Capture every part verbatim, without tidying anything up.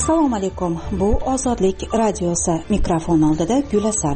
Assalomu alaykum. Bu Ozodlik radiosi. Mikrofon oldida Gulasar.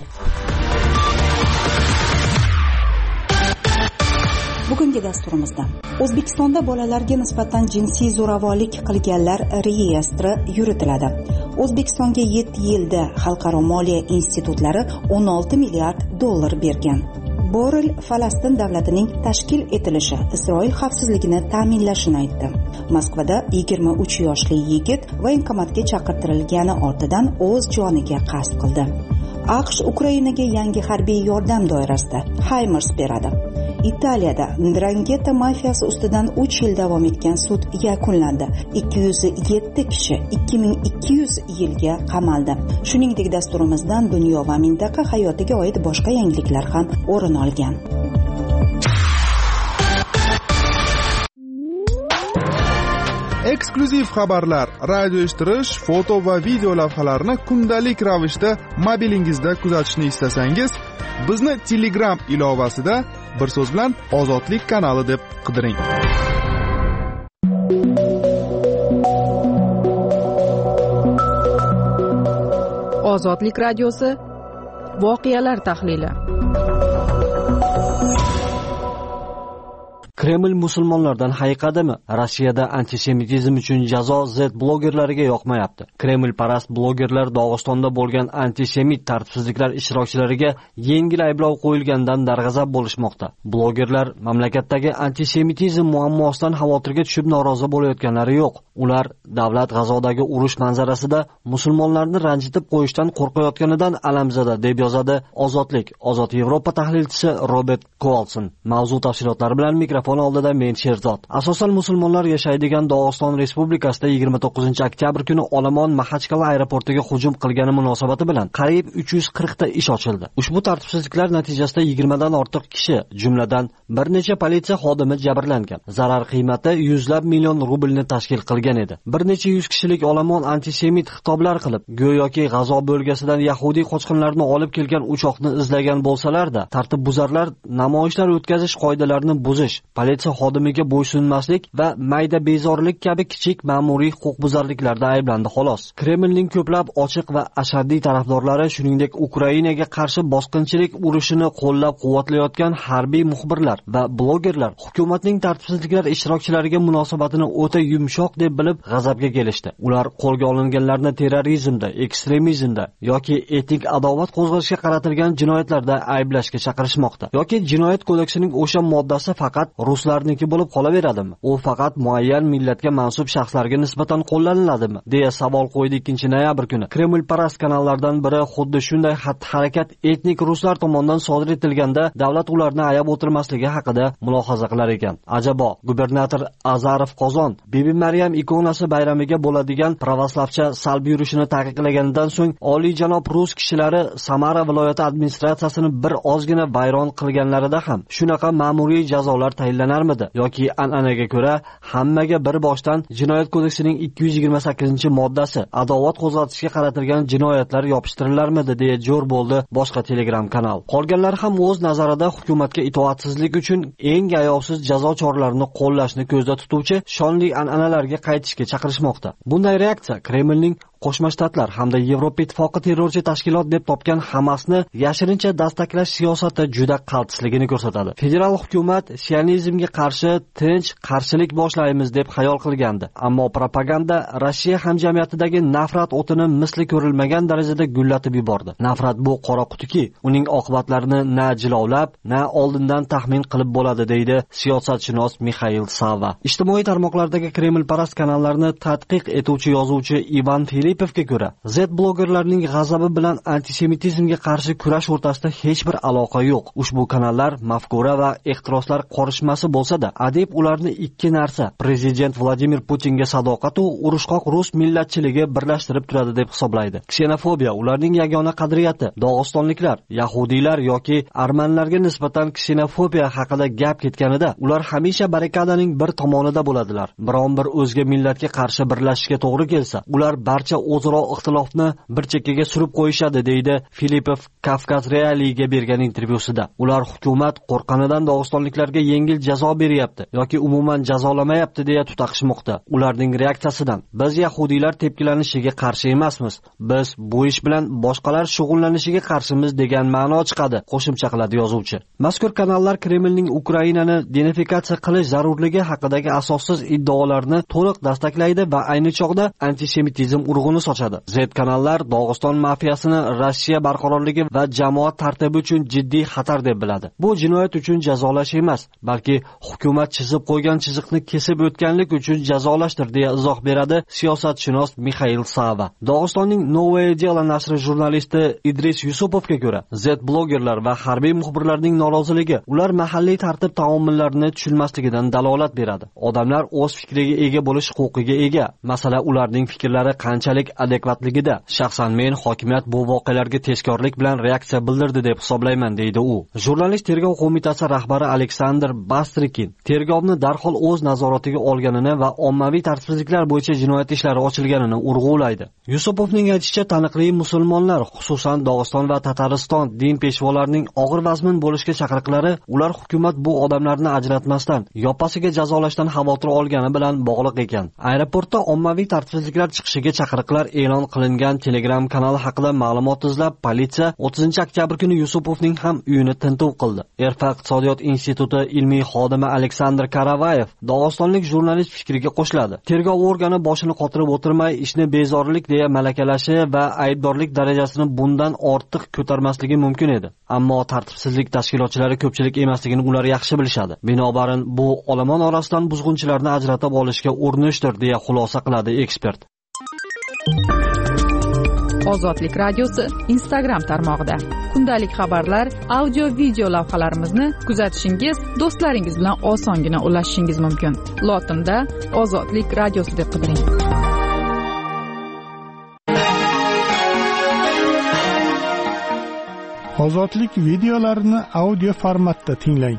Bugungi dasturimizda O'zbekistonda bolalarga nisbatan jinsiy zo'ravonlik qilganlar reyestri yuritiladi. O'zbekistonga yetti yilda xalqaro moliya institutlari o'n olti milliard dollar bergan. Borrell Falastin davlatining tashkil etilishi Isroil xavfsizligini ta'minlashini aytdi. Moskvada yigirma uch yoshli yigit voyinkomatga chaqirtirilgani ortidan o'z joniga qasd qildi. AQSh Ukrainaga yangi harbiy yordam doirasida HIMARS beradi. Italiyada Ndrangheta mafiyasi ustidan uch yil davom etgan sud yakunlandi. ikki yuz yetti kishi ikki ming ikki yuz yilga qamaldi. Shuningdek, dasturimizdan dunyo va mintaqa hayotiga oid boshqa yangiliklar ham o'rin olgan. Eksklyuziv xabarlar, radio eshittirish, foto va video lavhalarni kundalik ravishda mobilingizda kuzatishni istasangiz, bizni Telegram ilovasida bir so'z bilan Ozodlik kanali deb qidiring. Ozodlik radiosi voqealar tahlili. Kreml musulmonlardan hayiqadimi? Rossiyada antisemitizm uchun jazo Z blogerlariga yoqmayapti. Kreml parast blogerlar Dog'istonda bo'lgan antisemit tartibsizliklar ishtirokchilariga yengil ayblov qo'yilgandan darg'azab bo'lishmoqda. Blogerlar mamlakatdagi antisemitizm muammosidan xavotirga tushib norozi bo'layotganlari yo'q. Ular davlat G'azodagi urush manzarasida musulmonlarni ranjitib qo'yishdan qo'rqayotganidan alamzada, deb yozadi Ozodlik. Ozod Yevropa tahlilchisi Robert Kovalson. Mavzu tafsilotlari bilan mikrofon oldida men Sherzod. Asosan musulmonlar yashaydigan Dog'iston Respublikasida yigirma to'qqizinchi oktyabr kuni olomon Maxachkala aeroportiga hujum qilgani munosabati bilan qariyb uch yuz qirq ta ish ochildi. Ushbu tartibsizliklar natijasida yigirma dan ortiq kishi, jumladan bir necha politsiya xodimi jabrlangan. Zarar qiymati yuzlab million rublni tashkil qilgan edi. Bir necha yuz kishilik olomon antisemit xitoblar qilib, go'yoki G'azo bo'lgasidan yahudiy qochqinlarni olib kelgan uchoqni izlagan bo'lsalar-da, tartibbuzarlar namoyishlar o'tkazish qoidalarini buzish, politsiya xodimiga bo'ysunmaslik va mayda bezorilik kabi kichik ma'muriy huquqbuzarliklarda ayblandi xolos. Kremlning ko'plab ochiq va ashaddiy tarafdorlari, shuningdek Ukrainaga qarshi bosqinchilik urushini qo'llab-quvvatlayotgan harbiy muxbirlar va blogerlar hukumatning tartibsizliklar ishtirokchilariga munosabatini o'ta yumshoq deb bilib g'azabga kelishdi. Ular qo'lga olinganlarni terrorizmda, ekstremizmda yoki etnik adovat qo'zg'ashga qaratilgan jinoyatlarda ayblashga chaqirishmoqda. Yoki jinoyat kodeksining o'sha moddasi faqat ruslarniki bo'lib qolaveradimi? U faqat muayyan millatga mansub shaxslarga nisbatan qo'llaniladimi? deya savol qo'ydi ikkinchi noyabr kuni. Kreml parast kanallardan biri xuddi shunday xatti-harakat etnik ruslar tomonidan sodir etilganda davlat ularni ayab o'tirmasligi haqida mulohaza qilar ekan. Ajabo, gubernator Azarov Qozon Bibi Maryam ikonasi bayramiga bo'ladigan pravoslavcha salbiy yurishini taqiqlaganidan so'ng oliy janob rus kishilari Samara viloyati administratsiyasini bir ozgina vayron qilganlarida ham shunaqa ma'muriy jazolar tayinlanarmidi yoki an'anaga ko'ra hammaga bir boshdan jinoyat kodeksining ikki yuz yigirma sakkizinchi moddasi adovat qo'zg'atishga qaratilgan jinoyatlar yopishtirilarmidi deya jo'r bo'ldi boshqa Telegram kanal. Qolganlar ham o'z nazarida hukumatga itoatsizlik uchun eng ayovsiz jazo choralarini qo'llashni ko'zda tutuvchi shonli an'analarga qaytishga chaqirishmoqda. Bunday reaksiya Kremlning Qo'shma Shtatlar hamda Yevropa Ittifoqi terrorchi tashkilot deb topgan Hamasni yashirincha dastaklash siyosati juda qaltisligini ko'rsatadi. Federal hukumat sionizmga qarshi tinch qarshilik boshlaymiz deb xayol qilgandi, ammo propaganda Rossiya hamjamiyatidagi nafrat o'tini misli ko'rilmagan darajada gullatib yubordi. Nafrat bu qora qutiki, uning oqibatlarini na jilovlab, na oldindan taxmin qilib bo'ladi, deydi siyosatshunos Mixail Sava. Ijtimoiy tarmoqlardagi Kreml parast kanallarni tadqiq etuvchi yozuvchi Ivan Filipovga ko'ra, Z blogerlarning g'azabi bilan antisemitizmga qarshi kurash o'rtasida hech bir aloqa yo'q. Ushbu kanallar mafkura va ehtiroslar qorishmasi bo'lsa-da, adib ularni ikki narsa, prezident Vladimir Putinga sadoqat va urushqoq rus millatchiligi birlashtirib turadi deb hisoblaydi. Ksenofobiya ularning yagona qadriyati. Dog'istonliklar, yahudiylar yoki armanlarga nisbatan ksenofobiya haqida gap ketganida, ular hamisha barrikadaning bir tomonida bo'ladilar. Biron bir o'zga millatga qarshi birlashishga to'g'ri kelsa, ular barcha bo'yicha o'zaro ixtilofni bir chekkaga surib qo'yishadi, deydi Filippov Kavkaz Realiga bergan intervyusida. Ular hukumat qo'rqqanidan dog'istonliklarga yengil jazo beryapti yoki umuman jazolamayapti deya tutaqishmoqda. Ularning reaksiyasidan: biz yahudiylar tepkilanishiga qarshi emasmiz, biz bu ish bilan boshqalar shug'ullanishiga qarshimiz degan ma'no chiqadi, qo'shimcha qiladi yozuvchi. Mazkur kanallar Kremlning Ukrainani denifikatsiya qilish zarurligi haqidagi asossiz iddaolarni to'liq dastaklaydi va ayni chog'da antisemitizm urug'ini sochadi. Z kanallar Dog'iston mafiyasini Rossiya barqarorligi va jamoat tartibi uchun jiddiy xatar deb biladi. Bu jinoyat uchun jazolash emas, balki hukumat chizib qo'ygan chiziqni kesib o'tganlik uchun jazolashdir, deya izoh beradi siyosatshunos Mixail Sava. Dog'istonning Novaya Dela nashri jurnalisti Idris Yusupovga ko'ra, Z blogerlar va harbiy muxbirlarning noroziligi ular mahalliy tartib taomillarini tushunmasligidan dalolat beradi. Odamlar o'z fikriga ega bo'lish huquqiga ega. Masala ularning fikrlari qanchalik adekvatligida. Shaxsan men hokimiyat bu voqealarga tezkorlik bilan reaksiya bildirdi deb hisoblayman, deydi u. Jurnalist tergov qo'mitasi rahbari Aleksandr Bastrikin tergovni darhol o'z nazoratiga olganini va ommaviy tartibsizliklar bo'yicha jinoyat ishlari ochilganini urg'ulaydi. Yusupovning aytishicha, taniqli musulmonlar, xususan Dog'iston va Tatariston din peshvolarining og'ir vazmin bo'lishga chaqiriqlari ular hukumat bu odamlarni ajratmasdan, yoppasiga jazolashdan xavotir olgani bilan bog'liq ekan. Aeroportda ommaviy tartibsizliklar chiqishiga chaqiriqlar e'lon qilingan Telegram kanali haqida ma'lumot izlab, politsiya o'ttizinchi oktyabr kuni Yusupovning ham uyini tintuv qildi. Erfa iqtisodiyot instituti ilmiy xodimi Aleksandr Karavayev dog'istonlik jurnalist fikriga qo'shiladi. Tergov organi boshini qotirib o'tirmay, ishni bezorilik deya malakalashi va aybdorlik darajasini bundan ortiq ko'tarmasligi mumkin edi. Ammo tartibsizlik tashkilotchilari ko'pchilik emasligini ular yaxshi bilishadi. Binobarin bu olomon orasidan buzg'unchilarni ajratib olishga urinishdir, deya xulosa qiladi ekspert. Ozodlik radiosi Instagram tarmog'ida kundalik xabarlar, audio video lavhalarimizni kuzatishingiz, do'stlaringiz bilan osongina ulashishingiz mumkin. Lotinda Ozodlik radiosi deb qidiring. Ozodlik videolarini audio formatda tinglang.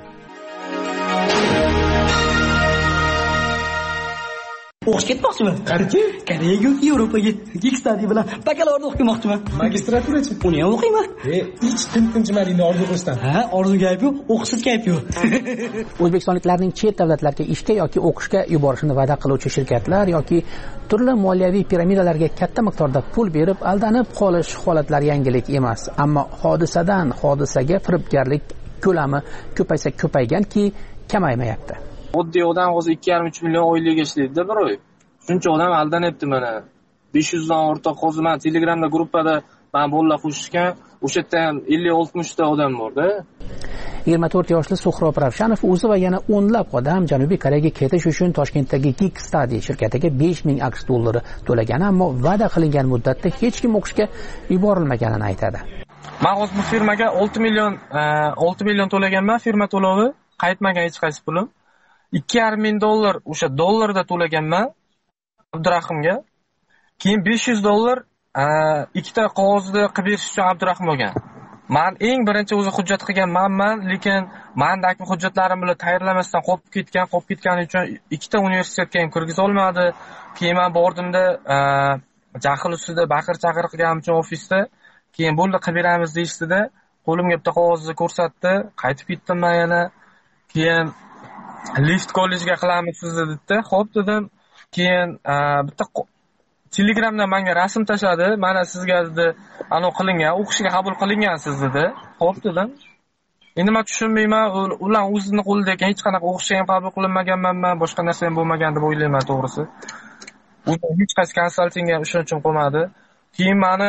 O'qish ketmoqchiman. Qayerga? Koreyaga yoki Yevropaga. Geekstudy bilan bakalavriat o'qimoqchiman. Magistraturachi? Uni ham o'qiyman. E, hech tintinchimadingni orzu qilishdan. Ha, orzu gap yo'q, o'qishsiz gap yo'q. O'zbekistonliklarning chet davlatlarga ishga yoki o'qishga yuborishini va'da qiluvchi shirkatlar yoki turli moliyaviy piramidalarga katta miqdorda pul berib aldanib qolish holatlari yangilik emas. Ammo hodisadan hodisaga firibgarlik ko'lami ko'paysa ko'payganki, kamaymayapti. Oddiy odam hozir ikki yarim uch million oylik ishlaydi-da bir oy. Shuncha odam aldanyapti mana. besh yuz dan ortiq hozir men Telegramda gruppada men bolalar qo'shishgan, o'sha yerda ham ellik oltmish ta odam bor-da. yigirma to'rt yoshli Suhrob Ravshanov o'zi va yana o'nlab odam Janubiy Koreyaga ketish uchun Toshkentdagi Geekstudy shirkatiga besh ming aqsh dollari to'lagan, ammo va'da qilingan muddatda hech kim o'qishga yuborilmaganini aytadi. Men hozir bu firmaga olti million olti million to'laganman, firma to'lovi, qaytmagan hech qaysi pulim. ikki yarim ming dollar o'sha dollarda to'laganman Abdurahimga. Keyin besh yuz dollar ikkita qog'ozni qilib berish uchun Abdurahim olgan. Men eng birinchi o'zi hujjat qilgan menman, lekin mendagi hujjatlarim bilan tayyorlamasdan qolib ketgan, qolib ketgani uchun ikkita universitetga ham kirgiza olmadi. Keyin men bordimda jahl ustida baqir-chaqir qilganim uchun ofisda, keyin bo'ldi qilib beramiz deyishdi-da, qo'limga bitta qog'ozni ko'rsatdi, qaytib ketdim men yana. Keyin lift kollejga qilamiz sizni dedi. Xo'p dedim. Keyin bitta Telegramdan menga rasm tashladi. Mana sizga dedi, anu qilingan, o'qishga qabul qilingansiz dedi. Xo'p dedim. Endi men tushunmayman, ular o'zining qo'lida ekan, hech qanaqa o'qishga ham qabul qilinmaganman, men boshqa narsa ham bo'lmagan deb o'ylayman to'g'risi. U hech qaysi konsaltingga ishonchim qolmadi. Keyin meni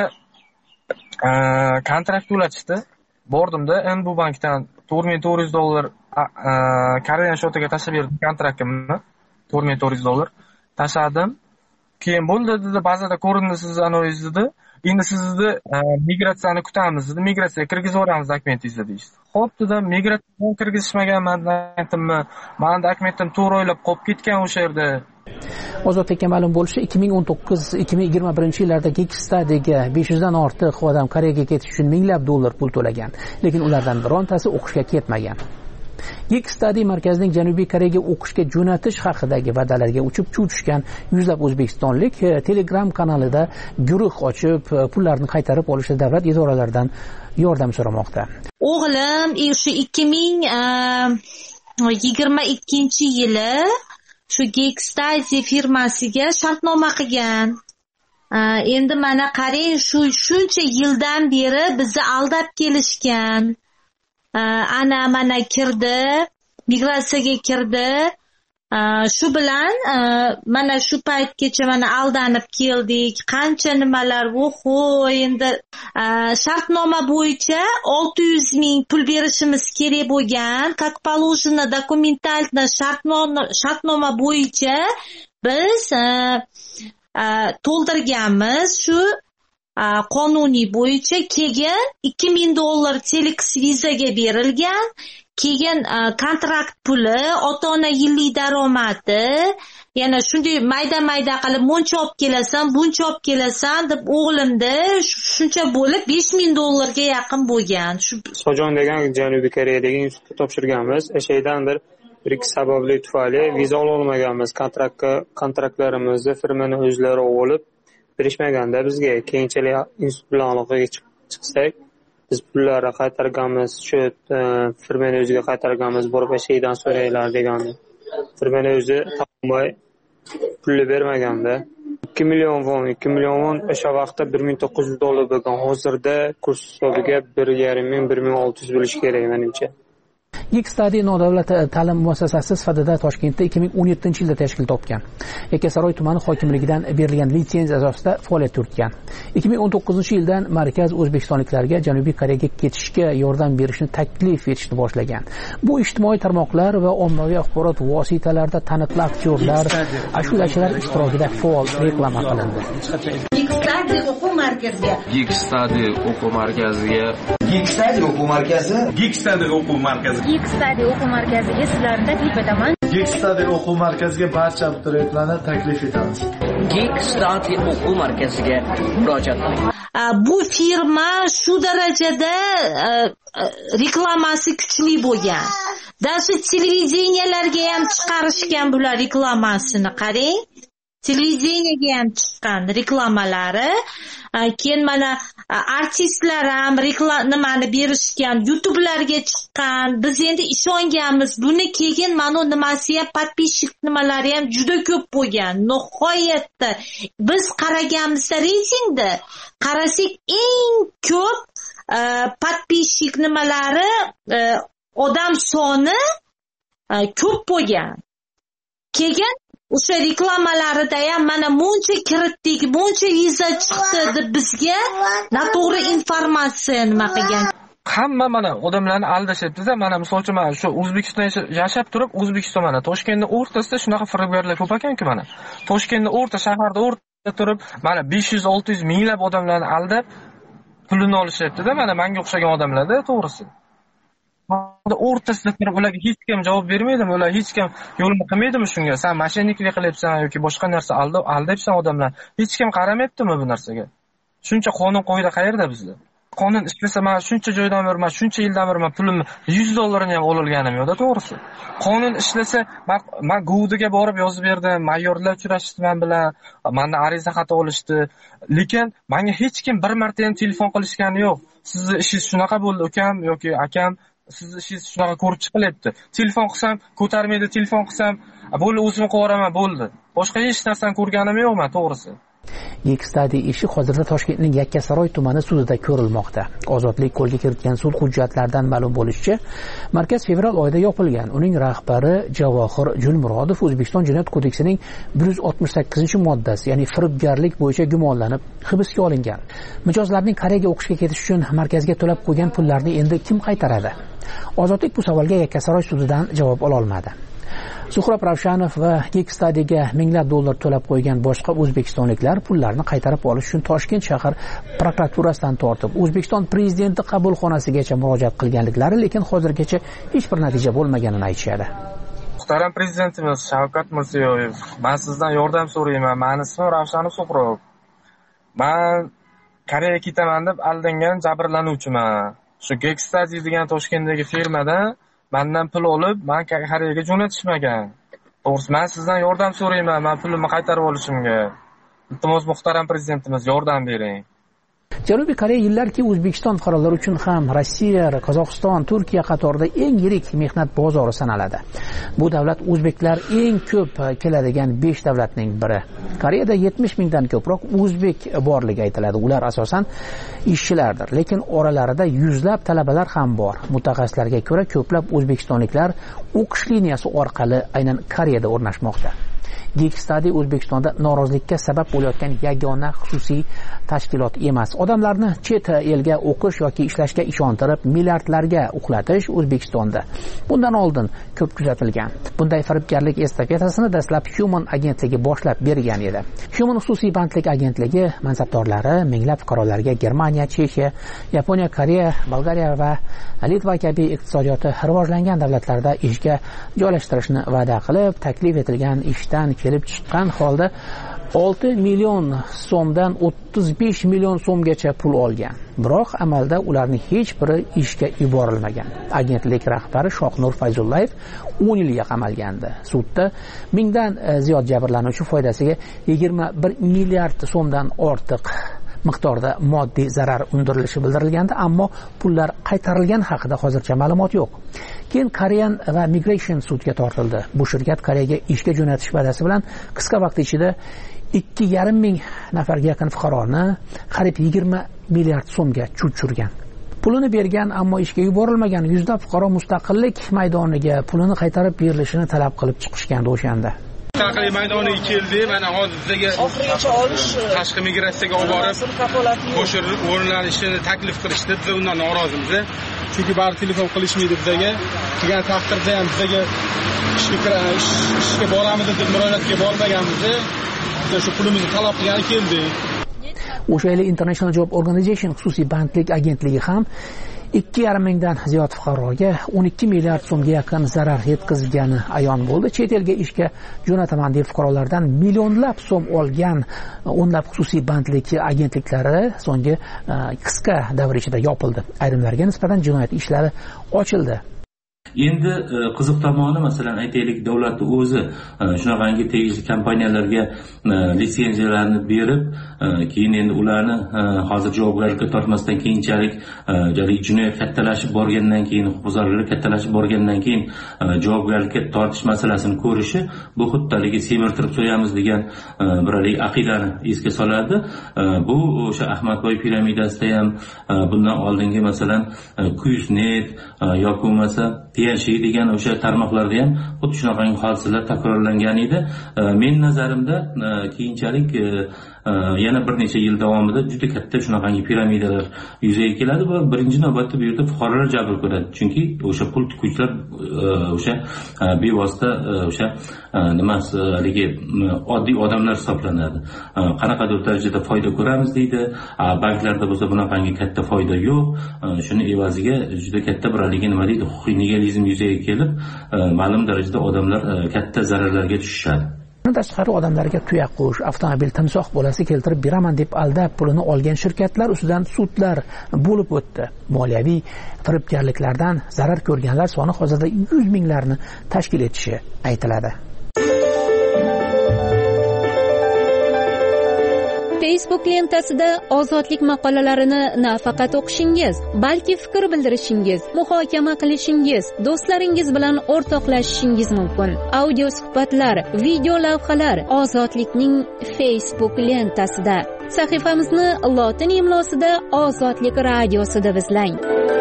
kontrakt to'latishdi. Bordimda N B U bankdan to'rt ming to'rt yuz dollar Koreyan shotiga tashlab berdim kontraktimni. to'rt ming to'rt yuz dollar tashladim. Keyin bo'ldi dedi, bazada ko'rindi siz anoyiz dedi. Endi sizni migratsiyani kutamiz dedi. Migratsiyaga kirgizib yuboramiz dokumentingizni deydi. Xo'p dedim, migratsiyaga kirgizishmagan dokumentimni, meni dokumentim to'g'ri o'ylab qolib ketgan o'sha yerda. Ozodlikka ma'lum bo'lishicha, ikki ming o'n to'qqiz ikki ming yigirma birinchi yillarda Geekstudy'ga besh yuz dan ortiq odam Koreyaga ketish uchun minglab dollar pul to'lagan, lekin ulardan birontasi o'qishga ketmagan. Geek Study markazining Janubiy Koreyaga o'qishga jo'natish haqidagi va'dalarga uchib cho'chishgan yuzlab o'zbekistonlik Telegram kanalida guruh ochib, pullarni qaytarib olishda davlat idoralaridan yordam so'ramoqda. O'g'lim shu ikki ming yigirma ikkinchi yili shu Geek Study firmasiga shartnoma qilgan. Endi mana qarang, shu shuncha yildan beri bizni aldab kelishgan. Ana mana kirdi, migratsiyaga kirdi. Shu bilan mana shu paytgacha mana aldanib keldik. Qancha nimalar, vo'xo, endi shartnoma bo'yicha olti yuz ming pul berishimiz kerak bo'lgan. Как положено документально shartnoma shartnoma bo'yicha biz to'ldirganmiz. Shu qonuniy bo'yicha keyin ikki ming dollar Telex vizaga berilgan. Keyin kontrakt puli, ota-ona yillik daromadi, yana shunday mayda-mayda qilib muncha olib kelasan, buncha olib kelasan deb o'g'limda shuncha bo'lib besh ming dollarga yaqin bo'lgan. Shu Sojon degan Janubiy Koreyadagi institutga topshirganmiz. O'shadan bir bir-ikki sababli tufayli viza ola olmaganmiz. Kontraktga kontraktlarimizni firmaning o'zlari olib berishmaganda bizga keyinchalik institut bilan aloqaga chiqsak, biz pullarni qaytarganmiz, shu firmaning o'ziga qaytarganmiz, borib shaydan so'raylar degandi. Firmaning o'zi topmay pulni bermaganda. ikki million won, ikki million won o'sha vaqtda bir ming to'qqiz yuz dollar bo'lgan. Hozirda kurs hisobiga bir yarim ming, bir ming olti yuz bo'lish kerak menimcha. Geek Study nodavlat ta'lim muassasasi sifatida Toshkentda ikki ming o'n yettinchi yilda tashkil topgan. Yakkasaroy tumani hokimligidan berilgan litsenziya asosida faoliyat yuritgan. ikki ming o'n to'qqizinchi yildan markaz o'zbekistonliklarga Janubiy Koreyaga ketishga yordam berishni taklif etishni boshlagan. Bu ijtimoiy tarmoqlar va ommaviy axborot vositalarida taniqli aktyorlar, ashulachilar ishtirokida faol reklama qilindi. Geek Study o'quv markaziga Geek Study o'quv markaziga Geek Study o'quv markazi Geek Study o'quv markazi Geek Study o'quv markaziga sizlarni taklif etaman. Geek Study o'quv markaziga barcha abituriyentlarni taklif etamiz. Geek Study o'quv markaziga murojaat qiling. Bu firma shu darajada reklamasi kuchli bo'lgan. Dashu televideniyalarga ham chiqarishgan bular reklamasini, qarang. Televideniyaga ham chiqqan reklamalari. Keyin mana artistlar ham reklamani berishgan, YouTube'larga chiqqan. Biz endi ishonganmiz. Buni keyin mana nimasi ham podpishchik nimalari ham juda ko'p bo'lgan. Nihoyatda biz qaraganmiz reytingda, qarasak eng ko'p podpishchik nimalari, odam soni ko'p bo'lgan. Keyin o'sha reklamalarida ham mana muncha kiritdik, muncha viza chiqdi deb bizga noto'g'ri informatsiya nima qilgan. Hamma mana odamlarni aldashyapti-da. Mana misol uchun mana shu O'zbekistonda yashab turib, O'zbekiston mana Toshkentning o'rtasida shunaqa firibgarlar ko'p ekan-ku mana. Toshkentning o'rta shaharda o'rtada turib, mana besh yuz olti yuz minglab odamlarni aldab pulini olishyapti-da. Mana menga o'xshagan odamlarda, to'g'risi. O'rtasida turib ularga hech kim javob bermaydimi? Ular hech kim yo'lini qilmaydimi shunga? Sen mashinniklik qilyapsan yoki boshqa narsa aldab aldayapsan odamlar. Hech kim qaramayaptimi bu narsaga? Shuncha qonun qoida qayerda bizda? Qonun ishlasa, men shuncha joydan beraman, shuncha yildan beraman pulimni yuz dollarini ham ololganim yo'qda, to'g'risi. Qonun ishlasa, men men Goudiga borib yozib berdim, mayorlar uchrashdi men bilan, mendan ariza xat olishdi. Lekin menga hech kim bir marta ham telefon qilishgani yo'q. Sizni ishingiz shunaqa bo'ldi, ukam yoki akam, sizni ishingiz shunaqa ko'rib chiqilyapti. Telefon qilsam, ko'tarmaydi, telefon qilsam, bo'ldi o'zim qilib bo'ldi. Boshqa hech narsani ko'rganim yo'q men, to'g'risi. Geek Study ishi hozirda Toshkentning Yakkasaroy tumani sudida ko'rilmoqda. Ozodlik qo'lga kiritgan sud hujjatlaridan ma'lum bo'lishicha, markaz fevral oyida yopilgan. Uning rahbari Javohir Julmurodov O'zbekiston Jinoyat kodeksining bir yuz oltmish sakkizinchi moddasi, ya'ni firibgarlik bo'yicha gumonlanib hibsga olingan. Mijozlarning Koreyaga o'qishga ketish uchun markazga to'lab qo'ygan pullarni endi kim qaytaradi? Ozodlik bu savolga Yakkasaroy sudidan javob ola olmadi. Suhrob Ravshanov va Geek Study'ga minglab dollar to'lab qo'ygan boshqa o'zbekistonliklar pullarni qaytarib olish uchun Toshkent shahar prokuraturasidan tortib O'zbekiston prezidenti qabulxonasigacha murojaat qilganliklari, lekin hozirgacha hech bir natija bo'lmaganini aytishadi. Muhtaram prezidentimiz Shavkat Mirziyoyev, men sizdan yordam so'rayman. Meni ismim Ravshanov Suhrob. Men Koreyaga ketaman deb aldangan jabrlanuvchiman. Shu Geek Study degan Toshkentdagi firmadan mendan pul olib man Koreyaga jo'natishmagan. To'g'risi men sizdan yordam so'rayman, men pulimni qaytarib olishimga. Iltimos muhtaram prezidentimiz yordam bering. Janubiy Koreya yillarki O'zbekiston fuqarolari uchun ham Rossiya, Qozog'iston, Turkiya qatorida eng yirik mehnat bozori sanaladi. Bu davlat o'zbeklar eng ko'p keladigan besh davlatning biri. Koreyada yetmish mingdan ko'proq o'zbek borligi aytiladi. Ular asosan ishchilardir, lekin oralarida yuzlab talabalar ham bor. Mutaxassislarga ko'ra, ko'plab o'zbekistonliklar o'qish liniyasi orqali aynan Koreyada o'rnashmoqda. Geekstudy O'zbekistonda norozilikka sabab bo'layotgan yagona xususiy tashkilot emas. Odamlarni chet elga o'qish yoki ishlashga ishontirib, milliardlarga uxlatish O'zbekistonda bundan oldin ko'p kuzatilgan. Bunday firibgarlik estafetasini dastlab Human agentligi boshlab bergan edi. Human xususiy bandlik agentligi mansabdorlari minglab fuqarolarga Germaniya, Chexiya, Yaponiya, Koreya, Bolgariya va Litva kabi iqtisodiyoti rivojlangan davlatlarda ishga joylashtirishni va'da qilib, taklif etilgan ishdan kelib chiqqan holda olti million so'mdan o'ttiz besh million so'mgacha pul olgan. Biroq amalda ularning hech biri ishga yuborilmagan. Agentlik rahbari Shohnur Fayzullayev o'n yilga qamalgandi. Sudda mingdan ziyod jabrlanuvchi foydasiga yigirma bir milliard so'mdan ortiq miqdorda moddiy zarar undirilishi bildirilgandi, ammo pullar qaytarilgani haqida hozircha ma'lumot yo'q. Keyin Korean va Migration sudga tortildi. Bu shirkat Koreyaga ishga jo'natish va'dasi bilan qisqa vaqt ichida ikki yarim ming nafarga yaqin fuqaroni qariyb yigirma milliard so'mga chuchurgan. Pulini bergan, ammo ishga yuborilmagan yuzlab fuqaro mustaqillik maydoniga pulini qaytarib berilishini talab qilib chiqishgandi o'shanda. Mustaqillik maydoniga keldi. Mana hozir bizga oxirigacha olish tashqi migratsiyaga olib borib qo'shirib o'rinlanishini taklif qilishdi. Biz undan norozimiz. Chunki bari telefon qilishmaydi bizga. Degan taqdirda ham bizga ishga ishga boramiz deb murojaatga bormaganmiz. Biz shu pulimizni talab qilgani keldi. O'sha yili International Job Organization xususiy bandlik agentligi ham ikki yarim mingdan ziyod fuqaroga o'n ikki milliard so'mga yaqin zarar yetkazgani ayon bo'ldi. Chet elga ishga jo'nataman deb fuqarolardan millionlab so'm olgan o'nlab xususiy bandlik agentliklari so'nggi qisqa davr ichida yopildi. Ayrimlarga nisbatan jinoyat ishlari ochildi. Endi qiziq tomoni, masalan, aytaylik, davlat o'zi shunaqangi tegishli kompaniyalarga litsenziyalarni berib, keyin endi ularni hozir javobgarlikka tortmasdan keyinchalik jinoyat kattalashib borgandan keyin, huquqbuzarliklar kattalashib borgandan keyin javobgarlikka tortish masalasini ko'rishi, bu xuddaligi semirtirib so'yamiz degan biralik aqidani esga soladi. Bu o'sha Ahmadboy piramidasida ham, bundan oldingi masalan Kuyusnet yoki bo'lmasa Tianshi degan o'sha tarmoqlarda ham xuddi shunaqangi hodisalar takrorlangan edi. Men nazarimda keyinchalik yana bir necha yil davomida juda katta shunaqangi piramidalar yuzaga keladi va birinchi navbatda bu yerda fuqarolar jabr ko'radi. Chunki o'sha pul tikuvchilar o'sha bevosita o'sha nimasiligi oddiy odamlar hisoblanadi. Qanaqadir darajada foyda ko'ramiz deydi. Banklarda bo'lsa bunaqangi katta foyda yo'q. Shuni evaziga juda katta bir haligi nima deydi, huquqiy nigilizm yuzaga kelib, ma'lum darajada odamlar katta zararlarga tushishadi. Bundan tashqari odamlarga tuyaqush, avtomobil, timsoh bolasi keltirib beraman deb aldab pulini olgan shirkatlar ustidan sudlar bo'lib o'tdi. Moliyaviy firibgarliklardan zarar ko'rganlar soni hozirda yuz minglarni tashkil etishi aytiladi. Facebook lentasida ozodlik maqolalarini nafaqat o'qishingiz, balki fikr bildirishingiz, muhokama qilishingiz, do'stlaringiz bilan o'rtoqlashishingiz mumkin. Audio suhbatlar, video lavhalar ozodlikning Facebook lentasida. Sahifamizni lotin imlosida Ozodlik radiosida izlang.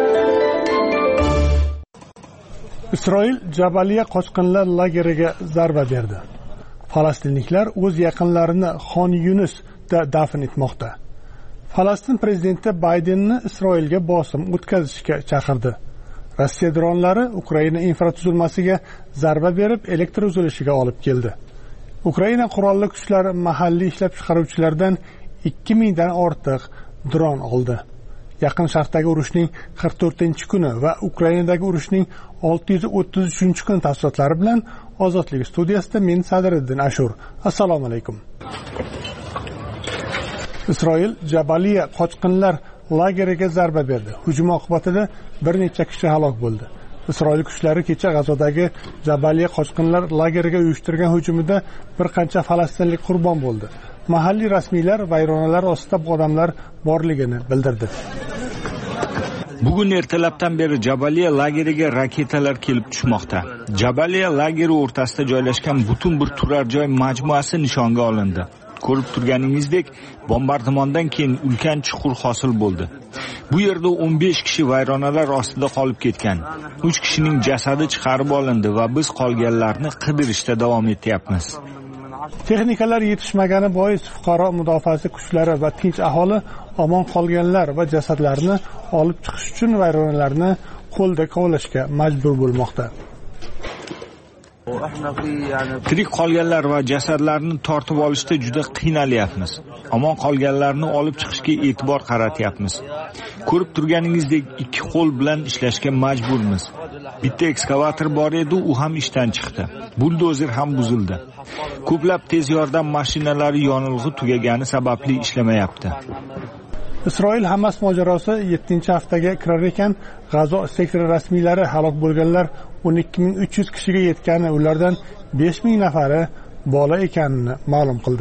Isroil Jabaliya qochqinlar lageriga zarba berdi. Falastinliklar o'z yaqinlarini Xon Yunus dafn etmoqda. Falastin prezidenti Baydenni Isroilga bosim o'tkazishga chaqirdi. Rossiya dronlari Ukraina infratuzilmasiga zarba berib, elektr uzilishiga olib keldi. Ukraina qurolli kuchlari mahalliy ishlab chiqaruvchilardan ikki mingdan ortiq dron oldi. Yaqin Sharqdagi urushning qirq to'rtinchi kuni va Ukrainadagi urushning olti yuz o'ttiz uchinchi kun tafsilotlari bilan Ozodlik studiyasida men Sadriddin Ashur. Assalomu alaykum. Isroil Jabaliya qochqinlar lageriga zarba berdi. Hujum oqibatida bir necha kishi halok bo'ldi. Isroil kuchlari kecha G'azodagi Jabaliya qochqinlar lageriga uyushtirgan hujumida bir qancha falastinlik qurbon bo'ldi. Mahalliy rasmiylar vayronalar ostida odamlar borligini bildirdi. Bugun ertalabdan beri Jabaliya lageriga raketalar kelib tushmoqda. Jabaliya lageri o'rtasida joylashgan butun bir turar joy majmuasi nishonga olindi. Ko'rib turganingizdek, bombardimondan keyin ulkan chuqur hosil bo'ldi. Bu yerda o'n besh kishi vayronalar ostida qolib ketgan. uch kishining jasadi chiqarib olindi va biz qolganlarni qidirishda davom etyapmiz. Texnikalar yetishmagani bois fuqaro mudofaasi kuchlari va tinch aholi omon qolganlar va jasadlarni olib chiqish uchun vayronalarni qo'lda kovlashga majbur bo'lmoqda. Tirik qolganlar va jasadlarni tortib olishda juda qiynalyapmiz. Omon qolganlarni olib chiqishga e'tibor qaratyapmiz. Ko'rib turganingizdek, ikki qo'l bilan ishlashga majburmiz. Bitta ekskavator bor edi, u ham ishdan chiqdi. Buldozer ham buzildi. Ko'plab tez yordam mashinalari yonilg'i tugagani sababli ishlamayapti. Isroil Hamas mojarosi yettinchi haftaga kirar ekan, G'azo sektori rasmiylari halok bo'lganlar o'n ikki ming uch yuz kishiga yetgani, ulardan besh ming nafari bola ekanini ma'lum qildi.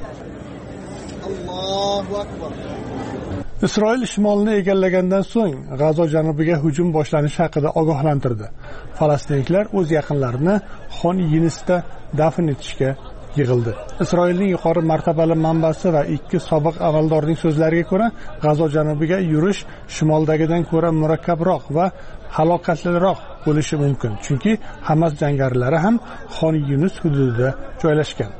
Isroil shimolni egallagandan so'ng G'azo janubiga hujum boshlanishi haqida ogohlantirdi. Falastinliklar o'z yaqinlarini Xon Yunisda dafn etishga yig'ildi. Isroilning yuqori martabali manbasi va ikki sobiq amaldorning so'zlariga ko'ra, G'azo janubiga yurish shimoldagidan ko'ra murakkabroq va halokatliroq bo'lishi mumkin, chunki Hamas jangarilari ham Xon Yunis hududida joylashgan.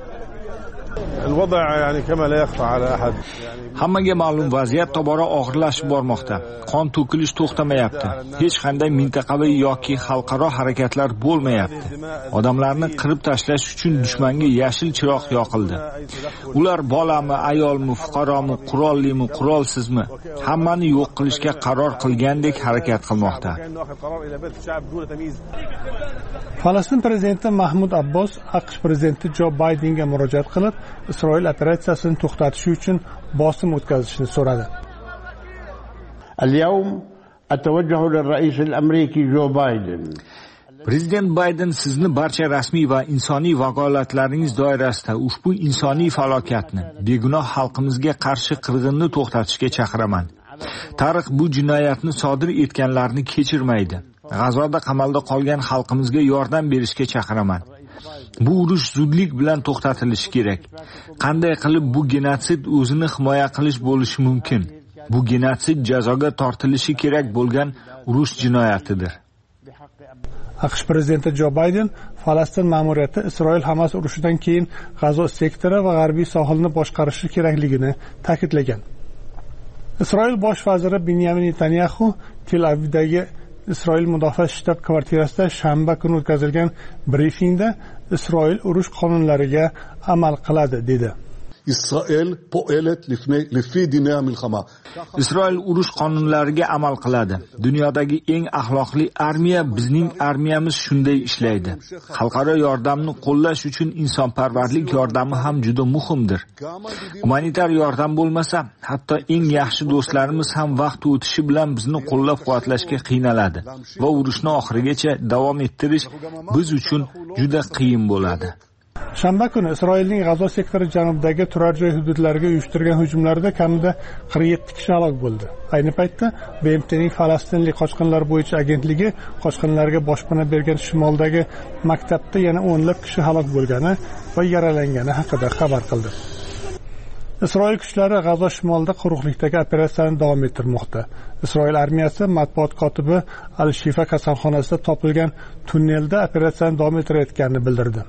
Hammaga ma'lum vaziyat tobora og'irlashib bormoqda. Qon to'kilish to'xtamayapti. Hech qanday mintaqaviy yoki xalqaro harakatlar bo'lmayapti. Odamlarni qirib tashlash uchun dushmanga yashil chiroq yoqildi. Ular bolami, ayolmi, fuqaromi, qurollimi, qurolsizmi, hammani yo'q qilishga qaror qilgandek harakat qilmoqda. Falastin prezidenti Mahmud Abbos AQSh prezidenti Jo Baydenga murojaat qilib, Isroil operatsiyasini to'xtatish uchun bosim o'tkazishni so'radi. اليوم أتوجه للرئيس الأمريكي جو بايدن. Prezident Bayden sizni barcha rasmiy va insoniy vakolatlaringiz doirasida ushbu insoniy falokatni, begunoh xalqimizga qarshi qirg'inni to'xtatishga chaqiraman. Tarix bu jinoyatni sodir etganlarni kechirmaydi. G'azoda qamalda qolgan xalqimizga yordam berishga chaqiraman. Bu urush zudlik bilan to'xtatilishi kerak. Qanday qilib bu genotsid o'zini himoya qilish bo'lishi mumkin? Bu genotsid jazoga tortilishi kerak bo'lgan urush jinoyatidir. AQSh prezidenti Jo Bayden Falastin ma'muriyati Isroil Hamas urushidan keyin G'azo sektori va g'arbiy sohilni boshqarishi kerakligini ta'kidlagan. Isroil bosh vaziri Binyamin Netanyahu Tel Avivdagi Isroil mudofaa shtab kvartirasida shanba kuni o'tkazilgan brifingda Isroil urush qonunlariga amal qiladi dedi. İsrail po'elet lifi dinay milxama. Isroil urush qonunlariga amal qiladi. Dunyodagi eng axloqli armiya bizning armiyamiz shunday ishlaydi. Xalqaro yordamni qo'llash uchun insonparvarlik yordami ham juda muhimdir. Humanitar yordam bo'lmasa, hatto eng yaxshi do'stlarimiz ham vaqt o'tishi bilan bizni qo'llab-quvvatlashga qiynaladi va urushni oxirigacha davom ettirish biz uchun juda qiyin bo'ladi. Shanba kuni Isroilning G'azo sektori janubidagi turar joy hududlariga uyushtirgan hujumlarda kamida qirq yetti kishi halok bo'ldi. Ayni paytda B M T'ning Falastinlik qochqinlar bo'yicha agentligi qochqinlarga boshpana bergan shimoldagi maktabda yana o'nlab kishi halok bo'lgani va yaralangani haqida xabar qildi. Isroil kuchlari G'azo shimolida quruqlikdagi operatsiyani davom ettirmoqda. Isroil armiyasi matbuot kotibi Al-Shifa kasalxonasida topilgan tunnelda operatsiyani davom ettirayotganini bildirdi.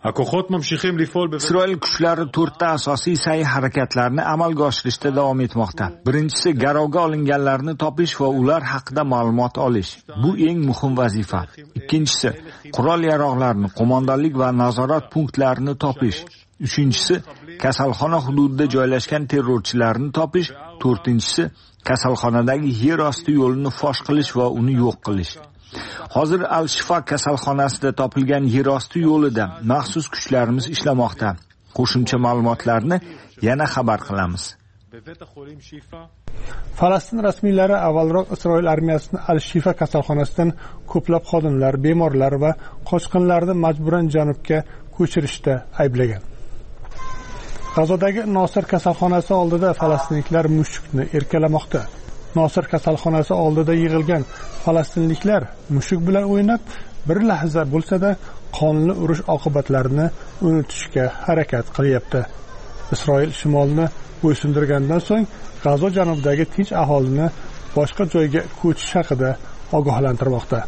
Isroil kuchlari to'rtta asosiy sa'y harakatlarni amalga oshirishda davom etmoqda. Birinchisi garovga olinganlarni topish va ular haqida ma'lumot olish. Bu eng muhim vazifa. Ikkinchisi qurol-yarog'larni, qo'mondonlik va nazorat punktlarini topish. Uchinchisi kasalxona hududida joylashgan terrorchilarni topish. To'rtinchisi kasalxonadagi yer osti yo'lini fosh qilish va uni yo'q qilish. Hozir Al-Shifa kasalxonasida topilgan yer osti yo'lida maxsus kuchlarimiz ishlamoqda. Qo'shimcha ma'lumotlarni yana xabar qilamiz. Falastin rasmiylari avvalroq Isroil armiyasining Al-Shifa kasalxonasidan ko'plab xodimlar, bemorlar va qochqinlarni majburan janubga ko'chirishda ayblagan. G'azodagi Nosir kasalxonasi oldida falastinliklar mushukni erkalamoqda. Nosir kasalxonasi oldida yig'ilgan falastinliklar mushuk bilan o'ynab, bir lahza bo'lsa-da qonli urush oqibatlarini unutishga harakat qilyapti. Isroil shimolni bo'ysundirgandan so'ng G'azo janubidagi tinch aholini boshqa joyga ko'chish haqida ogohlantirmoqda.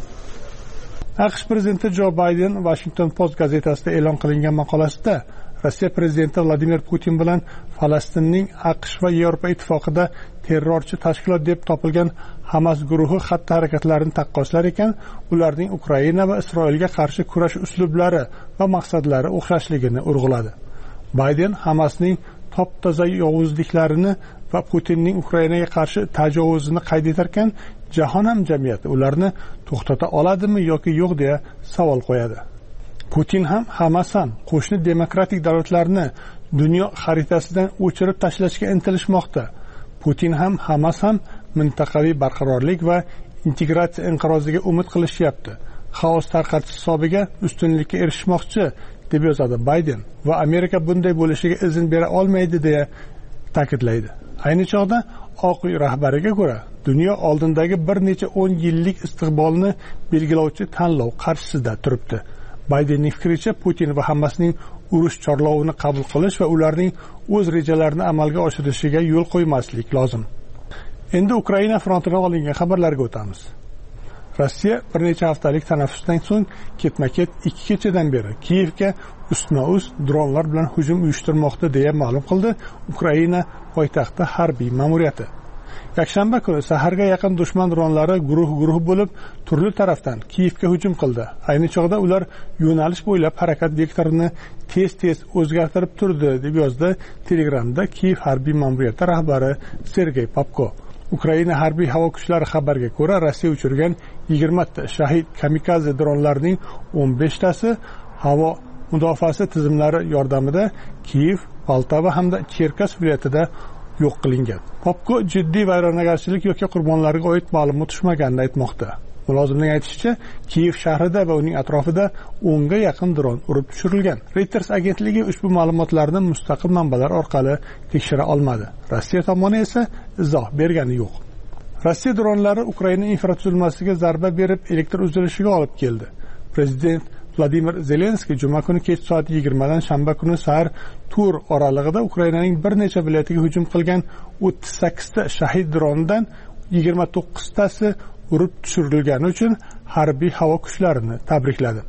AQSh prezidenti Jo Bayden Washington Post gazetasida e'lon qilingan maqolasida Rossiya prezidenti Vladimir Putin bilan Falastinning AQSh va Yevropa ittifoqida terrorchi tashkilot deb topilgan Hamas guruhi xatti-harakatlarini taqqoslar ekan, ularning Ukraina va Isroilga qarshi kurash uslublari va maqsadlari o'xshashligini urg'uladi. Bayden Hamasning top-toza yovuzliklarini va Putinning Ukrainaga qarshi tajovuzini qayd etarkan, jahon hamjamiyati ularni to'xtata oladimi yoki yo'q deya savol qo'yadi. Putin ham Hamas ham qo'shni demokratik davlatlarni dunyo xaritasidan o'chirib tashlashga intilishmoqda. Putin ham Hamas ham mintaqaviy barqarorlik va integratsiya inqiroziga umid qilishyapti. Xaos tarqatish hisobiga ustunlikka erishmoqchi deb yozadi Bayden va Amerika bunday bo'lishiga izn bera olmaydi deya ta'kidlaydi. Ayni chog'da Oq uy rahbariga ko'ra, dunyo oldindagi bir necha o'n yillik istiqbolni belgilovchi tanlov qarshisida turibdi. Baydenning fikricha, Putin va Hamasning urush chorlovini qabul qilish va ularning o'z rejalarini amalga oshirishiga yo'l qo'ymaslik lozim. Endi Ukraina frontidan olingan xabarlarga o'tamiz. Rossiya bir necha haftalik tanaffusdan so'ng ketma-ket ikki kechadan beri Kiyevga ustma-ust dronlar bilan hujum uyushtirmoqda deya ma'lum qildi Ukraina poytaxti harbiy ma'muriyati. Yakshanba kuni saharga yaqin dushman dronlari guruh-guruh bo'lib turli tarafdan Kiyevga hujum qildi. Ayni chog'da ular yo'nalish bo'ylab harakat vektorini tez-tez o'zgartirib turdi deb yozdi Telegramda Kiyev harbiy ma'muriyati rahbari Sergey Popko. Ukraina harbiy havo kuchlari xabarga ko'ra, Rossiya uchirgan yigirma ta shahid kamikaze dronlarining o'n besh tasi havo mudofaasi tizimlari yordamida Kiyev, Poltava hamda Cherkas viloyatida yo'q qilingan. Popko jiddiy vayronagarchilik yoki qurbonlarga oid ma'lumot tushmaganini aytmoqda. Mulozimning aytishicha, Kiyev shahrida va uning atrofida o'nga yaqin dron urib tushirilgan. Reuters agentligi ushbu ma'lumotlarni mustaqil manbalar orqali tekshira olmadi. Rossiya tomoni esa izoh bergani yo'q. Rossiya dronlari Ukraina infratuzilmasiga zarba berib, elektr uzilishiga olib keldi. Prezident Vladimir Zelenskiy juma kuni kech soat yigirma dan shanba kuni sahar tur oralig'ida Ukrainaning bir necha viloyatiga hujum qilgan o'ttiz sakkiz ta shahid dronidan yigirma to'qqiz tasi urib tushirilgani uchun harbiy havo kuchlarini tabrikladi.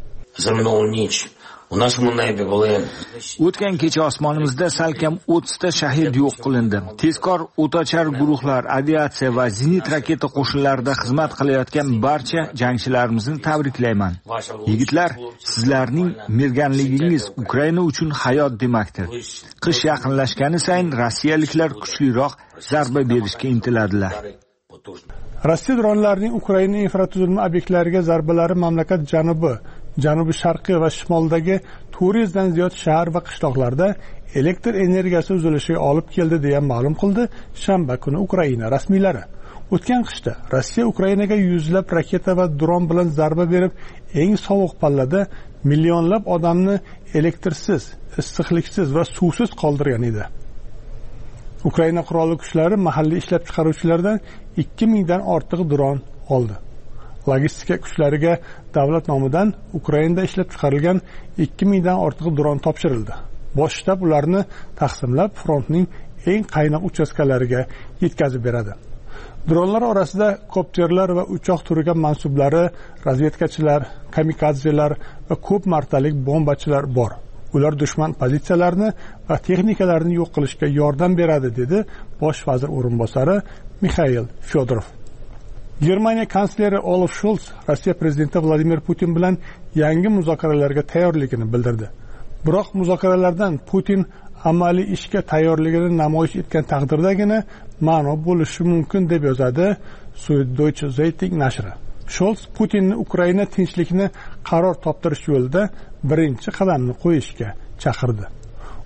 O'tgan kecha osmonimizda salkam o'ttiz ta shahid yo'q qilindi. Tezkor o'tachar guruhlar, aviatsiya va zenit raketa qo'shinlarida xizmat qilayotgan barcha jangchilarimizni tabriklayman. Yigitlar, sizlarning merganligingiz Ukraina uchun hayot demakdir. Qish yaqinlashgani sayin rossiyaliklar kuchliroq zarba berishga intiladilar. Rossiya dronlarining Ukraina infratuzilma obyektlariga zarbalari mamlakat janubi, janubi sharqiy va shimoldagi to'rt yuz dan ziyod shahar va qishloqlarda elektr energiyasi uzilishiga olib keldi deya ma'lum qildi shanba kuni Ukraina rasmiylari. O'tgan qishda Rossiya Ukrainaga yuzlab raketa va dron bilan zarba berib, eng sovuq pallada millionlab odamni elektrsiz, issiqliksiz va suvsiz qoldirgan edi. Ukraina qurolli kuchlari mahalliy ishlab chiqaruvchilardan ikki ming dan ortiq dron oldi. Logistika kuchlariga davlat nomidan Ukrainada ishlab chiqarilgan ikki ming dan ortiq dron topshirildi. Bosh shtab ularni taqsimlab frontning eng qaynoq uchastkalariga yetkazib beradi. Dronlar orasida kopterlar va uchoq turiga mansublari, razvedkachilar, kamikadzelar va ko'p martalik bombachilar bor. Ular dushman pozitsiyalarini va texnikalarni yo'q qilishga yordam beradi, dedi bosh vazir o'rinbosari Mikhail Fyodorov. Germaniya kansleri Olaf Scholz Rossiya prezidenti Vladimir Putin bilan yangi muzokaralarga tayyorligini bildirdi. Biroq muzokaralardan Putin amaliy ishga tayyorligini namoyish etgan taqdirdagina ma'no bo'lishi mumkin, deb yozadi Süddeutsche Zeitung nashri. Scholz Putinni Ukraina tinchlikni qaror toptirish yo'lida birinchi qadamni qo'yishga chaqirdi.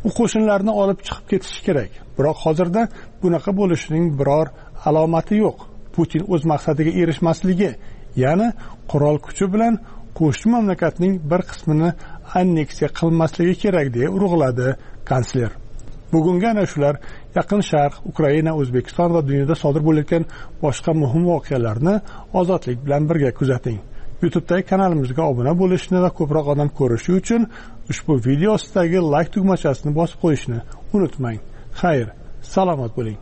u qo'shinlarni olib chiqib ketishi kerak. Biroq hozirda bunaqa bo'lishining biror alomati yo'q. Putin o'z maqsadiga erishmasligi, ya'ni qurol kuchi bilan qo'shni mamlakatning bir qismini anneksiya qilmasligi kerak deb urg'uladi kansler. Bugungi ana shular Yaqin Sharq, Ukraina, O'zbekiston va dunyoda sodir bo'layotgan boshqa muhim voqealarni ozodlik bilan birga kuzating. YouTube'dagi kanalimizga obuna bo'lishni va ko'proq odam ko'rishi uchun ushbu video ostidagi like tugmachasini bosib qo'yishni unutmang. Xayr, salomat bo'ling.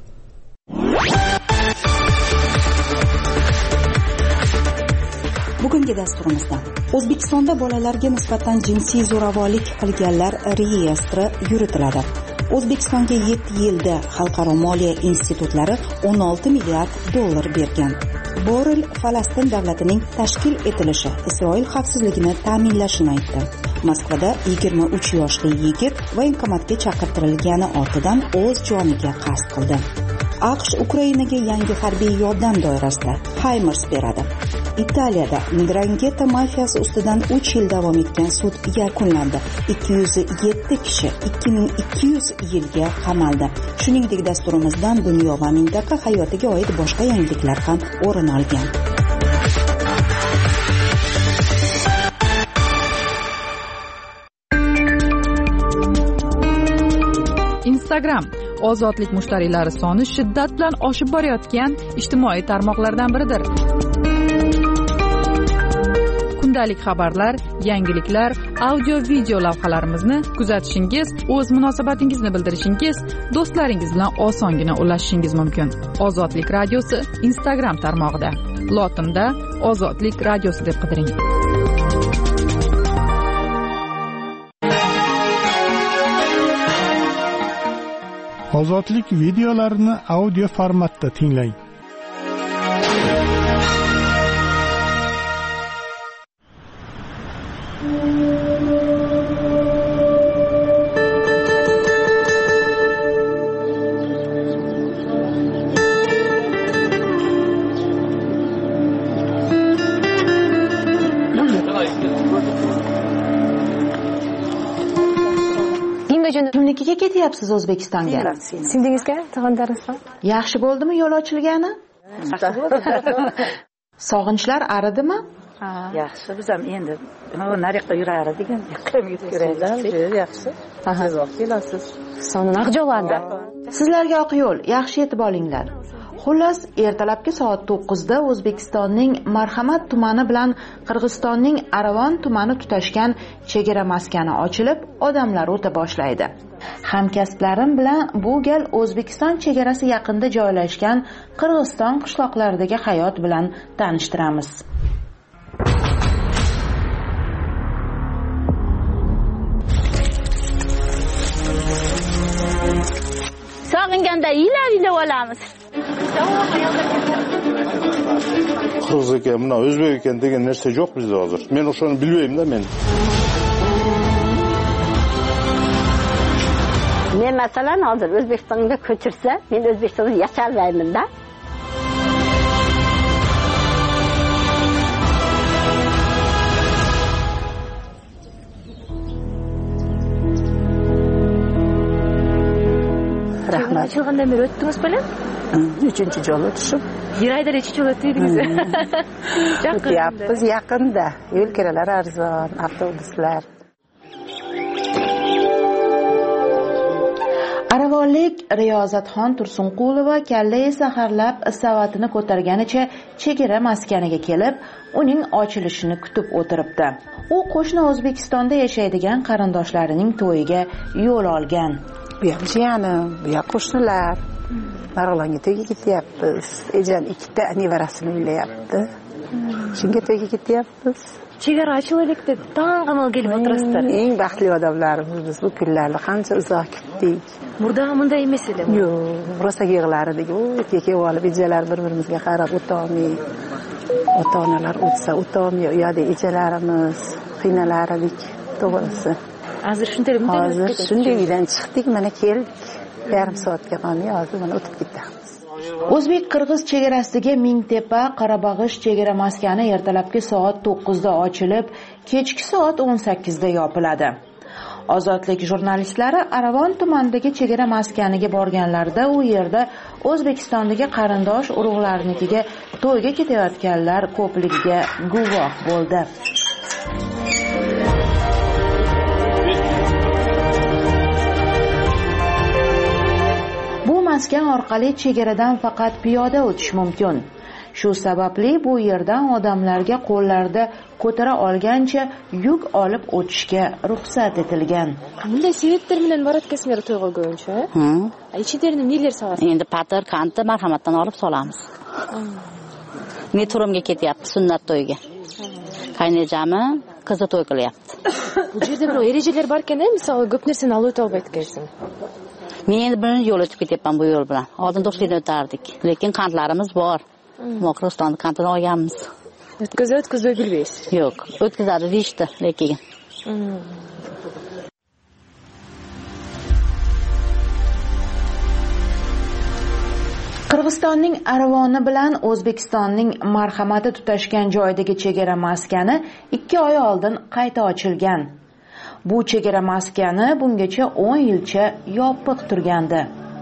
Bugungi dasturimizda O'zbekistonda bolalarga nisbatan jinsiy zo'ravonlik qilganlar reyestri yuritiladi. O'zbekistonga yetti yilda xalqaro moliya institutlari o'n olti milliard dollar bergan. Borel Falastin davlatining tashkil etilishi Isroil xavfsizligini ta'minlashini aytdi. Moskvada yigirma uch yoshli yigit voyinkomatga chaqirtirilgani ortidan o'z joniga qasd qildi. AQSh Ukrainaga yangi harbiy yordam doirasida HIMARS beradi. Italiyada Ndrangheta mafiyasi ustidan uch yil davom etgan sud yakunlandi. ikki yuz yetti kishi ikki ming ikki yuz yilga qamaldi. Shuningdek, dasturimizdan dunyo va mintaqa hayotiga oid boshqa yangiliklar ham o'rin olgan. Instagram ozodlik mushtariylari soni shiddat bilan oshib borayotgan ijtimoiy tarmoqlardan biridir. Kundalik xabarlar, yangiliklar, audio video lavhalarimizni kuzatishingiz, o'z munosabatingizni bildirishingiz, do'stlaringiz bilan osongina ulashishingiz mumkin. Ozodlik radiosi Instagram tarmog'ida. Lotinda Ozodlik radiosi deb qidiring. Ozodlik videolarini audio formatda tinglang. Kimnikiga ketyapsiz O'zbekistonga? Singdingizga tag'indarisizmi? Yaxshi bo'ldimi yo'l ochilgani? Yaxshi bo'ldi. Sog'inchlar aridimi? Yaxshi, biz ham endi mana nariyoqda yurar edik, yoqqa yuramiz. Yaxshi. Tezroq kelasiz. Soni naqjolarda. Sizlarga oq yo'l, yaxshi yetib olinglar. Xullas, ertalabki soat to'qqizda O'zbekistonning Marhamat tumani bilan Qirg'izistonning Aravon tumani tutashgan chegara maskani ochilib, odamlar o'ta boshlaydi. Hamkasblarim bilan bu gal O'zbekiston chegarasi yaqinida joylashgan Qirg'iziston qishloqlaridagi hayot bilan tanishtiramiz. Sog'inganda ila-ila olamiz. Qirg'iz ekan, mana o'zbek ekan degan narsa yo'q bizda hozir. Men o'shani bilmayman-da men. Men masalan hozir O'zbekistonga ko'chirsa, men O'zbekistonda yasholmayman-da. Rahmat. Ochilgandan beri o'tdingiz bilan? uchinchi jol o'tishim. Bir oyda necha jol o'tdingiz? O'tyapmiz yaqinda. Yo'l kiralar arzon, avtobuslar. Aravonlik Riyozatxon Tursunqulova kallai saharlab savatini ko'targanicha chegara maskaniga kelib, uning ochilishini kutib o'tiribdi. U qo'shni O'zbekistonda yashaydigan qarindoshlarining to'yiga yo'l olgan. Bu ham jiyanim, bu ham qo'shnilar. Marg'ilonga to'yga ketyapmiz. Ejan ikkita nevarasini uylayapti. Shunga to'yga ketyapmiz. Chegara ochildik deb tong'amal kelib o'tirasizlar. Eng baxtli odamlarimiz biz bu kunlarni qancha uzoq kutdik. Murda ham bunday emas edi. Yo'q, rosa yig'lar edik. O'y, keke olib ijalar bir-birimizga qarab o'tolmay. Ota-onalar o'tsa o'tolmay, u yerda ijalarimiz qiynalar edik, to'g'risi. Hozir shunday Hozir shunday uydan chiqdik, mana keldik. Yarim soatga qolmay hozir mana o'tib ketamiz. O'zbek-Qirg'iz chegarasidagi Mingtepa Qorabog'ish chegara maskani ertalabki soat to'qqizda ochilib, kechki soat o'n sakkizda yopiladi. Ozodlik jurnalistlari Aravon tumanidagi chegara maskaniga borganlarida u yerda O'zbekistondagi qarindosh urug'larnikiga to'yga ketayotganlar ko'pligiga guvoh bo'ldi. Bu maskan orqali chegaradan faqat piyoda o'tish mumkin. Shu sababli bu yerdan odamlarga qo'llarida ko'tara olgancha yuk olib o'tishga ruxsat etilgan. Bunday svetr bilan boratkasizlar to'yga go'yincha? Ha. Ichida nelar solasiz? Endi patir, qanti marhamatdan olib solamiz. Metromga ketyapti sunnat to'yiga. Qaynajami qizi to'y qilyapti. Bu yerda bir erejalar bor ekan, misol ko'p narsani olib o'tib aytgansiz. Men endi birinchi yo'l o'tib ketyapman bu yo'l bilan. Oldin do'stlikdan o'tardik, lekin qandlarimiz bor. Moqriston qantini olganmiz. O'tkazib o'tkazib bilmaysiz. Yo'q, o'tkazadi deyishdi, lekin. Qirg'izistonning Aravoni bilan O'zbekistonning marhamati tutashgan joydagi chegara maskani ikki oy oldin qayta ochilgan. Bu chegara maskani bungacha o'n yilcha yopiq turgandi.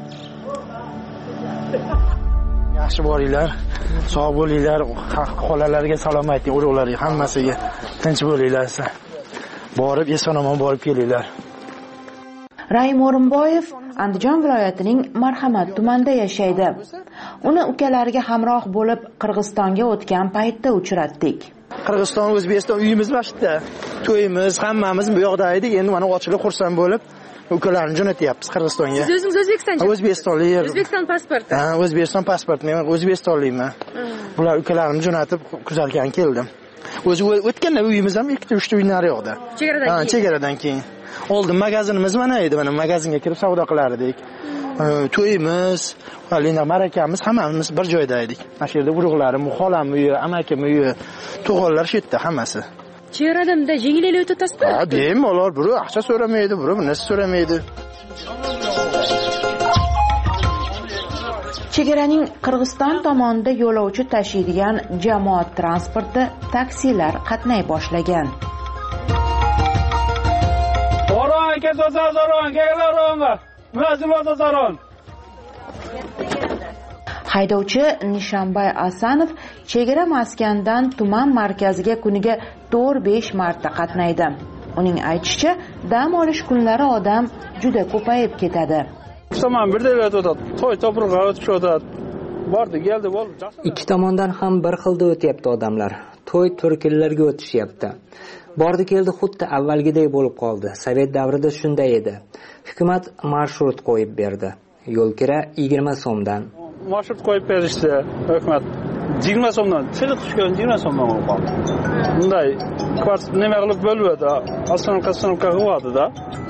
Yaxshi bo'linglar, sog' bo'linglar, xolalarga salom ayting, urug'larga, hammasiga tinch bo'linglar. Borib eson-omon borib kelinglar. Raim O'rinboyev Andijon viloyatining Marhamat tumanida yashaydi. Uni ukalariga hamroh bo'lib Qirg'izistonga o'tgan paytda uchratdik. Qirg'iziston, O'zbekiston uyimiz vaqtida to'yimiz, hammamiz bu yoqda edik. Endi mana ochilib xursand bo'lib ukalarni jo'natyapmiz Qirg'izistonga. Siz o'zingiz O'zbekistonchi? O'zbekistonlik. O'zbekiston pasporti. Ha, O'zbekiston pasporti. Men O'zbekistonlikman. Bular ukalarimni jo'natib kuzatgan keldim. O'zi o'tganda uyimiz ham ikkita uchta uy nariyoqda. Chegaradan keyin. Ha, chegaradan keyin. Oldin magazinimiz mana edi, mana magazinga kirib savdo qilar edik. To'yimiz, halina marakamiz hammamiz bir joyda edik. Mana shu yerda urug'larim, xolam uyi, amakim uyi, tug'onlar shu yerda hammasi. Chegaradamda yengillik o'tasizmi? Ha, bemalol, biri ақша so'ramaydi, biri bir narsa so'ramaydi. Chegaraning Qirg'iziston tomonida yo'lovchi tashiydigan jamoat transporti, taksilar qatnay boshlagan. Zoron, kesosa zoron, kelaronga. Munosabat zoron. Haydovchi Nishanbay Asanov chegara maskandan tuman markaziga kuniga to'rt besh marta qatnaydi. Uning aytishicha, dam olish kunlari odam juda ko'payib ketadi. Tamam, birdalat o'tadi. To'y topilg'a o'tib o'tadi. Bordi, keldi, bo'ldi. Ikki tomondan ham bir xilda o'tyapti odamlar. To'y turkillarga o'tishyapti. Bordi keldi xuddi avvalgidek bo'lib qoldi. Sovet davrida shunday edi. Hukumat marshrut qo'yib berdi. Yo'l kira yigirma so'mdan. Marshrut qo'yib berishdi hukumat. yigirma so'mdan, tili tushgan yigirma so'mdan bo'lib qoldi. Bunday kvart nima qilib bo'ladi? Astronomka qiladi-da.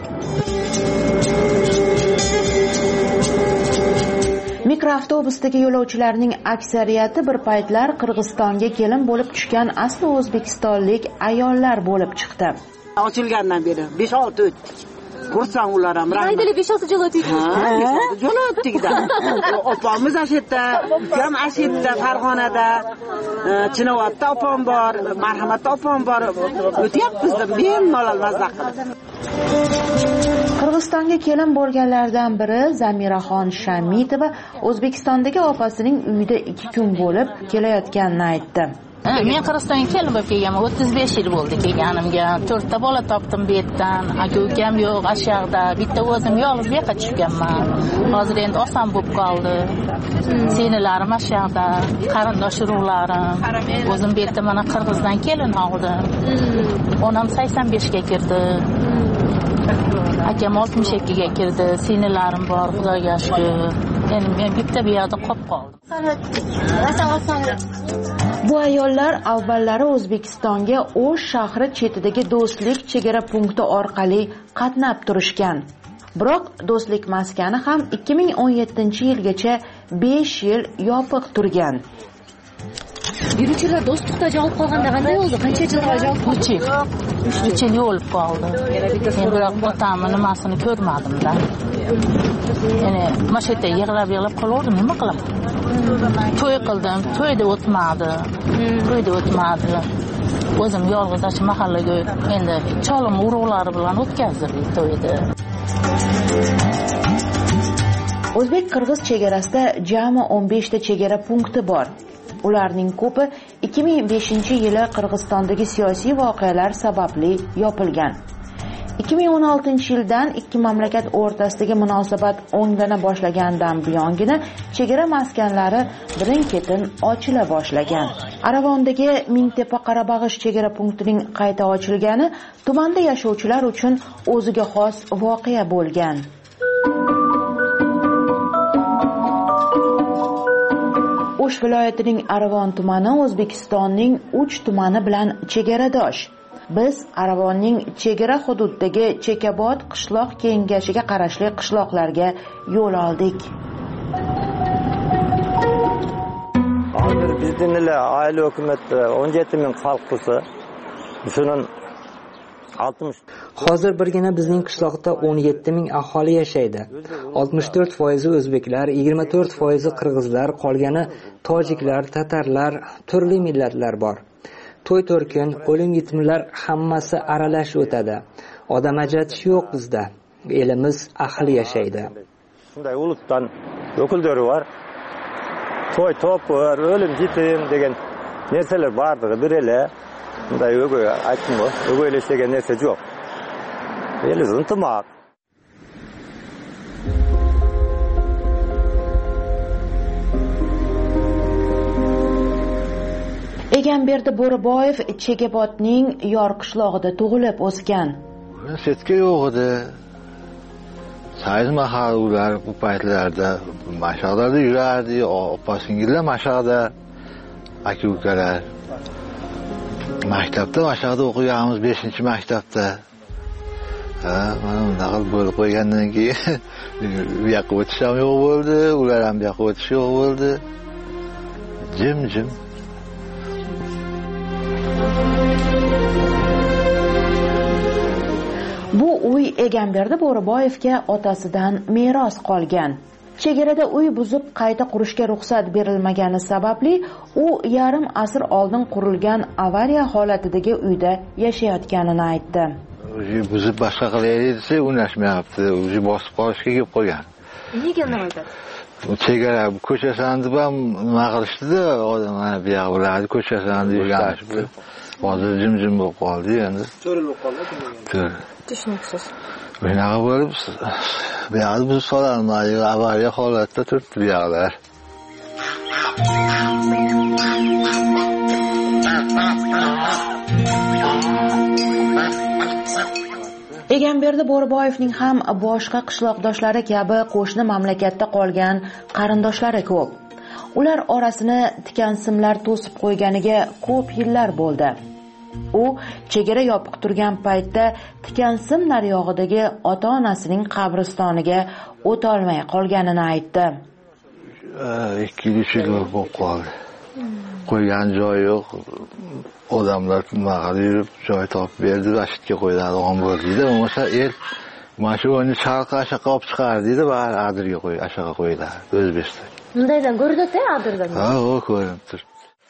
Mikroavtobusdagi yo'lovchilarning aksariyati bir paytlar Qirg'izistonga kelin bo'lib tushgan asli o'zbekistonlik ayollar bo'lib chiqdi. Ochilgandan beri besh olti o'tdik. Xursand ular ham. Haydali besh olti yil o'tdik. Yo'l o'tdik-da. Opamiz ashitda, ukam ashitda, Farg'onada, Chinovatda opam bor, Marhamatda opam bor. O'tyapmiz-da, bemalol mazza qilib. Qirg'izistonga kelin bo'lganlardan biri Zamiraxon Shamitova O'zbekistondagi opasining uyida ikki kun bo'lib kelayotganini aytdi. Men Qirg'izistonga kelib kelganman, o'ttiz besh yil bo'ldi kelganimga. to'rtta bola topdim bu yerdan. Aka-ukam yo'q, ashyoqda. Bitta o'zim yolg'iz bu yoqqa tushganman. Hozir endi oson bo'lib qoldi. Singllarim ashyoqda, qarindosh urug'larim. O'zim bu yerda mana Qirg'izdan kelin oldim. Onam sakson beshga kirdi. Akam oltmish ikkiga kirdi. Singllarim bor, Xudoga shukr. Endi men bitta bu yerda qolib qoldim. Bu ayollar avvallari O'zbekistonga O'sh shahri chetidagi do'stlik chegara punkti orqali qatnab turishgan. Biroq do'stlik maskani ham ikki ming o'n yettinchi yilgacha besh yil yopiq turgan. Yuruvchilar do'stlikda javob qolganda qanday bo'ldi? Qancha yilga javob qoldi? uch yil yo'lib qoldi. Men biroq otamni nimasini ko'rmadim-da. Ya'ni mana shu yerda yig'lab-yig'lab qoldim, nima qilaman? To'y qildim, to'yda o'tmadi. To'yda o'tmadi. o'zim yolg'iz acha mahallaga endi cholim urug'lari bilan o'tkazdik to'yni. O'zbek qirg'iz chegarasida jami o'n besh ta chegara punkti bor. Ularning ko'pi ikki ming beshinchi yili Qirg'izistondagi siyosiy voqealar sababli yopilgan. ikki ming o'n oltinchi yildan ikki mamlakat o'rtasidagi munosabat o'nglana boshlagandan buyongina chegara maskanlari birin-ketin ochila boshlagan. Aravondagi Mingtepa Qarabag'ish chegara punktining qayta ochilgani tumanda yashovchilar uchun o'ziga xos voqea bo'lgan. O'sh viloyatining Aravon tumani O'zbekistonning uch tumani bilan chegaradosh. Biz Aravonning chegara hududidagi Chekabod qishloq kengashiga qarashli qishloqlarga yo'l oldik. Hozir bizning oila hukumatda o'n yetti ming xalq bo'lsa, shuning oltmish Hozir birgina bizning qishloqda o'n yetti ming aholi yashaydi. oltmish to'rt foizi o'zbeklar, yigirma to'rt foizi qirg'izlar, qolgani tojiklar, tatarlar, turli millatlar bor. To'y to'rkin, o'lim yetimlar hammasi aralash o'tadi. Odam ajratish yo'q bizda. Elimiz ahli yashaydi. Shunday ulutdan o'kildari bor. To'y to'p bor, o'lim yetim degan narsalar bardigi birele. Bunday o'g'ay aytdim bu, o'g'aylash degan narsa yo'q. Eliz intimaq. Egamberdi Bo'riboyev Chekabodning Yor qishlog'ida tug'ilib o'sgan. Setka yo'q edi. Sayz mahal ular bu paytlarda mashaqlarda yurardi, opa-singillar mashaqda, aka-ukalar. Maktabda mashaqda o'qiganmiz, beshinchi maktabda. Ha, mana bunaqa bo'lib qo'ygandan keyin bu yoqqa o'tish ham yo'q bo'ldi, ular ham bu yoqqa o'tish yo'q bo'ldi. Jim-jim. Bu uy Egamberdi Bo'riboyevga otasidan meros qolgan. Chegarada uy buzib qayta qurishga ruxsat berilmagani sababli u yarim asr oldin qurilgan avariya holatidagi uyda yashayotganini aytdi. Uy buzib boshqa qilaylik desa, unashmayapti. Uy bosib qolishga kelib qolgan. Nega nima aytadi? Chegara ko'chasini deb ham nima qilishdi-da, odamlar bu yoq ularni ko'chasini ishlashibdi. Hozir jim-jim bo'lib qoldi endi. Cho'ril bo'lib qoldi. Tushunaksiz. Bunaqa bo'lib, bu yoqni buzib solardi, avariya holatda turibdi bu yoqlar. Egamberdi Bo'riboyevning ham boshqa qishloqdoshlari kabi qo'shni mamlakatda qolgan qarindoshlari ko'p. Ular orasini tikansimlar to'sib qo'yganiga ko'p yillar bo'ldi. U chegara yopiq turgan paytda tikansim naryog'idagi ota-onasining qabristoniga o'ta olmay qolganini aytdi. ikki uch yil bo'lib qoldi. Qo'ygan joyi yo'q. Odamlar maqal yurib joy topib berdi, vashitga qo'yadigan bo'ldi-da. O'sha el mana shu o'yinni sharqqa ashaqa olib chiqardi-da, bari adirga qo'y, ashaqa qo'ydilar. O'zbekiston. Bundaydan ko'rdi-da, adirdan. Ha, o ko'rinib turibdi.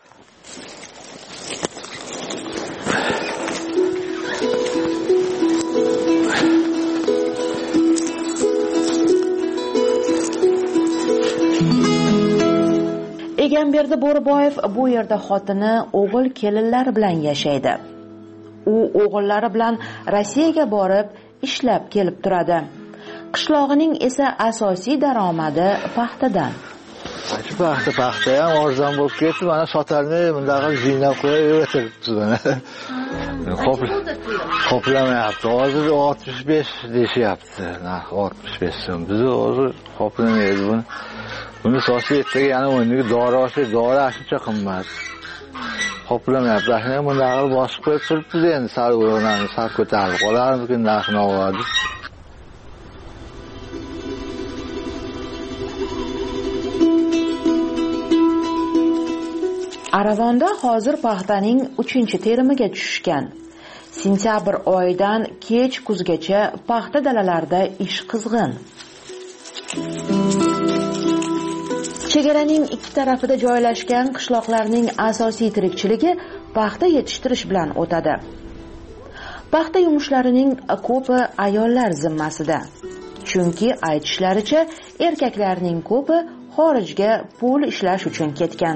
Egamberdi Bo'riboyev bu yerda xotini, o'g'il kelinlar bilan yashaydi. U o'g'illari bilan Rossiyaga borib ishlab kelib turadi. Qishlog'ining esa asosiy daromadi paxtadan. Shu paxta paxta ham arzon bo'lib ketdi, mana sotarmay bundaqa ziynab qo'yaveribmiz mana. Qoplamayapti. Hozir oltmish besh deyishyapti. Narx oltmish besh so'm. Biz hozir qoplamaydi buni. Buni so'si ertaga yana o'rniga dori olsa, dori shuncha qimmat. Qoplamayapti. Shuni bundaqa bosib qo'yib turibmiz endi, sal o'rnani sal ko'tarib qolarmiz, narxini oladi. Aravonda hozir paxtaning uchinchi terimiga tushishgan. Sentyabr oyidan kech kuzgacha paxta dalalarida ish qizg'in. Chegaraning ikki tarafida joylashgan qishloqlarning asosiy tirikchiligi paxta yetishtirish bilan o'tadi. Paxta yumushlarining ko'pi ayollar zimmasida. Chunki aytishlaricha erkaklarning ko'pi xorijga pul ishlash uchun ketgan.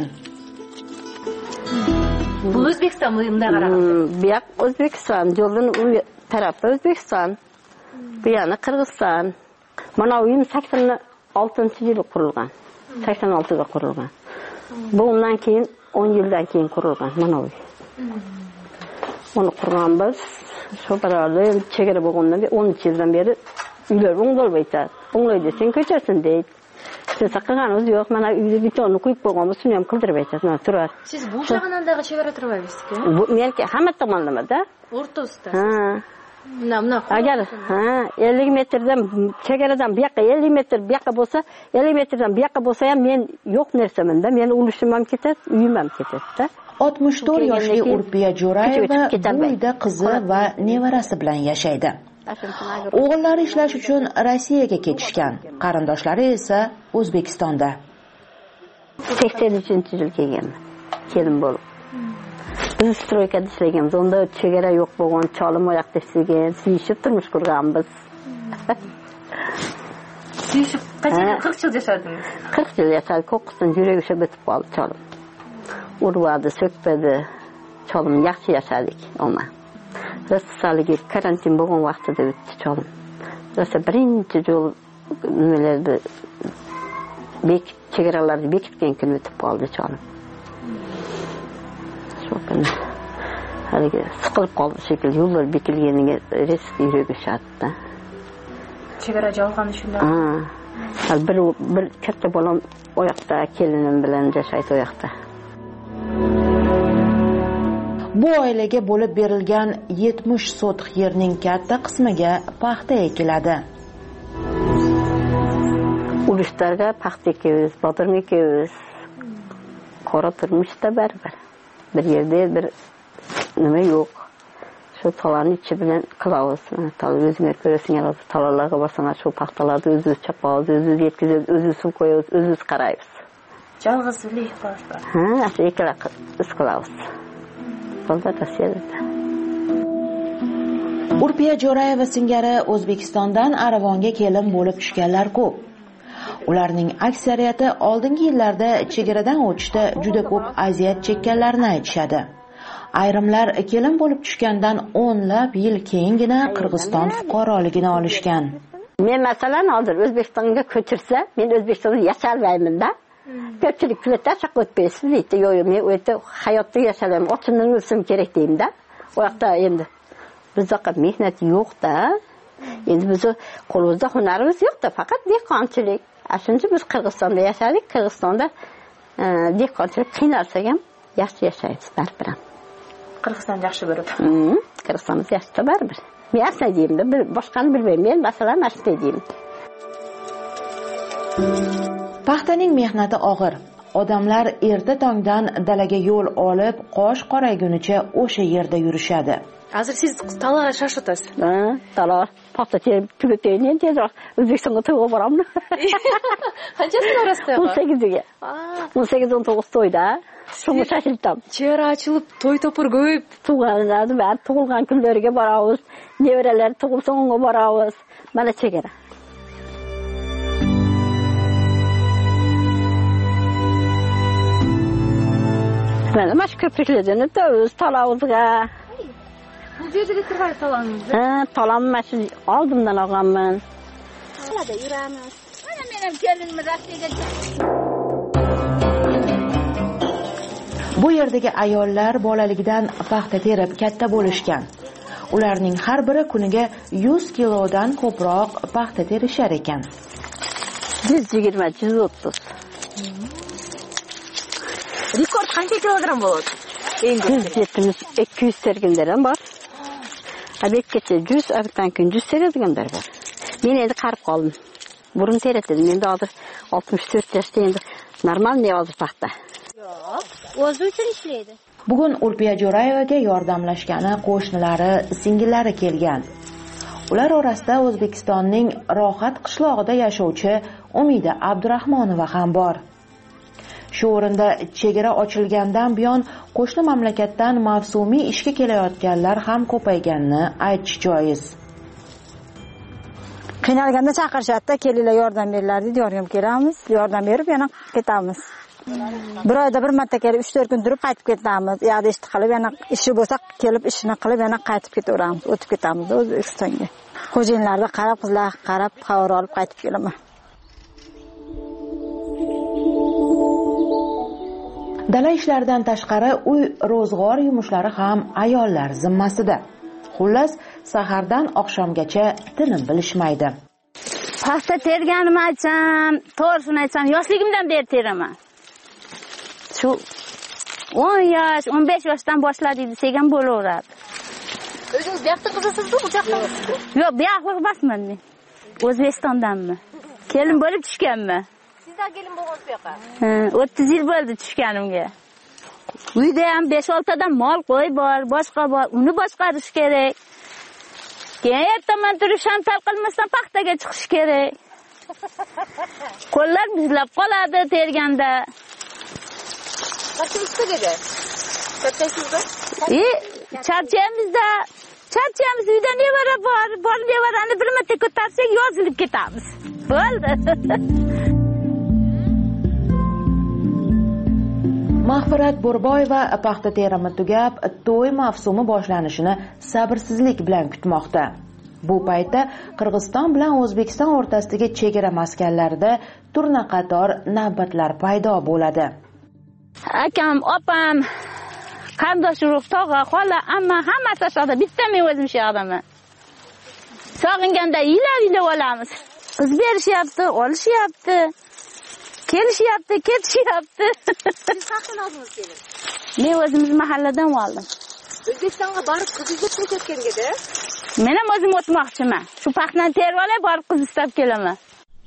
Bu O'zbekiston bo'yimda qaraganda. Bu yoq O'zbekiston, yo'lning u tarafi O'zbekiston. Bu yana Qirg'iziston. Mana uyim sakson oltinchi yili qurilgan. sakson oltida qurilgan. Bu undan keyin o'n yildan keyin qurilgan mana uy. Uni qurgan biz shu barada chegara bo'lgandan beri o'n uch yildan beri uylar o'ng'olmaydi. O'ng'lay desang ko'chasin deydi. Siz qilganimiz yo'q, mana uyda betonni quyib qo'yganmiz, shuni ham qildirib aytasiz, mana turar. Siz bu shag'anandagi chegara turaverasiz-ku? Bu menga hamma tomonlamada. O'rtasida. Ha. Namna. Agar ha ellik metrdan chegaradan bu yoqqa ellik metr bu yoqqa bo'lsa, ellik metrdan bu yoqqa bo'lsa ham men yo'q narsamanda, meni ulushim ham ketadi, uyim ham ketadi-da. oltmish to'rt yoshli Urpiya Jo'rayeva bu uyda qizi va nevarasi bilan yashaydi. O'g'illari ishlash uchun Rossiyaga ketishgan, qarindoshlari esa O'zbekistonda. sakson uchinchi yil kelganman. Kelin bo'lib. Biz stroykada ishlaganmiz. Unda chegara yo'q bo'lgan, cholim oyoqda ishlagan, suyishib turmush qurganmiz. Suyishib qancha qirq yil yashadingiz? qirq yil yashadik, ko'qqisdan yuragi o'sha bitib qoldi cholim. Urvadi, so'kpadi. Cholim yaxshi yashadik, ona. Rossiyaga karantin bo'lgan vaqtida o'tdi cholim. Rossiya birinchi yo'l nimalarni bek chegaralarni bekitgan kun o'tib qoldi cholim. Shokana. Haligi siqilib qoldi shekilli, yo'llar bekilganiga risk yuragi shatdi. Chegara jalg'ani shunday. Ha. Bir bir katta bolam oyoqda, kelinim bilan yashaydi oyoqda. Bu oilaga bo'lib berilgan yetmish sotix yerning katta qismiga paxta ekiladi. Urushlarga paxta ekamiz, botir ekamiz. Qora turmushda baribir. Bir yerda bir nima yo'q. Shu talarning ichi bilan qilamiz. Tal o'zinglar ko'rasizlar, talarlarga borsang shu paxtalarni o'zimiz chaqamiz, o'zimiz yetkazib, o'zimiz suv qo'yamiz, o'zimiz qaraymiz. Jalg'izlik boshqa. Ha, shu ikkala ish qilamiz. Urpiya Jo'rayeva singari O'zbekistondan Arivonga kelin bo'lib tushganlar ko'p. Ularning aksariyati oldingi yillarda chegaradan o'tishda juda ko'p aziyat chekkanlarini aytishadi. Ayrimlar kelin bo'lib tushgandan o'nlab yil keyingina Qirg'iziston fuqaroligini olishgan. Men masalan hozir O'zbekistonga ko'chirsa, men O'zbekistonda yashalmayman-da. Ko'pchilik kulata chaqib o'tmaysiz deydi. Yo'q, men o'ta hayotda yashalayman, ochindan o'lsam kerak deyimda. O yoqda endi bizda mehnat yo'q-da. Endi biz qo'limizda hunarimiz yo'q-da, faqat dehqonchilik. Shuncha biz Qirg'izistonda yashadik, Qirg'izistonda dehqonchilik qiynalsak ham yaxshi yashaymiz baribir. Qirg'iziston yaxshi bo'lib. Hmm, Qirg'izistonimiz yaxshi baribir. Men yaxshi deyimda, boshqani bilmayman. Men masalan yaxshi deyim. Paxtaning mehnati og'ir. Odamlar erta tongdan dalaga yo'l olib, qosh qoraygunicha o'sha yerda yurishadi. Hozir siz talar shashotasiz. Ha, talar. Paxta terib tugatayni tezroq O'zbekistonga to'yga boramni. Qanchasi orasida? o'n sakkiziga. o'n sakkiz o'n to'qqiz to'yda. Shunga shashildim. Chegara ochilib, to'y topur ko'p. Tug'ilganlar, bari tug'ilgan kunlariga boramiz. Nevaralar tug'ilsa unga boramiz. Mana chegara. Mana mash ko'priklardan o'tamiz talavuzga. Bu yerda turgan talangiz. Ha, talam mashi oldimdan olganman. Qalada yuramiz. Mana men ham kelinimni Rossiyaga. Bu yerdagi ayollar bolaligidan paxta terib katta bo'lishgan. Ularning har biri kuniga yuz kilodan ko'proq paxta terishar ekan. yuz yigirma yuz o'ttiz. Rekord qancha kilogram bo'ladi? yuz yetmish ikki yuz terganlar ham bor. Abekkacha yuz, abdan kun yuz teradiganlar bor. Men endi qarib qoldim. Burun teratadim. Endi hozir oltmish to'rt yoshda endi normal ne hozir paxta. Yo'q, o'zi uchun ishlaydi. Bugun Urpiya Jo'rayevaga yordamlashgani qo'shnilari, singillari kelgan. Ular orasida O'zbekistonning Rohat qishlog'ida yashovchi Umida Abdurahmonova ham bor. Shu o'rinda chegara ochilgandan buyon qo'shni mamlakatdan mavsumiy ishga kelayotganlar ham ko'payganini aytish joiz. Qiynalganda chaqirishadi, kelinglar yordam beringlar deydi, yordam kelamiz, yordam berib yana ketamiz. Bir oyda bir marta kelib uch to'rt kun turib qaytib ketamiz. U yoqda ish qilib yana ishi bo'lsa kelib ishini qilib yana qaytib ketaveramiz, o'tib ketamiz O'zbekistonga. Xo'jayinlarga qarab, qizlar qarab, xabar olib qaytib kelaman. Dala ishlaridan tashqari uy ro'zg'or yumushlari ham ayollar zimmasida. Xullas, sahardan oqshomgacha tinim bilishmaydi. Paxta terganim aytsam, to'g'risini aytsam, yoshligimdan beri teraman. Shu o'n yosh, o'n besh yoshdan boshladi degan bo'laveradi. O'zingiz bu yoqda qizisizmi, bu yoqdamisizmi? Yo'q, bu yoqda emasman men. O'zbekistondanman. Kelin bo'lib tushganman. Sizlar kelin bo'lgansiz bu yoqqa? Ha, o'ttiz yil bo'ldi tushganimga. Uyda ham besh olti ta mol qo'y bor, boshqa bor, uni boshqarish kerak. Keyin ertaman turib shantal qilmasdan paxtaga chiqish kerak. Qo'llar muzlab qoladi terganda. Qancha ustagaga? Kattaysizmi? E, charchayamizda, charchayamiz, uyda nevara bor, bor nevarani bir marta ko'tarsak yozilib ketamiz. Bo'ldi. Mahfirat Bo'rboyeva paxta terimi tugab, to'y mavsumi boshlanishini sabrsizlik bilan kutmoqda. Bu paytda Qirg'iziston bilan O'zbekiston o'rtasidagi chegara maskanlarida turna qator navbatlar paydo bo'ladi. Akam, opam, qarindosh urug', tog'a, xola, amma hammasi shoqda, bitta men o'zim shu yoqdaman. Sog'inganda yilab-yilab olamiz. Qiz berishyapti, olishyapti. Kelishyapti, ketishyapti. Siz qayerdan oldingiz kelin? Men o'zimiz mahalladan oldim. O'zbekistonga borib qizingiz ko'rsatganga-da? Men ham o'zim o'tmoqchiman. Shu paxtani terib olay, borib qiz istab kelaman.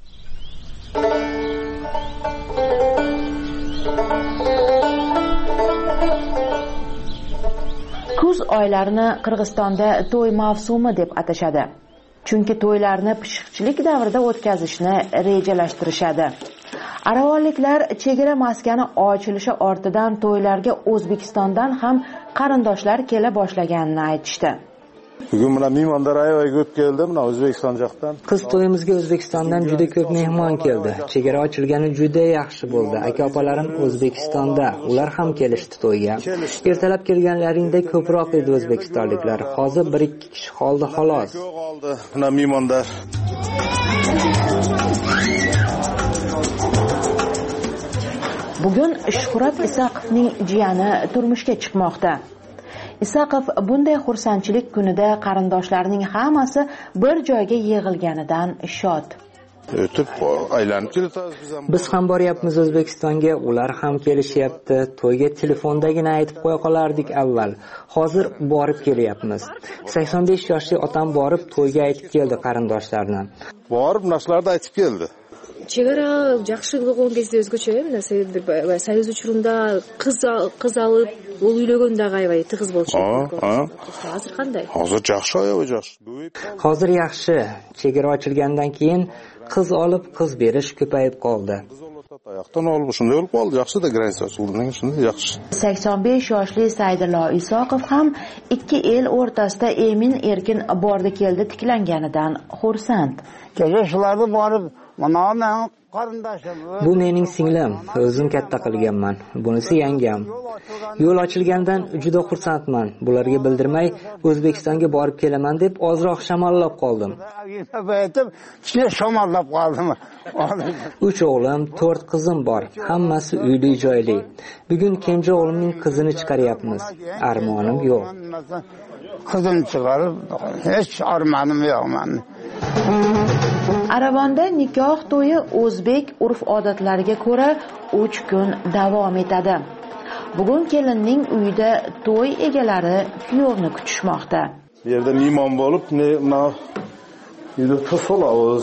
Kuz oylarini Qirg'izistonda to'y mavsumi deb atashadi. Chunki to'ylarni pishiqchilik davrida o'tkazishni rejalashtirishadi. Aravonliklar chegara maskani ochilishi ortidan to'ylarga O'zbekistondan ham qarindoshlar kela boshlaganini aytishdi. Bugun mana mehmonlar ayoy ko'p keldi, mana O'zbekiston yoqdan. Qiz to'yimizga O'zbekistondan juda ko'p mehmon keldi. Chegara ochilgani juda yaxshi bo'ldi. Aka-opalarim O'zbekistonda, ular ham kelishdi to'yga. Ertalab kelganlaringda ko'proq edi o'zbekistonliklar. Hozir bir ikki kishi qoldi xolos. Mana mehmonlar. Bugun Shuhrat Isaqovning jiyani turmushga chiqmoqda. Isaqov bunday xursandchilik kunida qarindoshlarining hammasi bir joyga yig'ilganidan shod. O'tib aylanib kelamiz biz ham. Biz ham boryapmiz O'zbekistonga, ular ham kelishyapti. To'yga telefondagina aytib qo'ya qolardik avval. Hozir borib kelyapmiz. sakson besh yoshli otam borib to'yga aytib keldi qarindoshlarini. Borib narsalarni aytib keldi. Chegara yaxshi bo'lgan kezdе o'zgacha, mana Soyuz uchrunda qiz qiz olib, u uylaganda g'ayvay tig'iz bo'lchi. Hozir qanday? Hozir yaxshi, oyoq yaxshi. Hozir yaxshi. Chegara ochilgandan keyin qiz olib, qiz berish ko'payib qoldi. Oyoqdan olib shunday bo'lib qoldi, yaxshi-da gransiya ochildidan shunday yaxshi. sakson besh yoshli Saydullo Isoqov ham ikki el o'rtasida emin erkin bordi keldi tiklanganidan xursand. Kecha shularni borib, mana men qarindoshim. Bu mening singlim, o'zim katta qilganman. Bunisi yangam. Yo'l ochilgandan juda xursandman. Bularga bildirmay O'zbekistonga borib kelaman deb ozroq shamollab qoldim. Shamollab qoldim. uch o'g'lim, to'rt qizim bor. Hammasi uyli joyli. Bugun kenja o'g'limning qizini chiqaryapmiz. Armonim yo'q. Qizim chiqarib, hech armonim yo'q men. Aravonda nikoh to'yi o'zbek urf-odatlariga ko'ra uch kun davom etadi. Bugun kelinning uyida to'y egalari kuyovni kutishmoqda. Bu yerda mehmon bo'lib, mana uyda to'solamiz.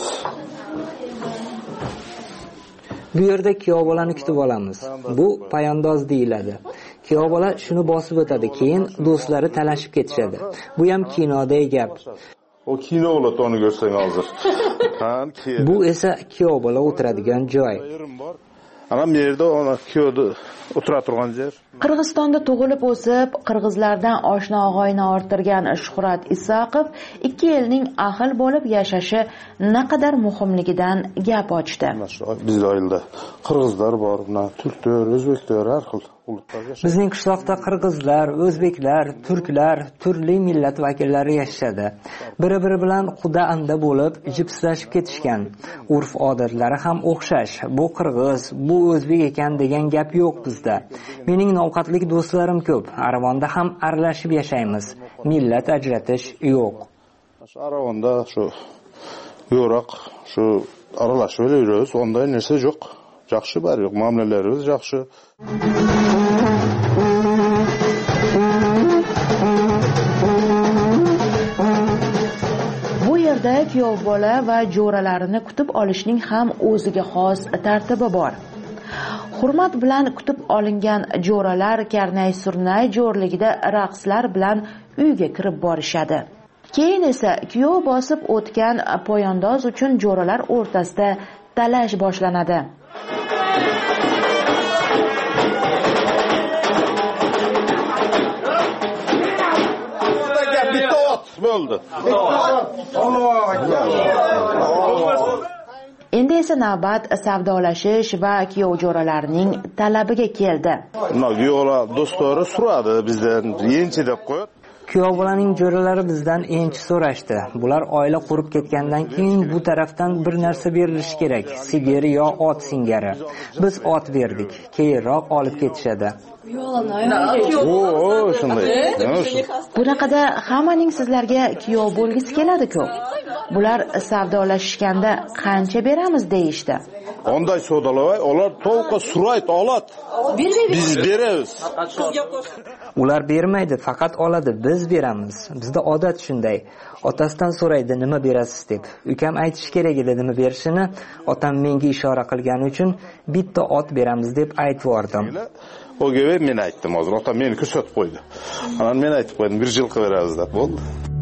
Bu yerda kuyov bolani kutib olamiz. Bu payandoz deyiladi. Kuyov bola shuni bosib o'tadi, keyin do'stlari talashib ketishadi. Bu ham kinodagi gap. O kino bo'ladi, uni ko'rsang hozir. Bu esa kuyov bola o'tiradigan joy. ana bu yerda ona kuyovni o'tira turgan yer. Qirg'izistonda tug'ilib o'sib, qirg'izlardan oshna og'ayni orttirgan Shuhrat Isoqov ikki elning ahil bo'lib yashashi naqadar muhimligidan gap ochdi. Bizning oilada qirg'izlar bor, turklar, o'zbeklar, har xil. Bizning qishloqda qirg'izlar, o'zbeklar, turklar, turli millat vakillari yashashadi. Biri-biri bilan xuda-anda bo'lib, jipslashib ketishgan. Urf-odatlari ham o'xshash. Bu qirg'iz, bu o'zbek ekan degan gap yo'q bizda. Mening ovqatlik do'stlarim ko'p. Aravonda ham aralashib yashaymiz. Millat ajratish yo'q. Shu aravonda shu yo'roq, shu aralashib yuramiz, unday narsa yo'q. Yaxshi bor, yo'q, muomalarimiz yaxshi. Bu yerda kuyov bola va jo'ralarini kutib olishning ham o'ziga xos tartibi bor. Hurmat bilan kutib olingan jo'ralar karnay-surnay jo'rligida raqslar bilan uyga kirib borishadi. Keyin esa kuyov bosib o'tgan poyandoz uchun jo'ralar o'rtasida talash boshlanadi. Bo'ldi. Endi esa navbat savdolashish va kuyov jo'ralarning talabiga keldi. Kuyovlar do'stlari so'radi bizdan enchi deb qo'ydi. Kuyov bolaning jo'ralari bizdan enchi so'rashdi. Bular oila qurib ketgandan keyin bu tarafdan bir narsa berilishi kerak. Sigiri yo ot singari. Biz ot berdik. Keyinroq olib ketishadi. Oo, shunday. Bunaqada hammaning sizlarga kuyov bo'lgisi keladi-ku. Bular savdolashishganda qancha beramiz deyishdi. Onday savdolar, ular to'liq surayt oladi. Biz beramiz. Ular bermaydi, faqat oladi, biz beramiz. Bizda odat shunday. Otasidan so'raydi, nima berasiz deb. Ukam aytish kerak edi nima berishini. Otam menga ishora qilgani uchun bitta ot beramiz deb aytib yordim. O gibi men aytdim hozir. Otam meni ko'rsatib qo'ydi. Ana men aytib qo'ydim, bir yil qilib beramiz deb bo'ldi.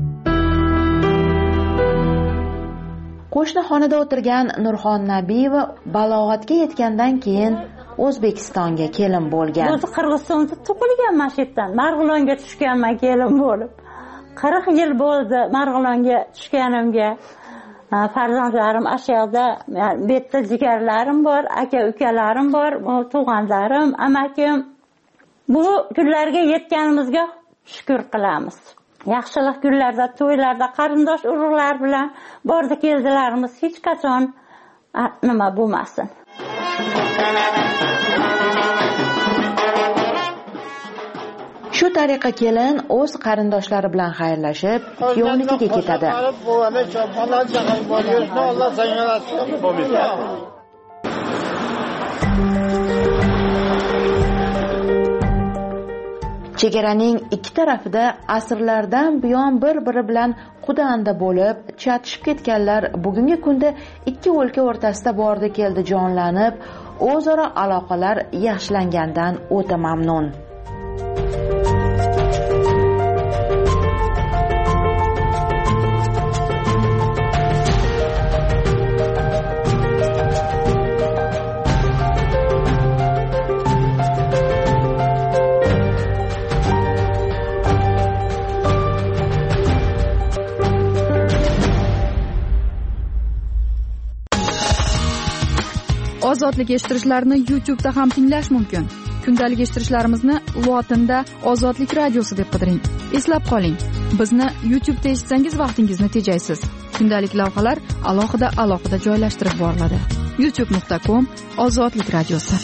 Qo'shni xonada o'tirgan Nurxon Nabiyeva balog'atga yetgandan keyin O'zbekistonga kelin bo'lgan. O'zi Qirg'izistonda tug'ilganman shu yerdan. Marg'ilonga tushganman kelin bo'lib. qirq yil bo'ldi Marg'ilonga tushganimga. Farzandlarim ashyoqda, bu yerda jigarlarim bor, aka-ukalarim bor, tug'anlarim, amakim. Bu kunlarga yetganimizga shukr qilamiz. Yaxshilik kunlarda, to'ylarda qarindosh urug'lar bilan bordi keldilarimiz hech qachon nima bo'lmasin. Shu tariqa kelin o'z qarindoshlari bilan xayrlashib, kuyovnikiga ketadi. Chegaraning ikki tarafida asrlardan buyon bir-biri bilan qudanda bo'lib, chatishib ketganlar bugungi kunda ikki o'lka o'rtasida bordi keldi jonlanib, o'zaro aloqalar yaxshilangandan o'ta mamnun. Ozodlik eshittirishlarni YouTube'da ham tinglash mumkin. Kundalik eshittirishlarimizni lotinda Ozodlik radiosi deb qidiring. Eslab qoling, bizni YouTube'da eshitsangiz vaqtingizni tejaysiz. Kundalik lavhalar alohida alohida joylashtirib boriladi. youtube nuqta com Ozodlik radiosi.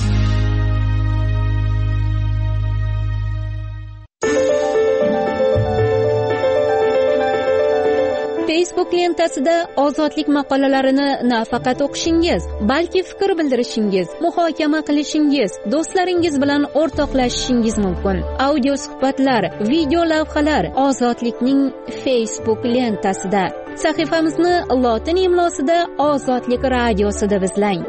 Facebook lentasida ozodlik maqolalarini nafaqat o'qishingiz, balki fikr bildirishingiz, muhokama qilishingiz, do'stlaringiz bilan o'rtoqlashishingiz mumkin. Audio suhbatlar, video lavhalar Ozodlikning Facebook lentasida. Sahifamizni lotin imlosida Ozodlik radiosida izlang.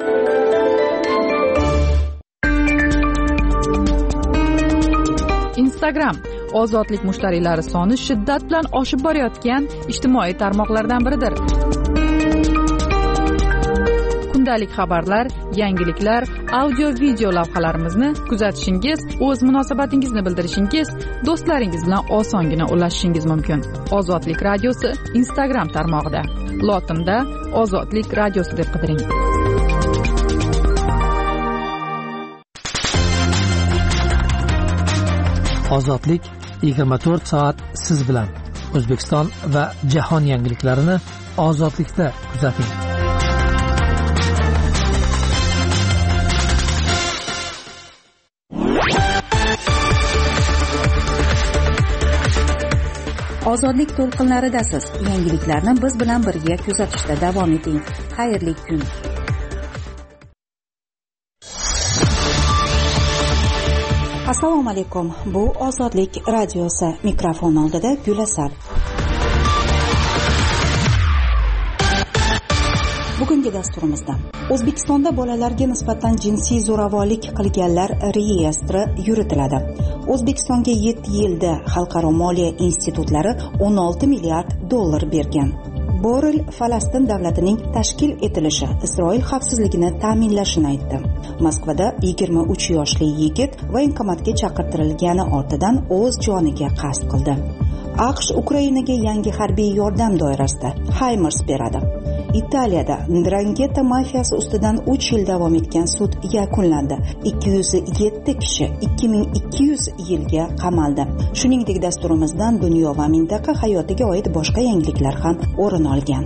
Instagram ozodlik mushtariylari soni shiddat bilan oshib borayotgan ijtimoiy tarmoqlardan biridir. kundalik xabarlar, yangiliklar, audio video lavhalarimizni kuzatishingiz, o'z munosabatingizni bildirishingiz, do'stlaringiz bilan osongina ulashishingiz mumkin. Ozodlik radiosi Instagram tarmog'ida. Lotinda Ozodlik radiosi deb qidiring. Ozodlik yigirma to'rt soat siz bilan. O'zbekiston va jahon yangiliklarini ozodlikda kuzating. Ozodlik to'lqinlaridasiz. Yangiliklarni biz bilan birga kuzatishda davom eting. Xayrli kun. Assalomu alaykum. Bu Ozodlik radiosi. Mikrofon oldida Gulasar. Bugungi dasturimizda O'zbekistonda bolalarga nisbatan jinsiy zo'ravonlik qilganlar reyestri yuritiladi. O'zbekistonga yetti yilda xalqaro moliya institutlari o'n olti milliard dollar bergan. Borrell Falastin davlatining tashkil etilishi Isroil xavfsizligini ta'minlashini aytdi. Moskvada yigirma uch yoshli yigit voyinkomatga chaqirtirilgani ortidan o'z joniga qasd qildi. AQSh Ukrainaga yangi harbiy yordam doirasida HIMARS beradi. Italiyada Ndrangheta mafiyasi ustidan uch yil davom etgan sud yakunlandi. ikki yuz yetti kishi ikki ming ikki yuz yilga qamaldi. Shuningdek, dasturimizdan dunyo va mintaqa hayotiga oid boshqa yangiliklar ham o'rin olgan.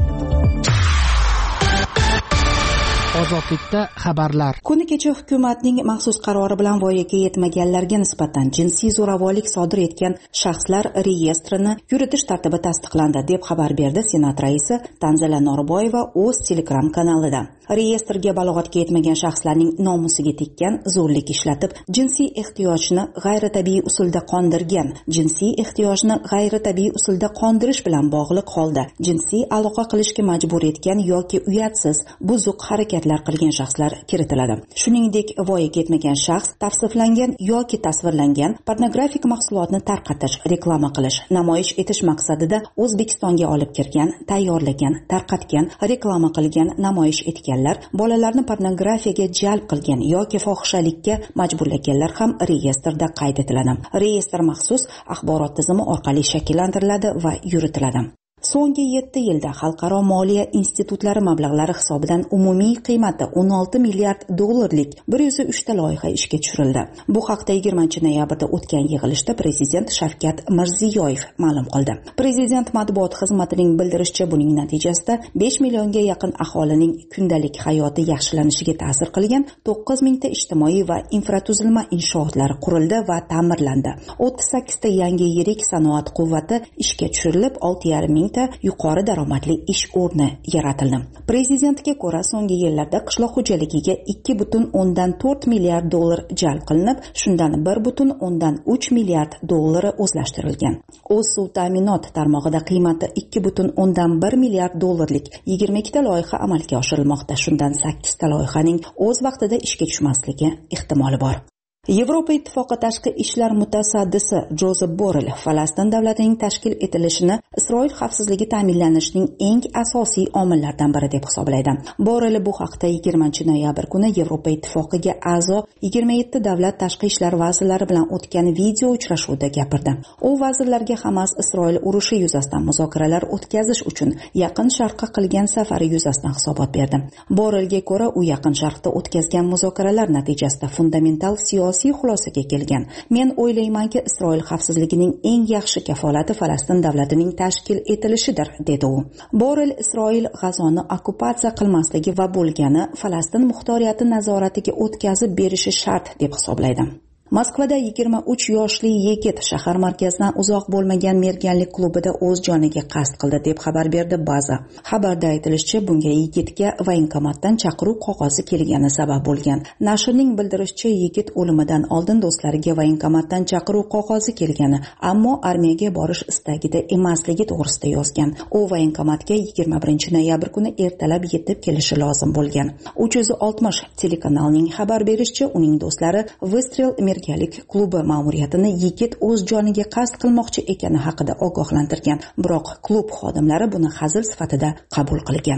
Ozodlikda xabarlar. Kuni kecha hukumatning maxsus qarori bilan voyaga yetmaganlarga nisbatan jinsiy zo'ravonlik sodir etgan shaxslar reyestrini yuritish tartibi tasdiqlandi deb xabar berdi Senat raisi Tanzila Norboyeva o'z Telegram kanalida. Reyestrga balog'atga yetmagan shaxslarning nomusiga tekkan, zo'rlik ishlatib, jinsiy ehtiyojni g'ayritabiiy usulda qondirgan, jinsiy ehtiyojni g'ayritabiiy usulda qondirish bilan bog'liq holda jinsiy aloqa qilishga majbur etgan yoki uyatsiz, buzuq harakatlar qilgan shaxslar kiritiladi. Shuningdek, voyaga yetmagan shaxs tavsiflangan yoki tasvirlangan pornografik mahsulotni tarqatish, reklama qilish, namoyish etish maqsadida O'zbekistonga olib kirgan, tayyorlagan, tarqatgan, reklama qilgan, namoyish etgan bolalarni pornografiyaga jalb qilgan yoki fohishalikka majburlaganlar ham reyestrda qayd etiladi. Reyestr maxsus axborot tizimi orqali shakllantiriladi va yuritiladi. So'nggi yetti yilda xalqaro moliya institutlari mablag'lari hisobidan umumiy qiymati o'n olti milliard dollarlik bir yuz uch ta loyiha ishga tushirildi. Bu haqda yigirmanchi noyabrda o'tgan yig'ilishda Prezident Shavkat Mirziyoyev ma'lum qildi. Prezident matbuot xizmatining bildirishicha, buning natijasida besh millionga yaqin aholining kundalik hayoti yaxshilanishiga ta'sir qilgan to'qqiz mingta ijtimoiy va infratuzilma inshootlari qurildi va ta'mirlandi. o'ttiz sakkiz ta yangi yirik sanoat quvvati ishga tushirilib, olti yarim ming yuqori daromadli ish o'rni yaratildi. Prezidentga ko'ra, so'nggi yillarda qishloq xo'jaligiga ikki butun o'ndan to'rt milliard dollar jalb qilinib, shundan bir butun o'ndan uch milliard dollari o'zlashtirilgan. O'z suv ta'minot tarmog'ida qiymati ikki butun o'ndan bir milliard dollarlik yigirma ikki ta loyiha amalga oshirilmoqda. Shundan sakkiz ta loyihaning o'z vaqtida ishga tushmasligi ehtimoli bor. Yevropa Ittifoqi tashqi ishlar mutasaddisi Jozef Borrell Falastin davlatining tashkil etilishini Isroil xavfsizligi ta'minlanishining eng asosiy omillaridan biri deb hisoblaydi. Borrell bu haqda yigirmanchi noyabr kuni Yevropa Ittifoqiga a'zo yigirma yetti davlat tashqi ishlar vazirlari bilan o'tgan video uchrashuvida gapirdi. U vazirlarga Hamas Isroil urushi yuzasidan muzokaralar o'tkazish uchun Yaqin Sharqqa qilgan safari yuzasidan hisobot berdi. Borrellga ko'ra, u Yaqin Sharqda o'tkazgan muzokaralar natijasida fundamental siyosiy siyosiy xulosaga kelgan. Men o'ylaymanki, Isroil xavfsizligining eng yaxshi kafolati Falastin davlatining tashkil etilishidir, dedi u. Borrell Isroil G'azoni okkupatsiya qilmasligi va bo'lgani Falastin muxtoriyati nazoratiga o'tkazib berishi shart deb hisoblaydi. Moskvada yigirma uch yoshli yigit shahar markazidan uzoq bo'lmagan merganlik klubida o'z joniga qasd qildi deb xabar berdi Baza. Xabarda aytilishicha, bunga yigitga voyinkomatdan chaqiruv qog'ozi kelgani sabab bo'lgan. Nashrning bildirishicha, yigit o'limidan oldin do'stlariga voyinkomatdan chaqiruv qog'ozi kelgani, ammo armiyaga borish istagida emasligi to'g'risida yozgan. U voyinkomatga yigirma birinchi noyabr kuni ertalab yetib kelishi lozim bo'lgan. uch yuz oltmish telekanalining xabar berishicha, uning do'stlari Vestrel merganlik klubi ma'muriyatini yigit o'z joniga qasd qilmoqchi ekani haqida ogohlantirgan, biroq klub xodimlari buni hazil sifatida qabul qilgan.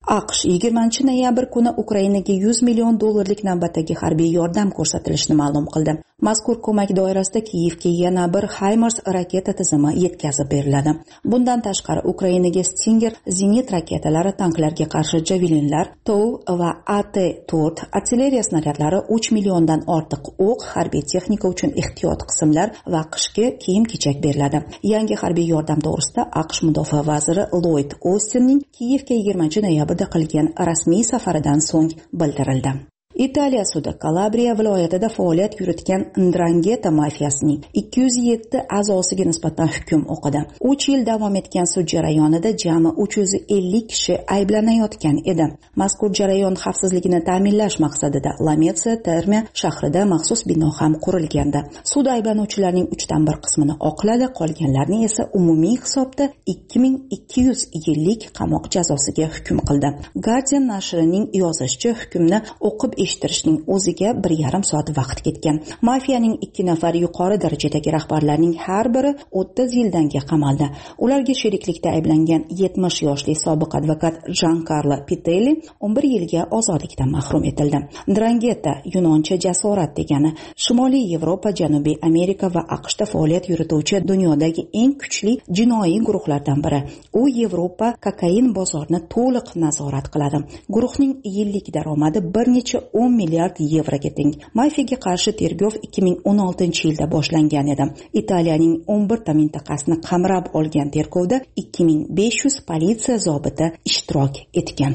aqsh yigirmanchi noyabr kuni Ukrainaga yuz million dollarlik navbatdagi harbiy yordam ko'rsatilishini ma'lum qildi. Mazkur ko'mak doirasida Kiyevga yana bir HIMARS raketa tizimi yetkazib beriladi. Bundan tashqari Ukrainaga Stinger zenit raketalari, tanklarga qarshi Javelinlar, T O W va A T to'rt artilleriya snaryadlari, uch milliondan ortiq o'q, harbiy texnika uchun ehtiyot qismlar va qishki kiyim-kechak beriladi. Yangi harbiy yordam to'g'risida aqsh mudofaa vaziri Lloyd Austinning Kiyevga yigirmanchi noyabrda qilgan rasmiy safaridan so'ng bildirildi. Italiya sudi Kalabriya viloyatida faoliyat yuritgan Ndrangheta mafiyasining ikki yuz yetti a'zosiga nisbatan hukm o'qidi. uch yil davom etgan sud jarayonida jami uch yuz ellik kishi ayblanayotgan edi. Mazkur jarayon xavfsizligini ta'minlash maqsadida Lamezia Terme shahrida maxsus bino ham qurilgandi. Sud ayblanuvchilarning uchdan bir qismini oqladi, qolganlarni esa umumiy hisobda ikki ming ikki yuz yillik qamoq jazosiga hukm qildi. Guardian nashrining yozishicha, hukmni o'qib eshittirishning o'ziga bir yarim soat vaqt ketgan. Mafiyaning ikki nafar yuqori darajadagi rahbarlarining har biri o'ttiz yildanga qamaldi. Ularga sheriklikda ayblangan yetmish yoshli sobiq advokat Giancarlo Pitelli o'n bir yilga ozodlikdan mahrum etildi. Ndrangheta yunoncha jasorat degani. Shimoliy Yevropa, Janubiy Amerika va AQShda faoliyat yurituvchi dunyodagi eng kuchli jinoiy guruhlardan biri. U Yevropa kokain bozorini to'liq nazorat qiladi. Guruhning yillik daromadi bir necha o'n milliard yevroga teng. Mafiyaga qarshi tergov ikki ming o'n oltinchi yilda boshlangan edi. Italiyaning o'n birta mintaqasini qamrab olgan tergovda ikki ming besh yuz politsiya zobiti ishtirok etgan.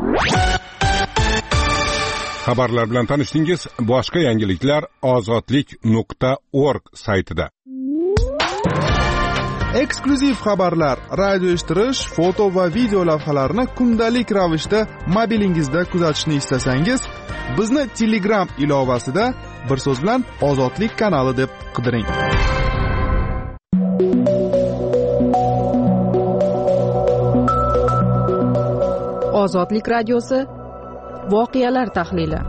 Xabarlar bilan tanishdingiz. Boshqa yangiliklar ozodlik nuqta org saytida. Eksklyuziv xabarlar, radio eshittirish, foto va video lavhalarni kundalik ravishda mobilingizda kuzatishni istasangiz, bizni Telegram ilovasida bir so'z bilan Ozodlik kanali deb qidiring. Ozodlik radiosi voqealar tahlili.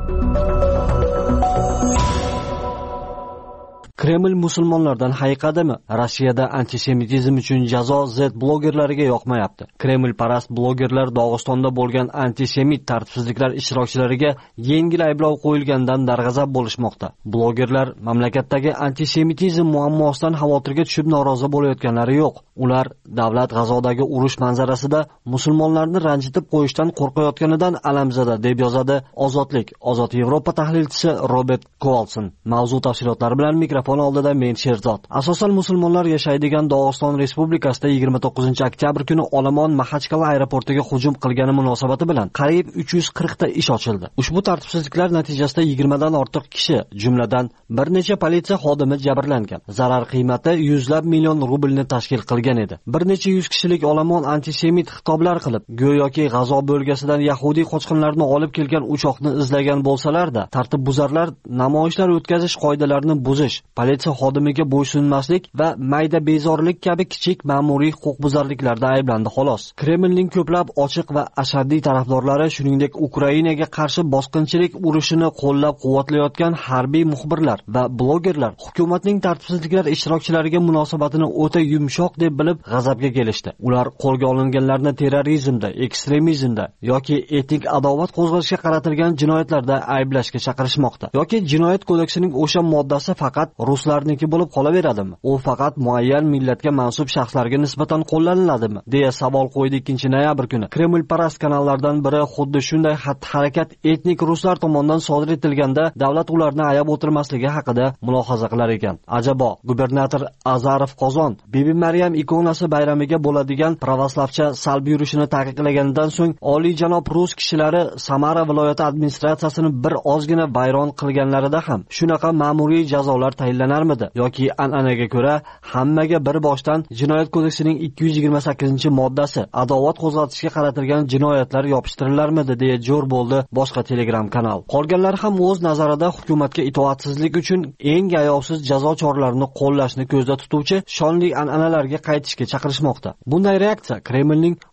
Kreml musulmonlardan hayiqadimi? Rossiyada antisemitizm uchun jazo Z blogerlariga yoqmayapti. Kreml parast blogerlar Dog'istonda bo'lgan antisemit tartibsizliklar ishtirokchilariga yengil ayblov qo'yilgandan darg'azab bo'lishmoqda. Blogerlar mamlakatdagi antisemitizm muammosidan xavotirga tushib norozi bo'layotganlari yo'q. Ular davlat G'azodagi urush manzarasida musulmonlarni ranjitib qo'yishdan qo'rqayotganidan alamzada, deb yozadi Ozodlik. Ozod Yevropa tahlilchisi Robert Kovalson. Mavzu tafsilotlari bilan mikrofon oldida men Sherzod. Asosan musulmonlar yashaydigan Dog'iston Respublikasida yigirma to'qqizinchi oktyabr kuni olomon Maxachkala aeroportiga hujum qilgani munosabati bilan qariyb uch yuz qirq ta ish ochildi. Ushbu tartibsizliklar natijasida yigirmadan ortiq kishi, jumladan bir necha politsiya xodimi jabrlangan. Zarar qiymati yuzlab million rublni tashkil qilgan edi. Bir necha yuz kishilik olomon antisemit xitoblar qilib, go'yoki G'azo bo'lgasidan yahudiy qochqinlarni olib kelgan uchoqni izlagan bo'lsalar-da, tartibbuzarlar namoyishlar o'tkazish qoidalarini buzish, politsiya xodimiga bo'ysunmaslik va mayda bezorlik kabi kichik ma'muriy huquqbuzarliklarda ayblandi xolos. Kremlning ko'plab ochiq va ashaddiy tarafdorlari, shuningdek Ukrainaga qarshi bosqinchilik urushini qo'llab-quvvatlayotgan harbiy muxbirlar va blogerlar hukumatning tartibsizliklar ishtirokchilariga munosabatini o'ta yumshoq deb bilib g'azabga kelishdi. Ular qo'lga olinganlarni terrorizmda, ekstremizmda yoki etnik adovat qo'zg'ashga qaratilgan jinoyatlarda ayblashga chaqirishmoqda. Yoki jinoyat kodeksining o'sha moddasi faqat ruslarniki bo'lib qolaveradimi? U faqat muayyan millatga mansub shaxslarga nisbatan qo'llaniladimi? deya savol qo'ydi ikkinchi noyabr kuni. Kreml parast kanallardan biri xuddi shunday xatti-harakat etnik ruslar tomonidan sodir etilganda davlat ularni ayab o'tirmasligi haqida mulohaza qilar ekan. Ajabo, gubernator Azarov Qozon Bibi Maryam ikonasi bayramiga bo'ladigan pravoslavcha salb yurishini taqiqlaganidan so'ng oliy janob rus kishilari Samara viloyati administratsiyasini bir ozgina vayron qilganlarida ham shunaqa ma'muriy jazolar tayinlanarmidi yoki an'anaga ko'ra hammaga bir boshdan jinoyat kodeksining ikki yuz yigirma sakkizinchi moddasi adovat qo'zg'atishga qaratilgan jinoyatlar yopishtirilarmidi deya jo'r bo'ldi boshqa Telegram kanal. Qolganlar ham o'z nazarida hukumatga itoatsizlik uchun eng ayovsiz jazo choralarini qo'llashni ko'zda tutuvchi shonli an'analarga qaytishga chaqirishmoqda. Bunday reaksiya Kremlning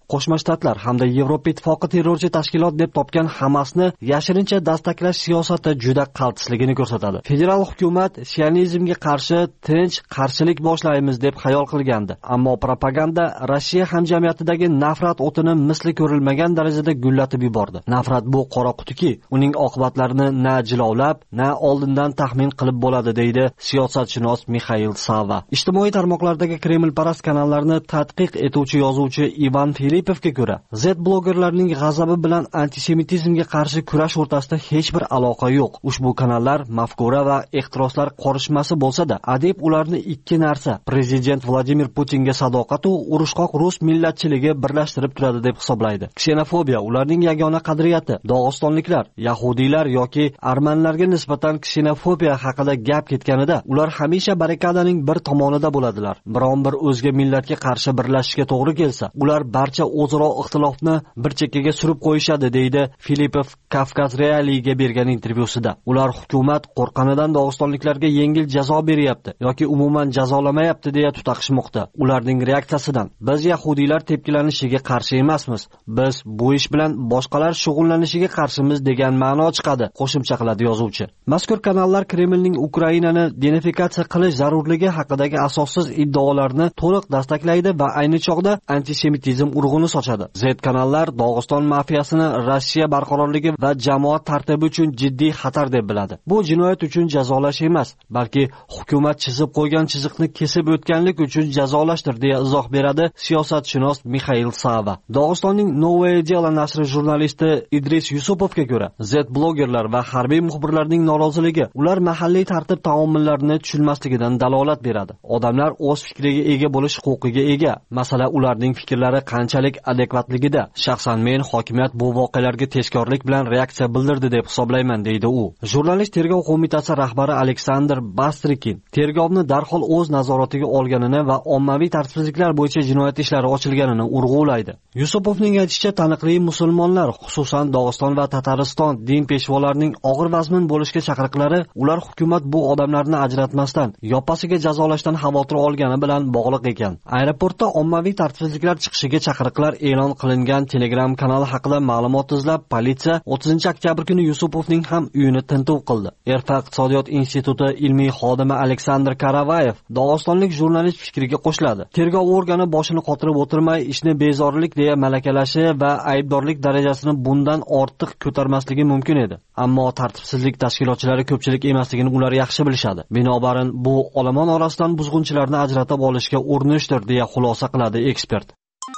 Qo'shma Shtatlar hamda Yevropa Ittifoqi terrorchi tashkilot deb topgan Hamasni yashirincha dastaklash siyosati juda qaltisligini ko'rsatadi. Federal hukumat sionizmga qarshi tinch qarshilik boshlaymiz deb xayol qilgandi, ammo propaganda Rossiya hamjamiyatidagi nafrat o'tini misli ko'rilmagan darajada gullatib yubordi. Nafrat bu qora qutiki, uning oqibatlarini na jilovlab, na oldindan taxmin qilib bo'ladi, deydi siyosatshunos Mixail Sava. Ijtimoiy tarmoqlardagi Kremlparast kanallarni tadqiq etuvchi yozuvchi Ivan Filipovga ko'ra, Z blogerlarning g'azabi bilan antisemitizmga qarshi kurash o'rtasida hech bir aloqa yo'q. Ushbu kanallar mafkura va ehtiroslar qorishmasi bo'lsa-da, adib ularni ikki narsa, prezident Vladimir Putinga sadoqat va urushqoq rus millatchiligi birlashtirib turadi deb hisoblaydi. Ksenofobiya ularning yagona qadriyati. Dog'istonliklar, yahudiylar yoki armanlarga nisbatan ksenofobiya haqida gap ketganida, ular hamisha barrikadaning bir tomonida bo'ladilar. Biron bir o'zga millatga qarshi birlashishga to'g'ri kelsa, ular barcha o'zaro ixtilofni bir chekkaga surib qo'yishadi, deydi Filipov Kavkaz Realiga bergan intervyusida. Ular hukumat qo'rqqanidan dog'istonliklarga yengil jazo beryapti yoki umuman jazolamayapti deya tutaqishmoqda. Ularning reaksiyasidan biz yahudiylar tepkilanishiga qarshi emasmiz, biz bu ish bilan boshqalar shug'ullanishiga qarshimiz degan ma'no chiqadi, qo'shimcha qiladi yozuvchi. Mazkur kanallar Kremlning Ukrainani denifikatsiya qilish zarurligi haqidagi asossiz iddaolarni to'liq dastaklaydi va ayni chog'da antisemitizm urg'uni sochadi. Z kanallar Dog'iston mafiyasini Rossiya barqarorligi va jamoat tartibi uchun jiddiy xatar deb biladi. Bu jinoyat uchun jazolash emas, balki hukumat chizib qo'ygan chiziqni kesib o'tganlik uchun jazolashdir, deya izoh beradi siyosatshunos Mixail Sava. Dog'istonning Novaya Dela nashri jurnalisti Idris Yusupovga ko'ra, Z blogerlar va harbiy muxbirlarning noroziligi ular mahalliy tartib taomillarini tushunmasligidan dalolat beradi. Odamlar o'z fikriga ega bo'lish huquqiga ega. Masala ularning fikrlari qanchalik adekvatligida. Shaxsan men hokimiyat bu voqealarga tezkorlik bilan reaksiya bildirdi deb hisoblayman, deydi u. Jurnalist tergov qo'mitasi rahbari Aleksandr Bastrikin tergovni darhol o'z nazoratiga olganini va ommaviy tartibsizliklar bo'yicha jinoyat ishlari ochilganini urg'ulaydi. Yusupovning aytishicha, taniqli musulmonlar, xususan Dog'iston va Tatariston din peshvolarining og'ir vazmin bo'lishga chaqiriqlari ular hukumat bu odamlarni ajratmasdan, yoppasiga jazolashdan xavotir olgani bilan bog'liq ekan. Aeroportda ommaviy tartibsizliklar chiqishiga chaqiriqlar e'lon qilingan Telegram kanali haqida ma'lumot izlab, politsiya o'ttizinchi oktyabr kuni Yusupovning ham uyini tintuv qildi. Erfa iqtisodiyot instituti ilmiy xodimi Aleksandr Karavayev Dog'istonlik jurnalist fikriga qo'shiladi. Tergov organi boshini qotirib o'tirmay, ishni bezorilik deya malakalashi va aybdorlik darajasini bundan ortiq ko'tarmasligi mumkin edi. Ammo tartibsizlik tashkilotchilari ko'pchilik emasligini ular yaxshi bilishadi. Binobarin bu olomon orasidan buzg'unchilarni ajratib olishga urinishdir, deya xulosa qiladi ekspert.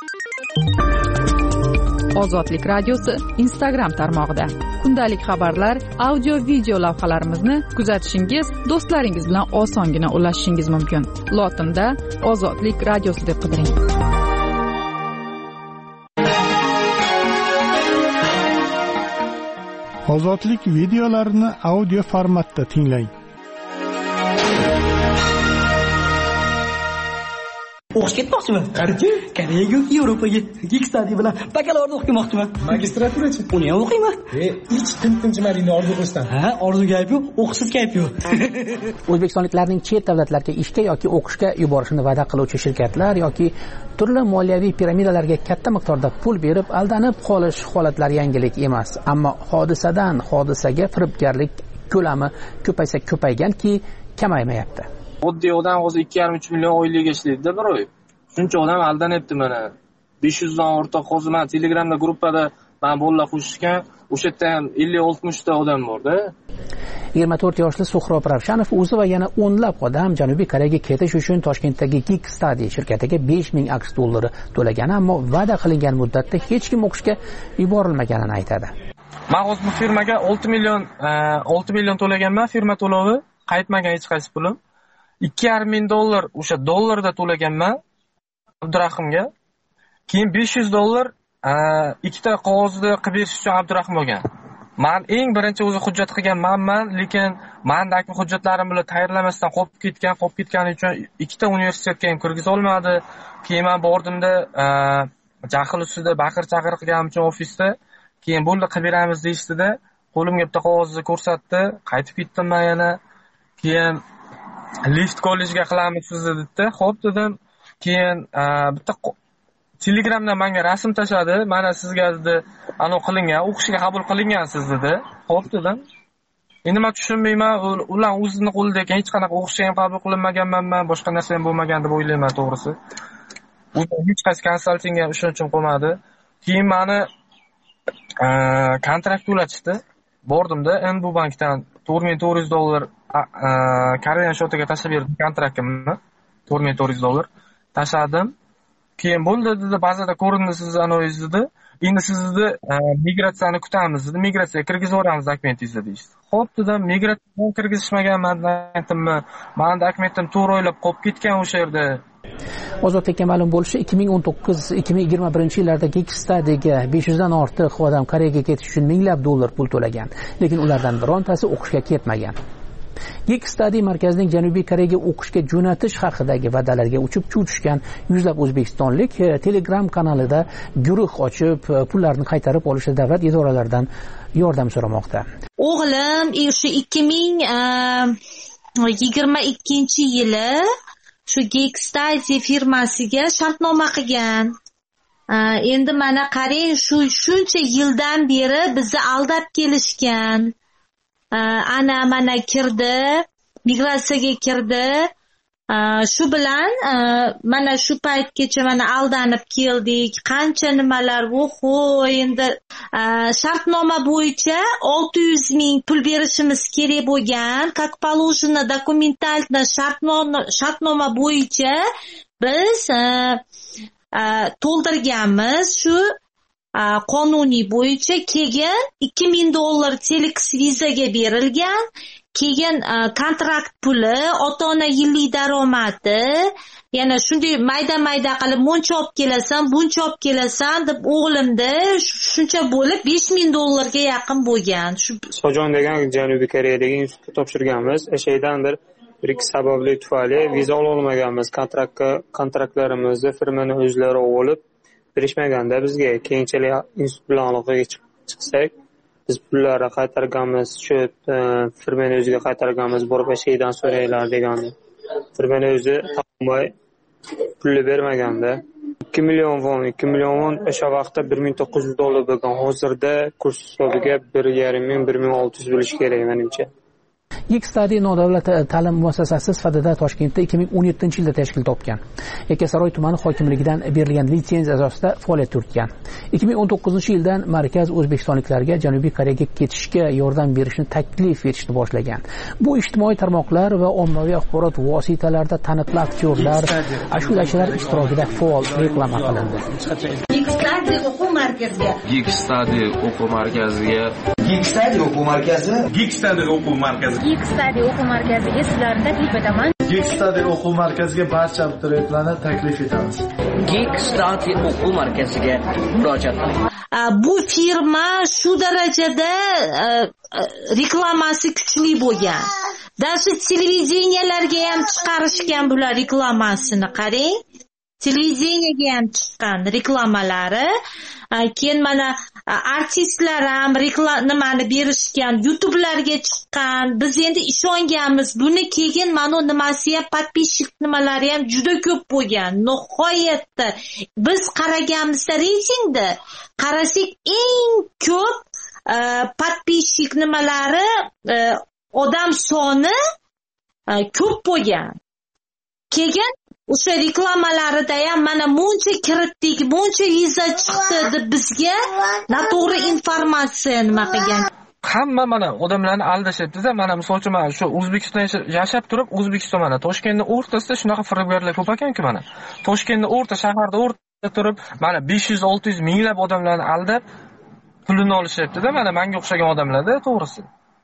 Ozodlik radiosi Instagram tarmog'ida kundalik xabarlar, audio video lavhalarimizni kuzatishingiz, do'stlaringiz bilan osongina ulashishingiz mumkin. Lotinda Ozodlik radiosi deb qidiring. Ozodlik videolarini audio formatda tinglang. O'qish ketmoqchiman. Qayerga? Koreyaga yoki Yevropaga. Gigstadi bilan bakalavriat o'qimoqchiman. Magistraturachi? Uni ham o'qiyman. E, hech tintimchimadingni orzu qilsam. Ha, orzu gap yo'q, o'qishsiz gap yo'q. O'zbekistonliklarning chet davlatlarga ishga yoki o'qishga yuborishini va'da qiluvchi shirkatlar yoki turli moliyaviy piramidalarga katta miqdorda pul berib aldanib qolish holatlari yangilik emas. Ammo hodisadan hodisaga firibgarlik ko'lami ko'paysa ko'payganki, kamaymayapti. Oddiy odam hozir ikki yarim uch million oylik ishlaydi-da bir oy. Shuncha odam aldanyapti mana. besh yuz dan ortiq hozir men Telegramda gruppada men bolalar qo'shishgan, o'sha yerda ham ellik oltmish ta odam bor-da. yigirma to'rt yoshli Suhrob Ravshanov o'zi va yana o'nlab odam Janubiy Koreyaga ketish uchun Toshkentdagi Gigstadi shirkatiga besh ming aks dollari to'lagan, ammo va'da qilingan muddatda hech kim o'qishga yuborilmaganini aytadi. Men hozir bu firmaga olti million olti million to'laganman, firma to'lovi, qaytmagan hech qaysi pulim. ikki yarim ming dollar o'sha dollarda to'laganman Abdurahimga. Keyin besh yuz dollar ikkita qog'ozni qilib berish uchun Abdurahim olgan. Men eng birinchi o'zi hujjat qilgan menman, lekin mendagi hujjatlarim bilan tayyorlamasdan qolib ketgan, qolib ketgani uchun ikkita universitetga ham kirgiza olmadi. Keyin men bordimda jahl ustida baqir-chaqir qilganim uchun ofisda, keyin bo'ldi qilib beramiz deyishdi-da, qo'limga bitta qog'ozni ko'rsatdi, qaytib ketdim men yana. Keyin lift kollejga qilamiz sizni dedi. Xo'p dedim. Keyin bitta Telegramdan menga rasm tashladi. Mana sizga dedi, anav qilingan, o'qishga qabul qilingansiz dedi. Xo'p dedim. Endi men tushunmayman, ular o'zining qo'lida ekan, hech qanaqa o'qishga ham qabul qilinmaganman, boshqa narsa ham bo'lmagan deb o'ylayman to'g'risi. U hech qaysi konsaltingga ishonchim qolmadi. Keyin meni kontrakt to'latishdi. Bordimda N B U bankdan to'rt ming to'rt yuz dollar Koreyan shotiga tashlab berdim kontraktimni. to'rt ming to'rt yuz dollar tashladim. Keyin bo'ldi dedi, bazada ko'rindi siz anoyiz dedi. Endi sizni migratsiyani kutamiz dedi. Migratsiyaga kirgizib yuboramiz dokumentingizni deyishdi. Xo'p dedim, migratsiyaga kirgizishmagan dokumentimni, meni dokumentim to'g'ri o'ylab qolib ketgan o'sha yerda. Ozodlikka ma'lum bo'lishicha, ikki ming o'n to'qqiz ikki ming yigirma birinchi yillarda Geekstudy'ga besh yuz dan ortiq odam Koreyaga ketish uchun minglab dollar pul to'lagan, lekin ulardan birontasi o'qishga ketmagan. Geekstudy markazining Janubiy Koreyaga o'qishga jo'natish haqidagi va'dalarga uchib cho'chishgan yuzlab o'zbekistonlik Telegram kanalida guruh ochib, pullarni qaytarib olishda davlat idoralaridan yordam so'ramoqda. O'g'lim o'sha ikki ming yigirma ikkinchi yili shu Geekstudy firmasiga shartnoma qilgan. Endi mana qarang, shu shuncha yildan beri bizni aldab kelishgan. Ana mana kirdi, migratsiyaga kirdi. Shu bilan mana shu paytgacha mana aldanib keldik. Qancha nimalar, vo'xo, endi shartnoma bo'yicha olti yuz ming pul berishimiz kerak bo'lgan. Как положено документально shartnoma shartnoma bo'yicha biz to'ldirganmiz. Shu qonuniy bo'yicha keyin ikki ming dollar Telex vizaga berilgan. Keyin kontrakt puli, ota-ona yillik daromadi, yana shunday mayda-mayda qilib muncha olib kelasan, buncha olib kelasan deb o'g'limda shuncha bo'lib besh ming dollarga yaqin bo'lgan. Shu Sojon degan Janubiy Koreyadagi institutga topshirganmiz. O'shadan bir bir ikki sababli tufayli viza ola olmaganmiz. Kontraktga kontraktlarimizni firmani o'zlari olib berishmaganda bizga keyinchalik institut bilan aloqaga chiqsak, biz pullarni qaytarganmiz, shu firmani o'ziga qaytarganmiz, borib ashaydan so'raylar degandi. Firmani o'zi topmay pulni bermaganda. ikki million won, ikki million won o'sha vaqtda bir ming to'qqiz yuz dollar bo'lgan. Hozirda kurs hisobiga bir yarim ming, bir ming olti yuz bo'lishi kerak menimcha. Geekstudy nodavlat ta'lim muassasasi sifatida Toshkentda ikki ming o'n yettinchi yilda tashkil topgan. Yakkasaroy tumani hokimligidan berilgan litsenziya asosida faoliyat yuritgan. ikki ming o'n to'qqizinchi yildan markaz o'zbekistonliklarga Janubiy Koreyaga ketishga yordam berishni taklif etishni boshlagan. Bu ijtimoiy tarmoqlar va ommaviy axborot vositalarida taniqli aktyorlar, ashulachilar ishtirokida faol reklama qilindi. Geekstudy o'quv markaziga. Geekstudy o'quv markaziga. Geekstudy o'quv markazi. Geekstudy o'quv markazi. Geekstudy o'quv markaziga sizlarni taklif etaman. Geekstudy o'quv markaziga barcha abituriyentlarni taklif etamiz. Geekstudy o'quv markaziga murojaat qiling. Bu firma shu darajada reklamasi kuchli bo'lgan. Даже televideniyalarga ham chiqarishgan bular reklamasini, qarang. Televideniyega ham chiqqan reklamalari. Keyin mana artistlar ham reklamani berishgan, YouTube'larga chiqqan. Biz endi ishonganmiz. Buni keyin mana nimasi ham подписчик nimalari ham juda ko'p bo'lgan. Nihoyatda biz qaraganimizda reytingda qarasak eng ko'p подписчик nimalari odam soni ko'p bo'lgan. Keyin o'sha reklamalarida ham mana muncha kiritdik, muncha viza chiqdi deb bizga noto'g'ri informatsiya nima qilgan. Hamma mana odamlarni aldashyapti-da. Mana misol uchun mana shu O'zbekistonda yashab turib, O'zbekiston mana Toshkentning o'rtasida shunaqa firibgarlar ko'p ekan-ku mana. Toshkentning o'rta shaharda o'rtada turib, mana besh yuz olti yuz minglab odamlarni aldab pulini olishyapti-da. Mana menga o'xshagan odamlarda to'g'risi.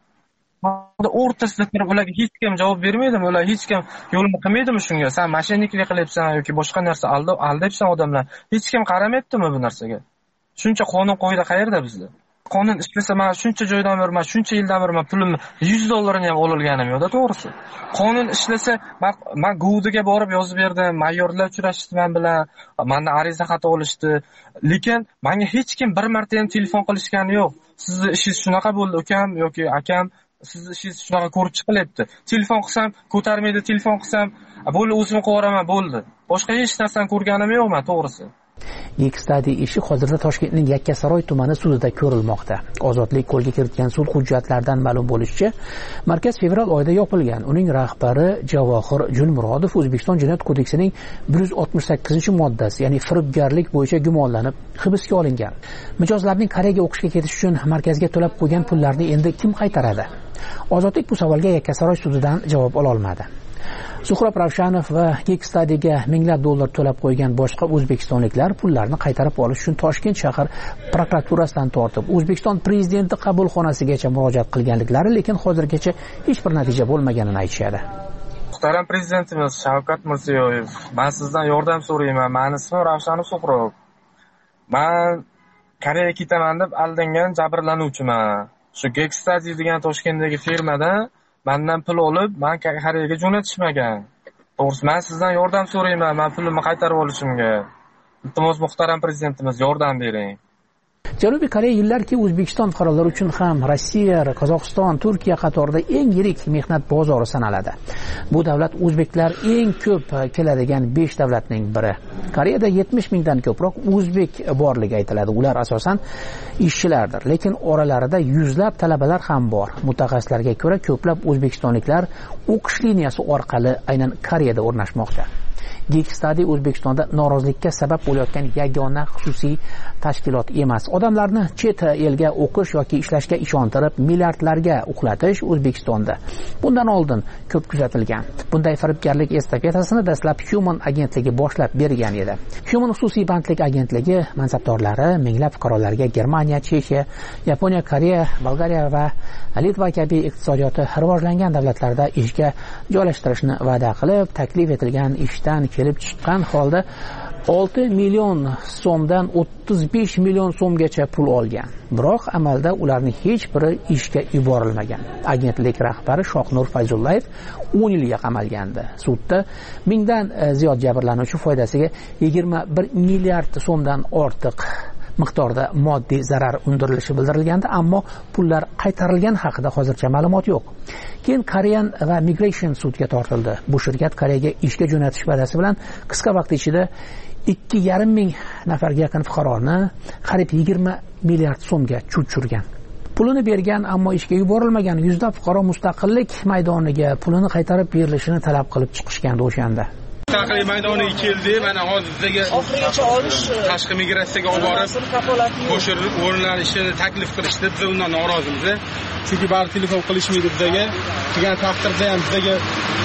O'rtasida turib ularga hech kim javob bermaydimi? Ular hech kim yo'lini qilmaydimi shunga? Sen mashinniklik qilyapsan yoki boshqa narsa aldab aldayapsan odamlar. Hech kim qaramayaptimi bu narsaga? Shuncha qonun qoida qayerda bizda? Qonun ishlasa, men shuncha joydan beraman, shuncha yildan beraman pulimni yuz dollarini ham ololganim yo'q-da, to'g'risi. Qonun ishlasa, men G'udiga borib yozib berdim, mayorlar uchrashdi men bilan, mendan ariza xato olishdi. Lekin menga hech kim bir marta ham telefon qilishgani yo'q. Sizni ishingiz shunaqa bo'ldi, ukam yoki akam, sizni ishingiz shunaqa ko'rib chiqilyapti. Telefon qilsam, ko'tarmaydi, telefon qilsam, bo'ldi o'zim qilib yuboraman, bo'ldi. Boshqa hech narsani ko'rganim yo'q men, to'g'risi. Geekstudy ishi hozirda Toshkentning Yakkasaroy tumani sudida ko'rilmoqda. Ozodlik qo'lga kiritgan sud hujjatlaridan ma'lum bo'lishicha, markaz fevral oyida yopilgan. Uning rahbari Javohir Julmurodov O'zbekiston Jinoyat kodeksining bir yuz oltmish sakkizinchi moddasi, ya'ni firibgarlik bo'yicha gumonlanib hibsga olingan. Mijozlarning Koreyaga o'qishga ketish uchun markazga to'lab qo'ygan pullarni endi kim qaytaradi? Ozodlik bu savolga Yakkasaroy sudidan javob ola olmadi. Suhrob Ravshanov va Geekstudy'ga minglab dollar to'lab qo'ygan boshqa o'zbekistonliklar pullarni qaytarib olish uchun Toshkent shahar prokuraturasidan tortib O'zbekiston prezidenti qabulxonasigacha murojaat qilganliklari, lekin hozirgacha hech bir natija bo'lmaganini aytishadi. Muhtaram prezidentimiz Shavkat Mirziyoyev, men sizdan yordam so'rayman. Meni ismim Ravshanov Suhrob. Men Koreyaga ketaman deb aldangan jabrlanuvchiman. Shu Geekstudy degan Toshkentdagi firmadan mendan pul olib, men Koreyaga jo'natishmagan. To'g'risi, men sizdan yordam so'rayman, men pulimni qaytarib olishimga. Iltimos, muhtaram prezidentimiz, yordam bering. Janubiy Koreya yillarki O'zbekiston fuqarolari uchun ham Rossiya, Qozog'iston, Turkiya qatorida eng yirik mehnat bozori sanaladi. Bu davlat o'zbeklar eng ko'p keladigan besh davlatning biri. Koreyada yetmish mingdan ko'proq o'zbek borligi aytiladi. Ular asosan ishchilardir, lekin oralarida yuzlab talabalar ham bor. Mutaxassislarga ko'ra, ko'plab o'zbekistonliklar o'qish liniyasi orqali aynan Koreyada o'rnashmoqda. Geekstudy O'zbekistonda norozilikka sabab bo'layotgan yagona xususiy tashkilot emas. Odamlarni chet elga o'qish yoki ishlashga ishontirib, milliardlarga uxlatish O'zbekistonda bundan oldin ko'p kuzatilgan. Bunday firibgarlik estafetasini dastlab Human agentligi boshlab bergan edi. Human xususiy bandlik agentligi mansabdorlari minglab fuqarolarga Germaniya, Chexiya, Yaponiya, Koreya, Bolgariya va Litva kabi iqtisodiyoti rivojlangan davlatlarda ishga joylashtirishni va'da qilib, taklif etilgan ishdan kelib chiqqan holda olti million so'mdan o'ttiz besh million so'mgacha pul olgan. Biroq amalda ularning hech biri ishga yuborilmagan. Agentlik rahbari Shohnur Fayzullayev o'n yilga qamalgandi. Sudda mingdan ziyod jabrlanuvchi foydasiga yigirma bir milliard so'mdan ortiq miqdorda moddiy zarar undirilishi bildirilgandi, ammo pullar qaytarilgani haqida hozircha ma'lumot yo'q. Keyin Korean va Migration sudga tortildi. Bu shirkat Koreyaga ishga jo'natish va'dasi bilan qisqa vaqt ichida ikki yarim ming nafarga yaqin fuqaroni qariyb yigirma milliard so'mga chuchurgan. Pulini bergan, ammo ishga yuborilmagan yuzlab fuqaro mustaqillik maydoniga pulini qaytarib berilishini talab qilib chiqishgandi o'shanda. Mustaqillik maydoniga keldi. Mana hozir bizga tashqi migratsiyaga olib borib, o'sha o'rinlar ishini taklif qilishdi. Biz undan norozimiz. Chunki bari telefon qilishmaydi bizga. Degan taqdirda ham bizga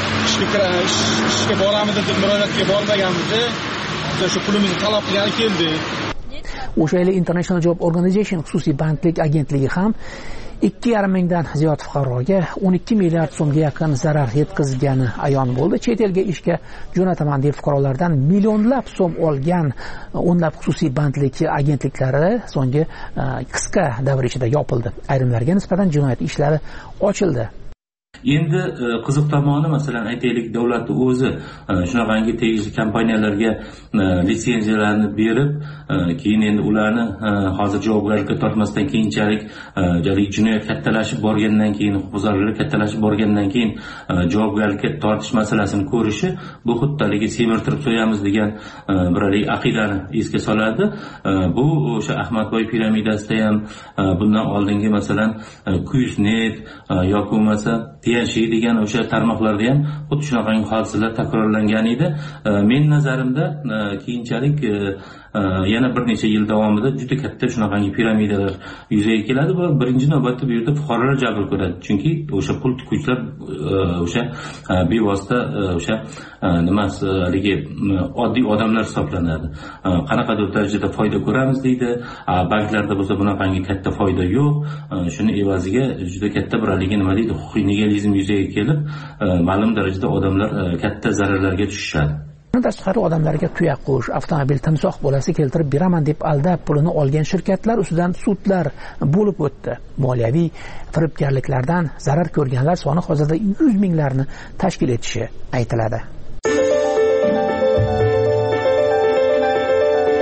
ishga boramiz deb murojaatga bormaganmiz. Biz shu pulimizni talab qilgani keldi. O'sha yili International Job Organization xususiy bandlik agentligi ham ikki yarim mingdan ziyod fuqaroga o'n ikki milliard so'mga yaqin zarar yetkazgani ayon bo'ldi. Chet elga ishga jo'nataman deb fuqarolardan millionlab so'm olgan o'nlab xususiy bandlik agentliklari so'nggi qisqa davr ichida yopildi. Ayrimlarga nisbatan jinoyat ishlari ochildi. Endi qiziq tomoni, masalan, aytaylik, davlat o'zi shunaqangi tegishli kompaniyalarga litsenziyalarni berib, keyin endi ularni hozir javobgarlikka tortmasdan keyinchalik jinoyat kattalashib borgandan keyin, huquqbuzarliklar kattalashib borgandan keyin javobgarlikka tortish masalasini ko'rishi, bu xuddaligi semirtirib so'yamiz degan bir aqidani esga soladi. Bu o'sha Ahmadboy piramidasida ham, bundan oldingi masalan Kuyusnet yoki bo'lmasa Tianshi degan o'sha tarmoqlarda ham xuddi shunaqangi hodisalar takrorlangan edi. Men nazarimda keyinchalik yana bir necha yil davomida juda katta shunaqangi piramidalar yuzaga keladi va birinchi navbatda bu yerda fuqarolar jabr ko'radi. Chunki o'sha pul tikuvchilar o'sha bevosita o'sha nimasi haligi oddiy odamlar hisoblanadi. Qanaqadir darajada foyda ko'ramiz deydi. Banklarda bo'lsa bunaqangi katta foyda yo'q. Shuni evaziga juda katta bir haligi nima deydi, huquqiy legalizm yuzaga kelib, ma'lum darajada odamlar katta zararlarga tushishadi. Bundan tashqari odamlarga tuyaqush, avtomobil, timsoh bolasi keltirib beraman deb aldab pulini olgan shirkatlar ustidan sudlar bo'lib o'tdi. Moliyaviy firibgarliklardan zarar ko'rganlar soni hozirda yuz minglarni tashkil etishi aytiladi.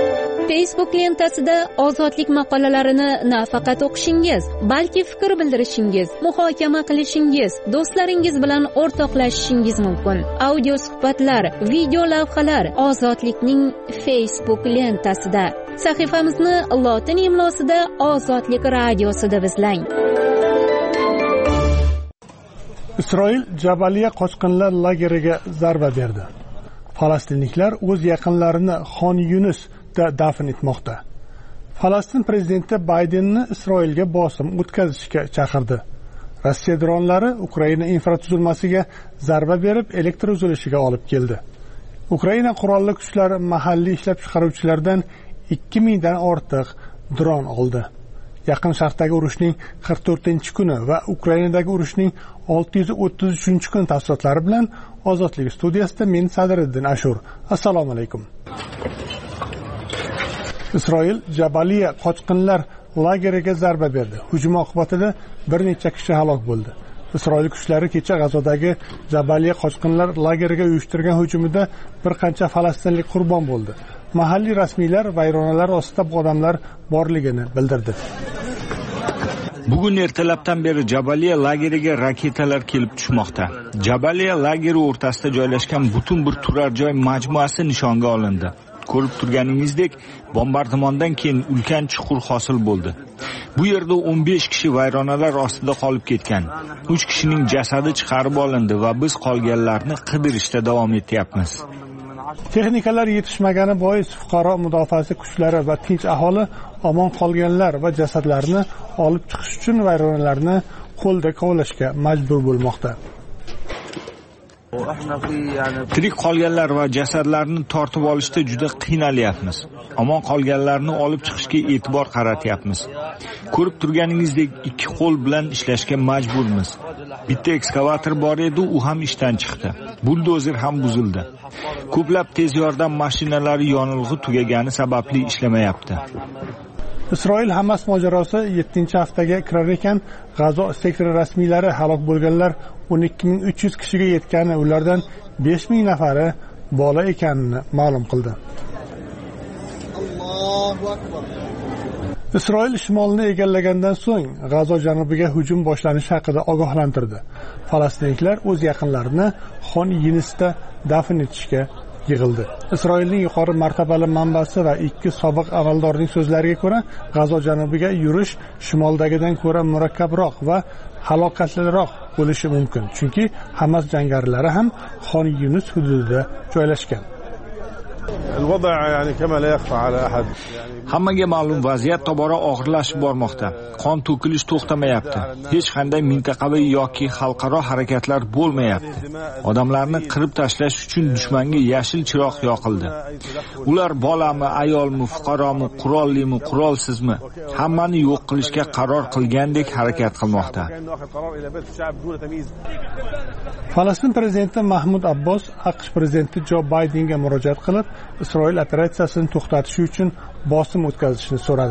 Facebook lentasida ozodlik maqolalarini nafaqat o'qishingiz, balki fikr bildirishingiz, muhokama qilishingiz, do'stlaringiz bilan o'rtoqlashishingiz mumkin. Audio suhbatlar, video lavhalar ozodlikning Facebook lentasida. Sahifamizni lotin imlosida Ozodlik radiosi deb izlang. Isroil Jabaliya qochqinlar lageriga zarba berdi. Falastinliklar o'z yaqinlarini Xon Yunisda dafn etmoqda. Falastin prezidenti Baydenni Isroilga bosim o'tkazishga chaqirdi. Rossiya dronlari Ukraina infratuzilmasiga zarba berib, elektr uzilishiga olib keldi. Ukraina qurolli kuchlari mahalliy ishlab chiqaruvchilardan ikki mingdan ortiq dron oldi. Yaqin Sharqdagi urushning qirq to'rtinchi kuni va Ukrainadagi urushning olti yuz o'ttiz uchinchi kun tafsilotlari bilan Ozodlik studiyasida men Sadriddin Ashur. Assalomu alaykum. Isroil Jabaliya qochqinlar lageriga zarba berdi. Hujum oqibatida bir necha kishi halok bo'ldi. Isroil kuchlari kecha G'azodagi Jabaliya qochqinlar lageriga uyushtirgan hujumida bir qancha falastinlik qurbon bo'ldi. Mahalliy rasmiylar vayronalar ostida odamlar borligini bildirdi. Bugun ertalabdan beri Jabaliya lageriga raketalar kelib tushmoqda. Jabaliya lageri o'rtasida joylashgan butun bir turar joy majmuasi nishonga olindi. Ko'rib turganingizdek, bombardimondan keyin ulkan chuqur hosil bo'ldi. Bu yerda o'n besh kishi vayronalar ostida qolib ketgan. uch kishining jasadi chiqarib olindi va biz qolganlarni qidirishda davom etyapmiz. Texnikalar yetishmagani bois fuqaro mudofaasi kuchlari va tinch aholi omon qolganlar va jasadlarni olib chiqish uchun vayronalarni qo'lda kovlashga majbur bo'lmoqda. Tirik qolganlar va jasadlarni tortib olishda juda qiynalyapmiz. Omon qolganlarni olib chiqishga e'tibor qaratyapmiz. Ko'rib turganingizdek, ikki qo'l bilan ishlashga majburmiz. Bitta ekskavator bor edi, u ham ishdan chiqdi. Buldozer ham buzildi. Ko'plab tez yordam mashinalari yonilg'i tugagani sababli ishlamayapti. Isroil Hamas mojarosi yettinchi haftaga kirar ekan, G'azo sektori rasmiylari halok bo'lganlar o'n ikki ming uch yuz kishiga yetgani, ulardan besh ming nafari bola ekanini ma'lum qildi. Isroil shimolni egallagandan so'ng G'azo janubiga hujum boshlanishi haqida ogohlantirdi. Falastinliklar o'z yaqinlarini Xon Yunisda dafn etishga yig'ildi. Isroilning yuqori martabali manbasi va ikki sobiq amaldorning so'zlariga ko'ra, G'azo janubiga yurish shimoldagidan ko'ra murakkabroq va halokatliroq bo'lishi mumkin, chunki Hamas jangarilari ham Xon Yunis hududida joylashgan. Hammaga ma'lum vaziyat tobora og'irlashib bormoqda. Qon to'kilish to'xtamayapti. Hech qanday mintaqaviy yoki xalqaro harakatlar bo'lmayapti. Odamlarni qirib tashlash uchun dushmanga yashil chiroq yoqildi. Ular bolami, ayolmi, fuqaromi, qurollimi, qurolsizmi, hammani yo'q qilishga qaror qilgandek harakat qilmoqda. Falastin prezidenti Mahmud Abbos AQSh prezidenti Jo Baydenga murojaat qilib, Isroil operatsiyasini to'xtatish uchun bosim o'tkazishni so'radi.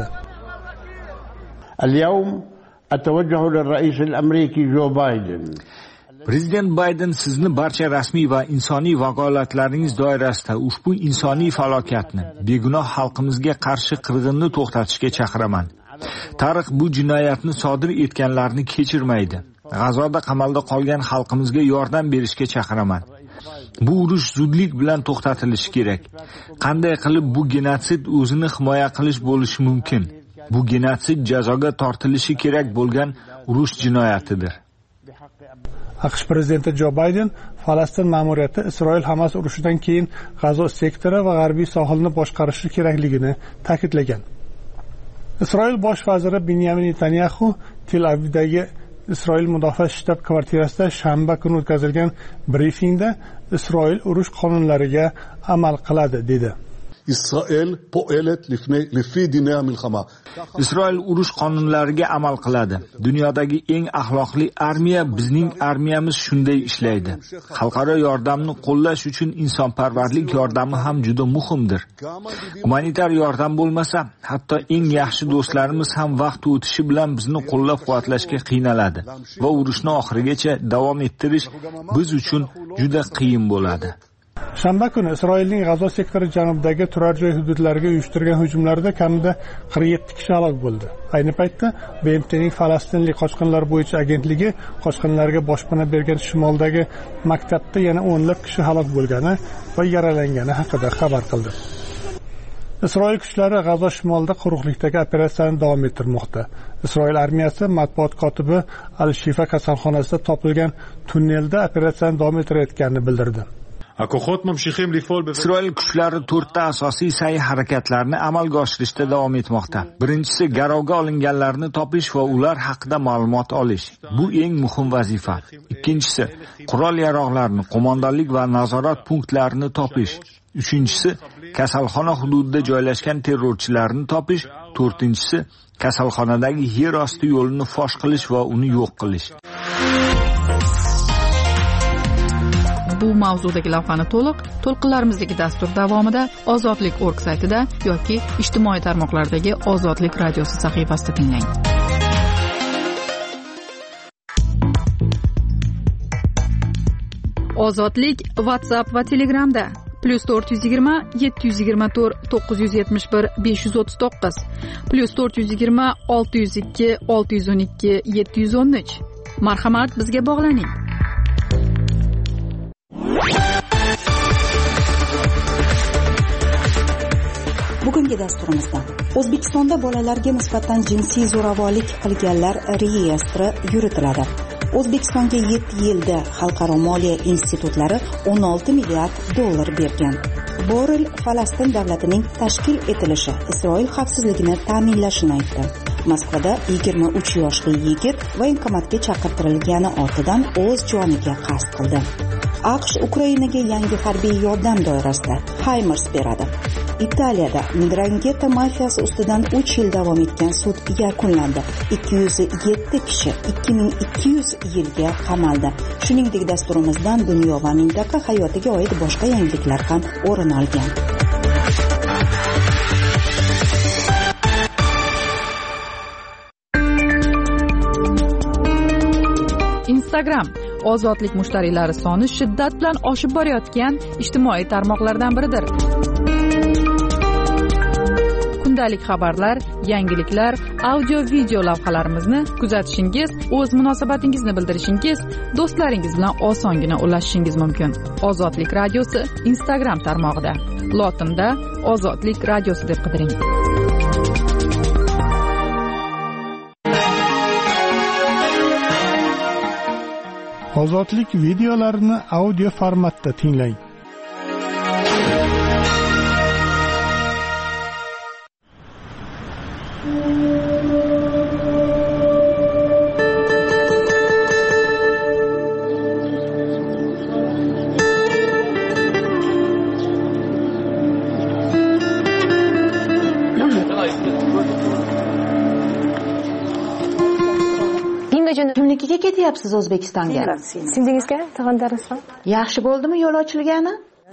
اليوم أتوجه للرئيس الأمريكي جو بايدن. Prezident Bayden sizni barcha rasmiy va insoniy vakolatlaringiz doirasida ushbu insoniy falokatni, begunoh xalqimizga qarshi qirg'inni to'xtatishga chaqiraman. Tarix bu jinoyatni sodir etganlarni kechirmaydi. G'azoda qamalda qolgan xalqimizga yordam berishga chaqiraman. Bu urush zudlik bilan to'xtatilishi kerak. Qanday qilib bu genotsid o'zini himoya qilish bo'lishi mumkin? Bu genotsid jazoga tortilishi kerak bo'lgan urush jinoyatidir. AQSh prezidenti Jo Bayden Falastin ma'muriyati Isroil Hamas urushidan keyin G'azo sektori va g'arbiy sohilni boshqarishi kerakligini ta'kidlagan. Isroil bosh vaziri Binyamin Netanyahu Tel Avivdagi Isroil mudofaa shtab kvartirasida shanba kuni o'tkazilgan brifingda Isroil urush qonunlariga amal qiladi dedi. İsrail po'elet lifi dinay milxama. Isroil urush qonunlariga amal qiladi. Dunyodagi eng axloqli armiya bizning armiyamiz shunday ishlaydi. Xalqaro yordamni qo'llash uchun insonparvarlik yordami ham juda muhimdir. Humanitar yordam bo'lmasa, hatto eng yaxshi do'stlarimiz ham vaqt o'tishi bilan bizni qo'llab-quvvatlashga qiynaladi va urushni oxirigacha davom ettirish biz uchun juda qiyin bo'ladi. Shanba kuni Isroilning G'azo sektori janubidagi turar joy hududlariga uyushtirgan hujumlarda kamida qirq yetti kishi halok bo'ldi. Ayni paytda B M T'ning Falastinlik qochqinlar bo'yicha agentligi qochqinlarga boshpana bergan shimoldagi maktabda yana o'nlab kishi halok bo'lgani va yaralangani haqida xabar qildi. Isroil kuchlari G'azo shimolida quruqlikdagi operatsiyani davom ettirmoqda. Isroil armiyasi matbuot kotibi Al-Shifa kasalxonasida topilgan tunnelda operatsiyani davom ettirayotganini bildirdi. Isroil kuchlari to'rtta asosiy sa'y harakatlarni amalga oshirishda davom etmoqda. Birinchisi garovga olinganlarni topish va ular haqida ma'lumot olish. Bu eng muhim vazifa. Ikkinchisi qurol-yarog'larni, qo'mondonlik va nazorat punktlarini topish. Uchinchisi kasalxona hududida joylashgan terrorchilarni topish. To'rtinchisi kasalxonadagi yer osti yo'lini fosh qilish va uni yo'q qilish. Bu mavzudagi lavhani to'liq to'lqinlarimizdagi dastur davomida Ozodlik nokta org saytida yoki ijtimoiy tarmoqlardagi Ozodlik radiosi sahifasida tinglang. Ozodlik WhatsApp va Telegramda plus to'rt yuz yigirma yetti yuz yigirma to'rt to'qqiz yuz yetmish bir besh yuz o'ttiz to'qqiz plus to'rt yuz yigirma olti yuz ikki olti yuz o'n ikki yetti yuz o'n uch. Marhamat, bizga bog'laning. Bugungi dasturimizda O'zbekistonda bolalarga nisbatan jinsiy zo'ravonlik qilganlar reyestri yuritiladi. O'zbekistonga yetti yilda xalqaro moliya institutlari o'n olti milliard dollar bergan. Borel Falastin davlatining tashkil etilishi Isroil xavfsizligini ta'minlashini aytdi. Moskvada yigirma uch yoshli yigit voyinkomatga chaqirtirilgani ortidan o'z joniga qasd qildi. AQSh Ukrainaga yangi harbiy yordam doirasida HIMARS beradi. Italiyada Ndrangheta mafiyasi ustidan uch yil davom etgan sud yakunlandi. ikki yuz yetti kishi ikki ming ikki yuz yilga qamaldi. Shuningdek, dasturimizdan dunyo va mintaqa hayotiga oid boshqa yangiliklar ham o'rin olgan. Instagram ozodlik mushtariylari soni shiddat bilan oshib borayotgan ijtimoiy tarmoqlardan biridir. Kundalik xabarlar, yangiliklar, audio video lavhalarimizni kuzatishingiz, o'z munosabatingizni bildirishingiz, do'stlaringiz bilan osongina ulashishingiz mumkin. Ozodlik radiosi Instagram tarmog'ida. Lotinda Ozodlik radiosi deb qidiring. Ozodlik videolarini audio formatda tinglang. Kimnikiga ketyapsiz O'zbekistonga? Singingizga tag'indarisam. Yaxshi bo'ldimi yo'l ochilgani?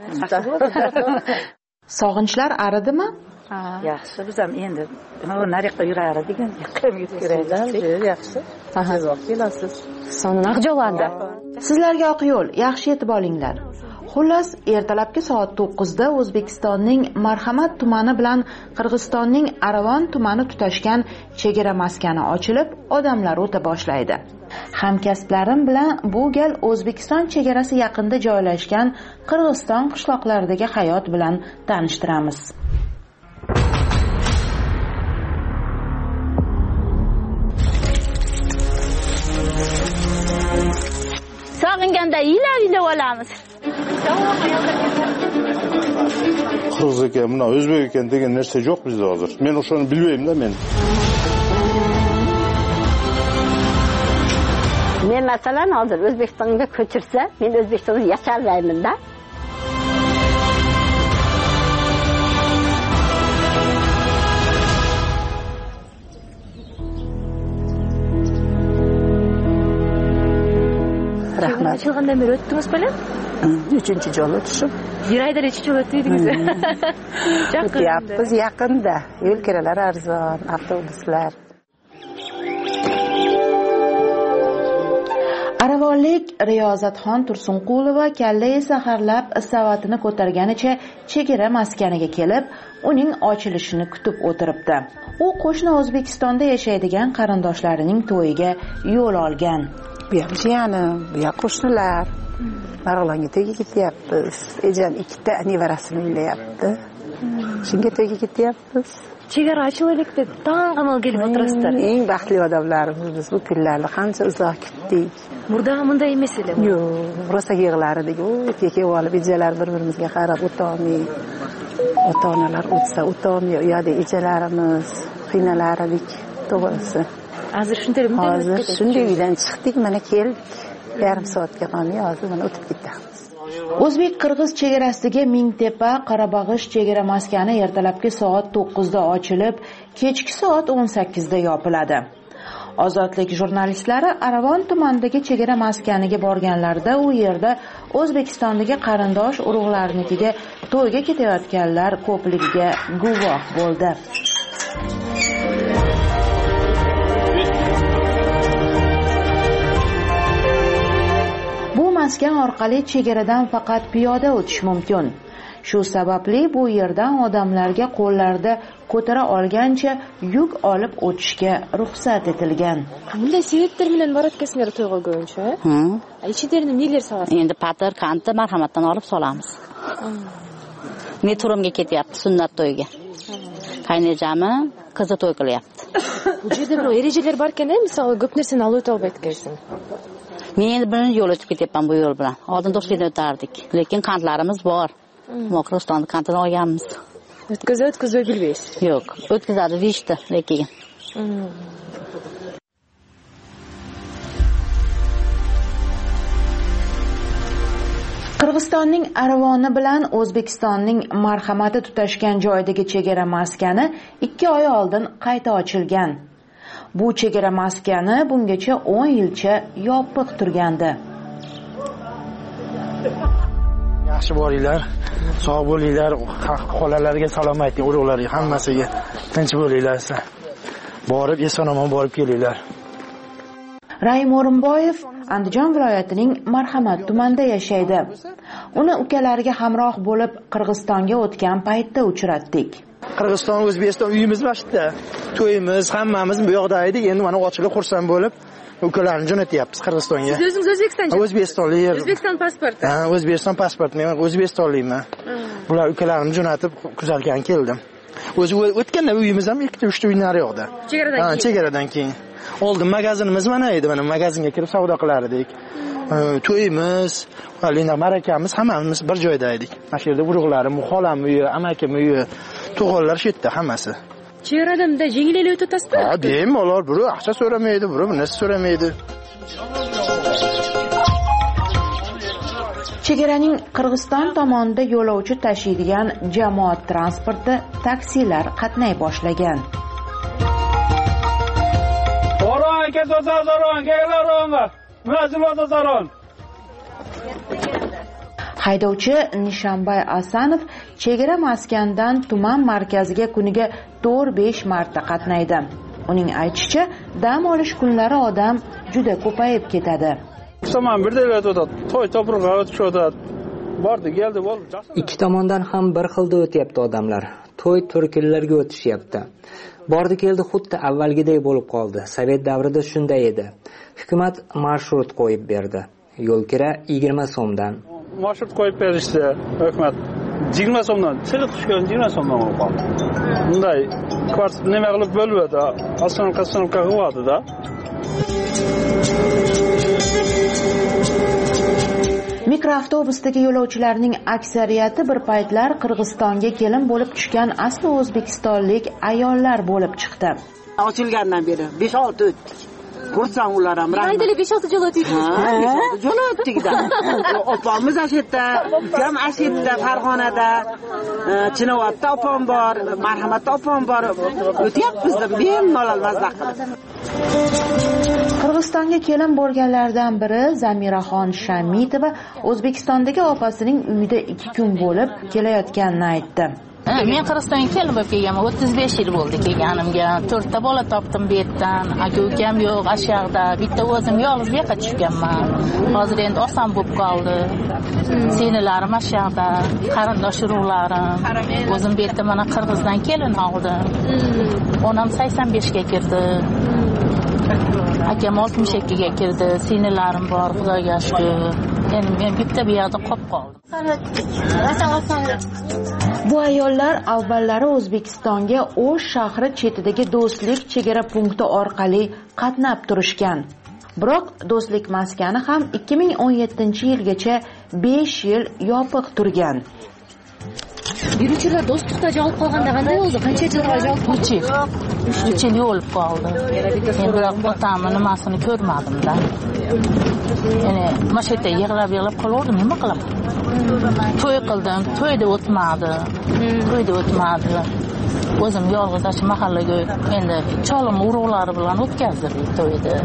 Sog'inchlar aridimi? Yaxshi, biz ham endi nariqda yurar edik, yiqilib yuramiz. Yaxshi. Aha, kelasiz. Soni naqjovanda. Sizlarga oq yo'l, yaxshi yetib olinglar. Xullas, ertalabki soat to'qqizda O'zbekistonning Marhamat tumani bilan Qirg'izistonning Aravon tumani tutashgan chegara maskani ochilib, odamlar o'ta boshlaydi. Hamkasblarim bilan bu gal O'zbekiston chegarasi yaqinida joylashgan Qirg'iziston qishloqlaridagi hayot bilan tanishtiramiz. Sog'inganda ila-ila olamiz. Qirg'iz ekan, mana o'zbek ekan degan narsa yo'q bizda hozir. Men o'shani bilmayman-da men. Men masalan hozir O'zbekistonga ko'chirsa, men O'zbekistonda yasholmayman-da. Rahmat. Ochilgandan beri o'tdingiz bilan? Uchinchi jol o'tishim. Bir oyda necha jol o'tdingiz? O'tyapmiz yaqinda. Yo'l kiralar arzon, avtobuslar. Aravonlik Riyozatxon Tursunqulova kallai saharlab savatini ko'targanicha chegara maskaniga kelib, uning ochilishini kutib o'tiribdi. U qo'shni O'zbekistonda yashaydigan qarindoshlarining to'yiga yo'l olgan. Bu ham jiyanim, bu ham qo'shnilar. Marg'ilonga to'yga ketyapmiz. Ejam ikkita nevarasini uylayapti. Shunga to'yga ketyapmiz. Chegara ochilaylik deb tong'amal kelib o'tirasizlar. Eng baxtli odamlarimiz biz bu kunlarni qancha uzoq kutdik. Murda bunday emas edi. Yo'q, rosa yig'lardik. Oy, keke olib ejalar bir-birimizga qarab o'tolmay. Ota-onalar o'tsa o'tolmay, u yerda ejalarimiz qiynalardik, to'g'risi. Hozir shunday bunday Hozir shunday uydan chiqdik, mana keldik. Yarim soatga qolmay hozir mana o'tib ketamiz. O'zbek-qirg'iz chegarasidagi Mingtepa Qorabog'ish chegara maskani ertalabki soat to'qqizda ochilib, kechki soat o'n sakkizda yopiladi. Ozodlik jurnalistlari Aravon tumanidagi chegara maskaniga borganlarida u yerda O'zbekistondagi qarindosh urug'larnikiga to'yga ketayotganlar ko'pligiga guvoh bo'ldi. Bu maskan orqali chegaradan faqat piyoda o'tish mumkin. Shu sababli bu yerdan odamlarga qo'llarida ko'tara olgancha yuk olib o'tishga ruxsat etilgan. Bunday sebeplar bilan boratkasizlar to'yga qo'yguncha. Ichidan nelar solasiz? Endi patir, qanti marhamatdan olib solamiz. Metromga ketyapti sunnat to'yiga. Qaynajami qizi to'y qilyapti. Bu yerda bir erejalar bor ekan, misol ko'p narsani olib o'tib aytgansiz. Men endi birinchi yo'l o'tib ketyapman bu yo'l bilan. Oldin Toshkentdan o'tardik, lekin qantlarimiz bor. Moqristonni qantini olganmiz. O'tkazib o'tkazib bilmaysiz. Yo'q, o'tkazadi vishdi lekin. Qirg'izistonning Aravoni bilan O'zbekistonning marhamati tutashgan joydagi chegara maskani ikki oy oldin qayta ochilgan. Bu chegara maskani bungacha o'n yilcha yopiq turgandi. Yaxshi bo'linglar, sog' bo'linglar, xolalarga salom ayting, urug'larga hammasiga tinch bo'linglar. Borib eson-omon borib kelinglar. Raim O'rinboyev Andijon viloyatining Marhamat tumanida yashaydi. Uni ukalariga hamroh bo'lib Qirg'izistonga o'tgan paytda uchratdik. Qirg'iziston, O'zbekiston uyimiz vaqtida to'yimiz, hammamiz bu yoqda edik. Endi mana ochilib xursand bo'lib ukalarni jo'natyapmiz Qirg'izistonga. Siz o'zingiz O'zbekistonchi? O'zbekistonlik. O'zbekiston pasporti. Ha, O'zbekiston pasporti. Men O'zbekistonlikman. Bular ukalarimni jo'natib kuzatgan keldim. O'zi o'tganda uyimiz ham ikkita uchta uy nariyoqda. Chegaradan keyin. Ha, chegaradan keyin. Oldin magazinimiz mana edi, mana magazinga kirib savdo qilar edik. To'yimiz, valina marakamiz hammamiz bir joyda edik. Mana shu yerda urug'larim, xolam uyi, amakim uyi, tug'onlar shu yerda hammasi. Chegaradanda yengillik o'tasizmi? Ha, bemalol, biri aqcha so'ramaydi, biri narsa so'ramaydi. Chegaraning Qirg'iziston tomonida yo'lovchi tashiydigan jamoat transporti taksilar qatnay boshlagan. Zoron, ketsa zoron, kelaronga. Munosabat zoron. Haydovchi Nishanbay Asanov chegara maskandan tuman markaziga kuniga to'rt besh marta qatnaydi. Uning aytishicha, dam olish kunlari odam juda ko'payib ketadi. Tamam, birdalar o'tadi. To'y to'pirga o'tib o'tadi. Bordi, keldi, bo'ldi. Ikki tomondan ham bir xilda o'tyapti odamlar. To'y turkunlarga o'tishyapti. Bordi keldi xuddi avvalgidek bo'lib qoldi. Sovet davrida shunday edi. Hukumat marshrut qo'yib berdi. Yo'l kira yigirma so'mdan. Marshrut qo'yib berishdi hukumat. yigirma so'mdan, chiqib tushgan yigirma so'mdan bo'lib qoldi. Bunday kvart nima qilib bo'ladi? Astronomka qiladi-da. Mikroavtobusdagi yo'lovchilarning aksariyati bir paytlar Qirg'izistonga kelin bo'lib tushgan asli o'zbekistonlik ayollar bo'lib chiqdi. Ochilgandan beri besh olti o'tdik. Xursand ular ham. Maydali besh olti jo'la o'tdik. Ha, jo'la o'tdik-da. Opamiz ashitda, ukam ashitda, Farg'onada, Chinovatda opam bor, Marhamatda opam bor. O'tyapmiz-da, bemalol mazza qilib. Qirg'izistonga kelin bo'lganlardan biri Zamiraxon Shamitova O'zbekistondagi opasining uyida ikki kun bo'lib kelayotganini aytdi. men qirg'izistonga kelin bo'lib kelganman. o'ttiz besh yil bo'ldi kelganimga. to'rtta bola topdim bu yerdan. aka ukam yo'q ashyoqda. Bitta o'zim yolg'iz bu yoqqa tushganman. Hozir endi oson bo'lib qoldi. Senilarim ashyoqda, qarindosh urug'larim. O'zim bu yerda mana Qirg'izdan kelin oldim. Onam sakson beshga kirdi. Akam oltmish ikkiga kirdi. Senilarim bor, Xudoga shukr. Endi men bitta bu yerda qolib qoldim. Bu ayollar avvallari O'zbekistonga O'sh shahri chetidagi do'stlik chegara punkti orqali qatnab turishgan. Biroq do'stlik maskani ham ikki ming o'n yettinchi yilgacha besh yil yopiq turgan. Yuruvchilar do'stlikda javob qolganda qanday bo'ldi? Qancha yilga javob qoldi? uch yil yo'lib qoldi. Men biroq otamni nimasini ko'rmadim-da. Ya'ni mana shu yerda yig'lab-yig'lab qolaverdim, nima qilaman? To'y qildim, to'yda o'tmadi. To'yda o'tmadi. O'zim yolg'iz ash mahallaga endi cholim urug'lari bilan o'tkazdirdik to'yda.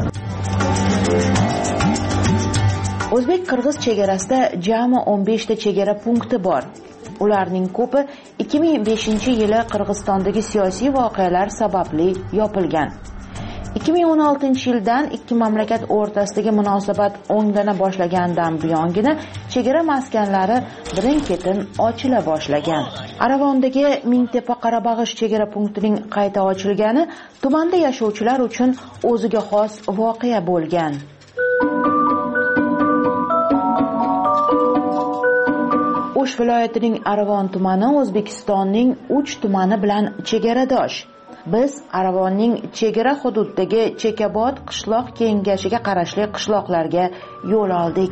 O'zbek-qirg'iz chegarasida jami o'n besh ta chegara punkti bor. Ularning ko'pi ikki ming beshinchi yili Qirg'izistondagi siyosiy voqealar sababli yopilgan. ikki ming o'n oltinchi yildan ikki mamlakat o'rtasidagi munosabat o'nglana boshlagandan buyongina chegara maskanlari birin-ketin ochila boshlagan. Aravondagi Mingtepa Qarabag'ish chegara punktining qayta ochilgani tumanda yashovchilar uchun o'ziga xos voqea bo'lgan. O'sh viloyatining Aravon tumani O'zbekistonning uch tumani bilan chegaradosh. Biz Aravonning chegara hududidagi Chekabod qishloq kengashiga qarashli qishloqlarga yo'l oldik.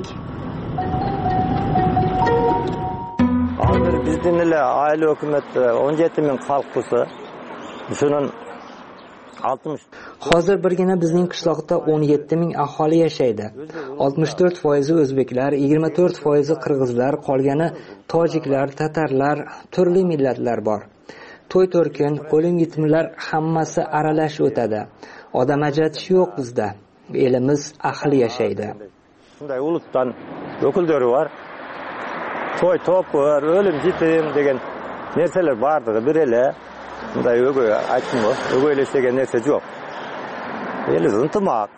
Hozir bizning oila hukumatda o'n yetti ming xalq bo'lsa, shuning oltmish Hozir birgina bizning qishloqda o'n yetti ming aholi yashaydi. oltmish to'rt foizi o'zbeklar, yigirma to'rt foizi qirg'izlar, qolgani tojiklar, tatarlar, turli millatlar bor. To'y to'rkin, o'lim yetimlar hammasi aralash o'tadi. Odam ajratish yo'q bizda. Elimiz ahli yashaydi. Shunday ulutdan o'kildari bor. To'y to'p bor, o'lim yetim degan narsalar bordir, birele. Bunday o'g'ay aytdim, o'g'aylash degan narsa yo'q. Eli intimaq.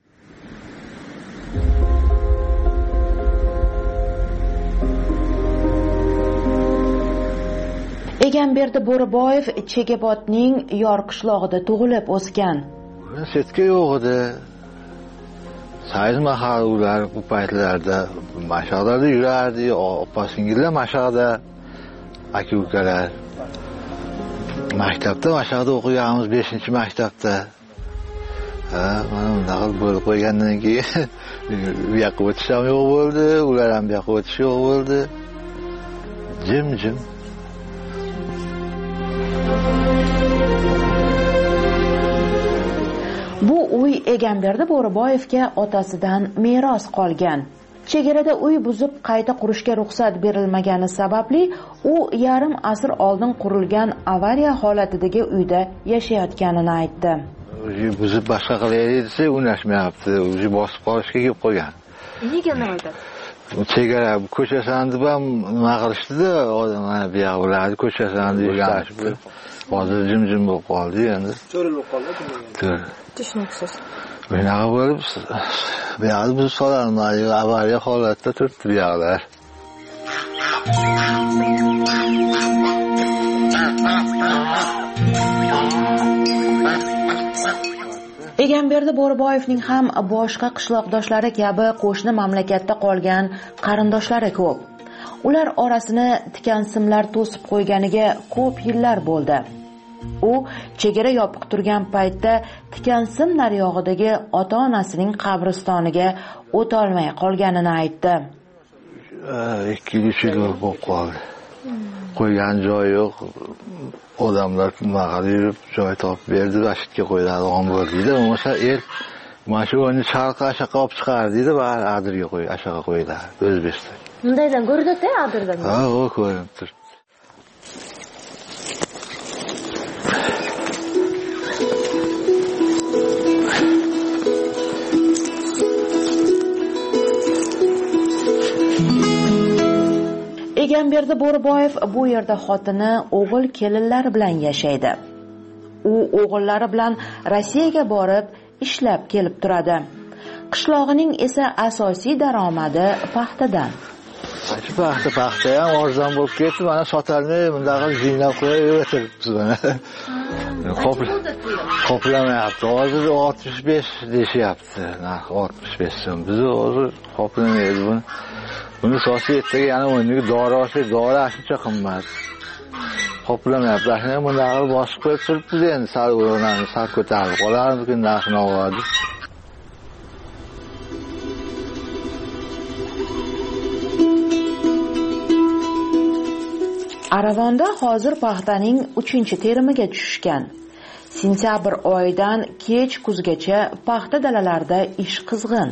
Egamberdi Bo'riboyev Chekabodning Yor qishlog'ida tug'ilib o'sgan. Setka yo'q edi. Sayz mahal ular bu paytlarda mashaqlarda yurardi, opa-singillar mashaqda, aka-ukalar. Maktabda mashaqda o'qiganmiz, beshinchi maktabda. Ha, mana bunaqa bo'lib qo'ygandan keyin bu yoqqa o'tish ham yo'q bo'ldi, ular ham bu yoqqa o'tish yo'q bo'ldi. Jim-jim. Bu uy Egamberdi Bo'riboyevga otasidan meros qolgan. Chegarada uy buzib qayta qurishga ruxsat berilmagani sababli u yarim asr oldin qurilgan avariya holatidagi uyda yashayotganini aytdi. Uy buzib boshqa qilaylik desa, unashmayapti. Uy bosib qolishga kelib qolgan. Nega nima aytadi? Chegara ko'chasini deb ham nima qilishdi-da, odamlar bu yoq ularni ko'chasini ishlashib. Hozir jim-jim bo'lib qoldi endi. Cho'ril bo'lib qoldi. Tushunarsiz. Bunaqa bo'lib, bu yoqni buzib solarmiz, avariya holatda turibdi bu yoqlar. Egamberdi Bo'riboyevning ham boshqa qishloqdoshlari kabi qo'shni mamlakatda qolgan qarindoshlari ko'p. Ular orasini tikansimlar to'sib qo'yganiga ko'p yillar bo'ldi. U chegara yopiq turgan paytda tikansim naryog'idagi ota-onasining qabristoniga o'ta olmay qolganini aytdi. ikki uch yil bo'lib qoldi. Qo'ygan joyi yo'q. Odamlar maqal yurib joy topib berdi, vashitga qo'yadigan bo'ldi-da. O'sha el mana shu o'yinni charqa ashaqa olib chiqardi-da, va adirga qo'y, ashaqa qo'ydi. O'zbekiston. Bundaydan ko'rdi-da, adirdan. Ha, o ko'rinib turibdi. Egamberdi Bo'riboyev bu yerda xotini, o'g'il kelinlari bilan yashaydi. U o'g'illari bilan Rossiyaga borib ishlab kelib turadi. Qishlog'ining esa asosiy daromadi paxtadan. Shu paxta paxta ham arzon bo'lib ketdi, mana sotarni bundaqa ziynab qo'yib o'tiribmiz mana. Qoplamayapti. Hozir oltmish besh deyishyapti. Narx oltmish besh so'm. Biz hozir qoplamaydi buni. Buni so'si ertaga yana o'rniga dori olsak, dori shuncha qimmat. Qoplamayapti. Shuni bundaqa bosib qo'yib turibmiz endi, sal o'rnani sal ko'tarib qolarmiz, narxini oladi. Aravonda hozir paxtaning uchinchi terimiga tushgan. Sentyabr oyidan kech kuzgacha paxta dalalarida ish qizg'in.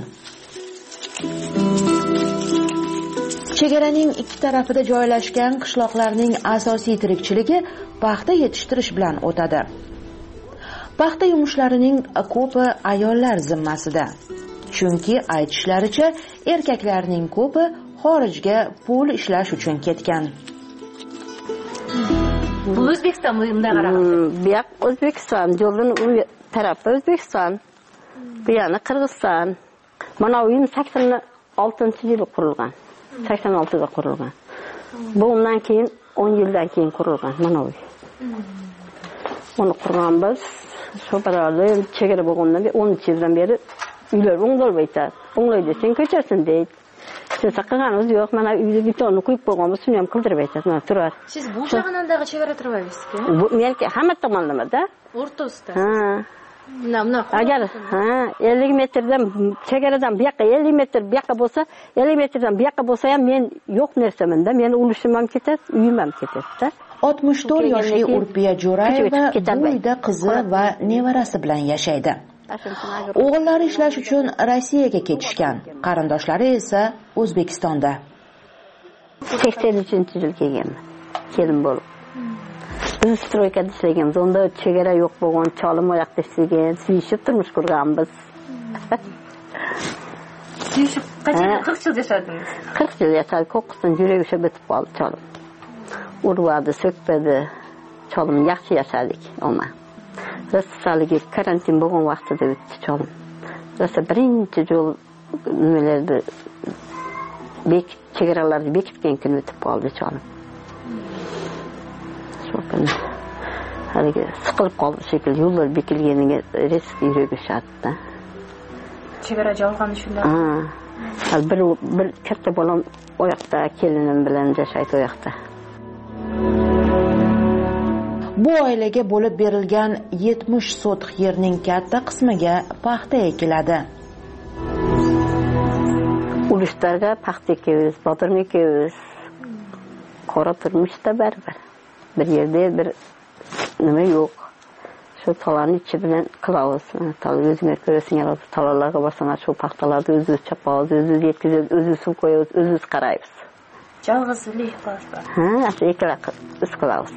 Chegaraning ikki tarafida joylashgan qishloqlarning asosiy tirikchiligi paxta yetishtirish bilan o'tadi. Paxta yumushlarining ko'pi ayollar zimmasida. Chunki aytishlaricha erkaklarning ko'pi xorijga pul ishlash uchun ketgan. Bu O'zbekiston bunday qaraganda. Bu yoq O'zbekiston, yo'lning u tarafi O'zbekiston. Bu yana Qirg'iziston. Mana uyim sakson oltinchi yil qurilgan. sakson oltida qurilgan. Bundan keyin o'n yildan keyin qurilgan mana uy. Uni qurganmiz. Shu bilan chegara bo'lgandan beri o'n uch yildan beri uylar o'ng'olmaydi. O'ng'laydi sen ko'chasin deydi. Siz qilganimiz yo'q, mana uyda betonni quyib qo'yganmiz, shuni ham qildirib aytasiz, mana turar. Siz bu jag'anandagi chegara turaverasizku? Bu menga hamma tomonlamada. O'rtasida. Ha. Mana buni agar ha ellik metrdan chegaradan bu yoqqa ellik metr bu yoqqa bo'lsa, ellik metrdan bu yoqqa bo'lsa ham men yo'q narsamanda, meni ulushim ham ketadi, uyim ham ketadi-da. oltmish to'rt yoshli Urpiya Jo'rayeva bu uyda qizi va nevarasi bilan yashaydi. O'g'illari ishlash uchun Rossiyaga ketishgan, qarindoshlari esa O'zbekistonda. sakson uchinchi yil kelganman, kelin bo'lib. Biz stroykada ishlaganmiz, unda chegara yo'q bo'lgan, cholim oyoqda ishlagan, suyishib turmush qurganmiz. Suyishib qancha qirq yil yashadingiz? qirq yil yashadik, ko'qqisdan yuragi ushlab bitib qoldi cholim. Urvadi, so'kpadi, cholim yaxshi yashadik, oma. Rossiyaga karantin bo'lgan vaqtida o'tdi cholim. Rossiya birinchi yo'l nimalarni bek chegaralarni bekitgan kun o'tib qoldi cholim. Shokini haligi siqilib qoldi shekilli, yo'llar bekilganiga risk yuragi shatdi. Chegara jolg'ani shunday. Ha. Bir bir katta bolam oyoqda, kelinim bilan yashaydi oyoqda. Bu oilaga bo'lib berilgan yetmish sotix yerning katta qismiga paxta ekiladi. Uluslarga paxta ekamiz, botirni ekamiz. Qora turmushda baribir. Bir yerda bir nima yo'q. Shu tolarni ichi bilan qilamiz. Tolar o'zinglar ko'rasinglar, tolarlarga borsanlar shu paxtalarni o'zimiz chaqamiz, o'zimiz yetkazib, o'zimiz suv qo'yamiz, o'zimiz qaraymiz. Jalg'izlik paxta. Ha, asli ikkala biz qilamiz.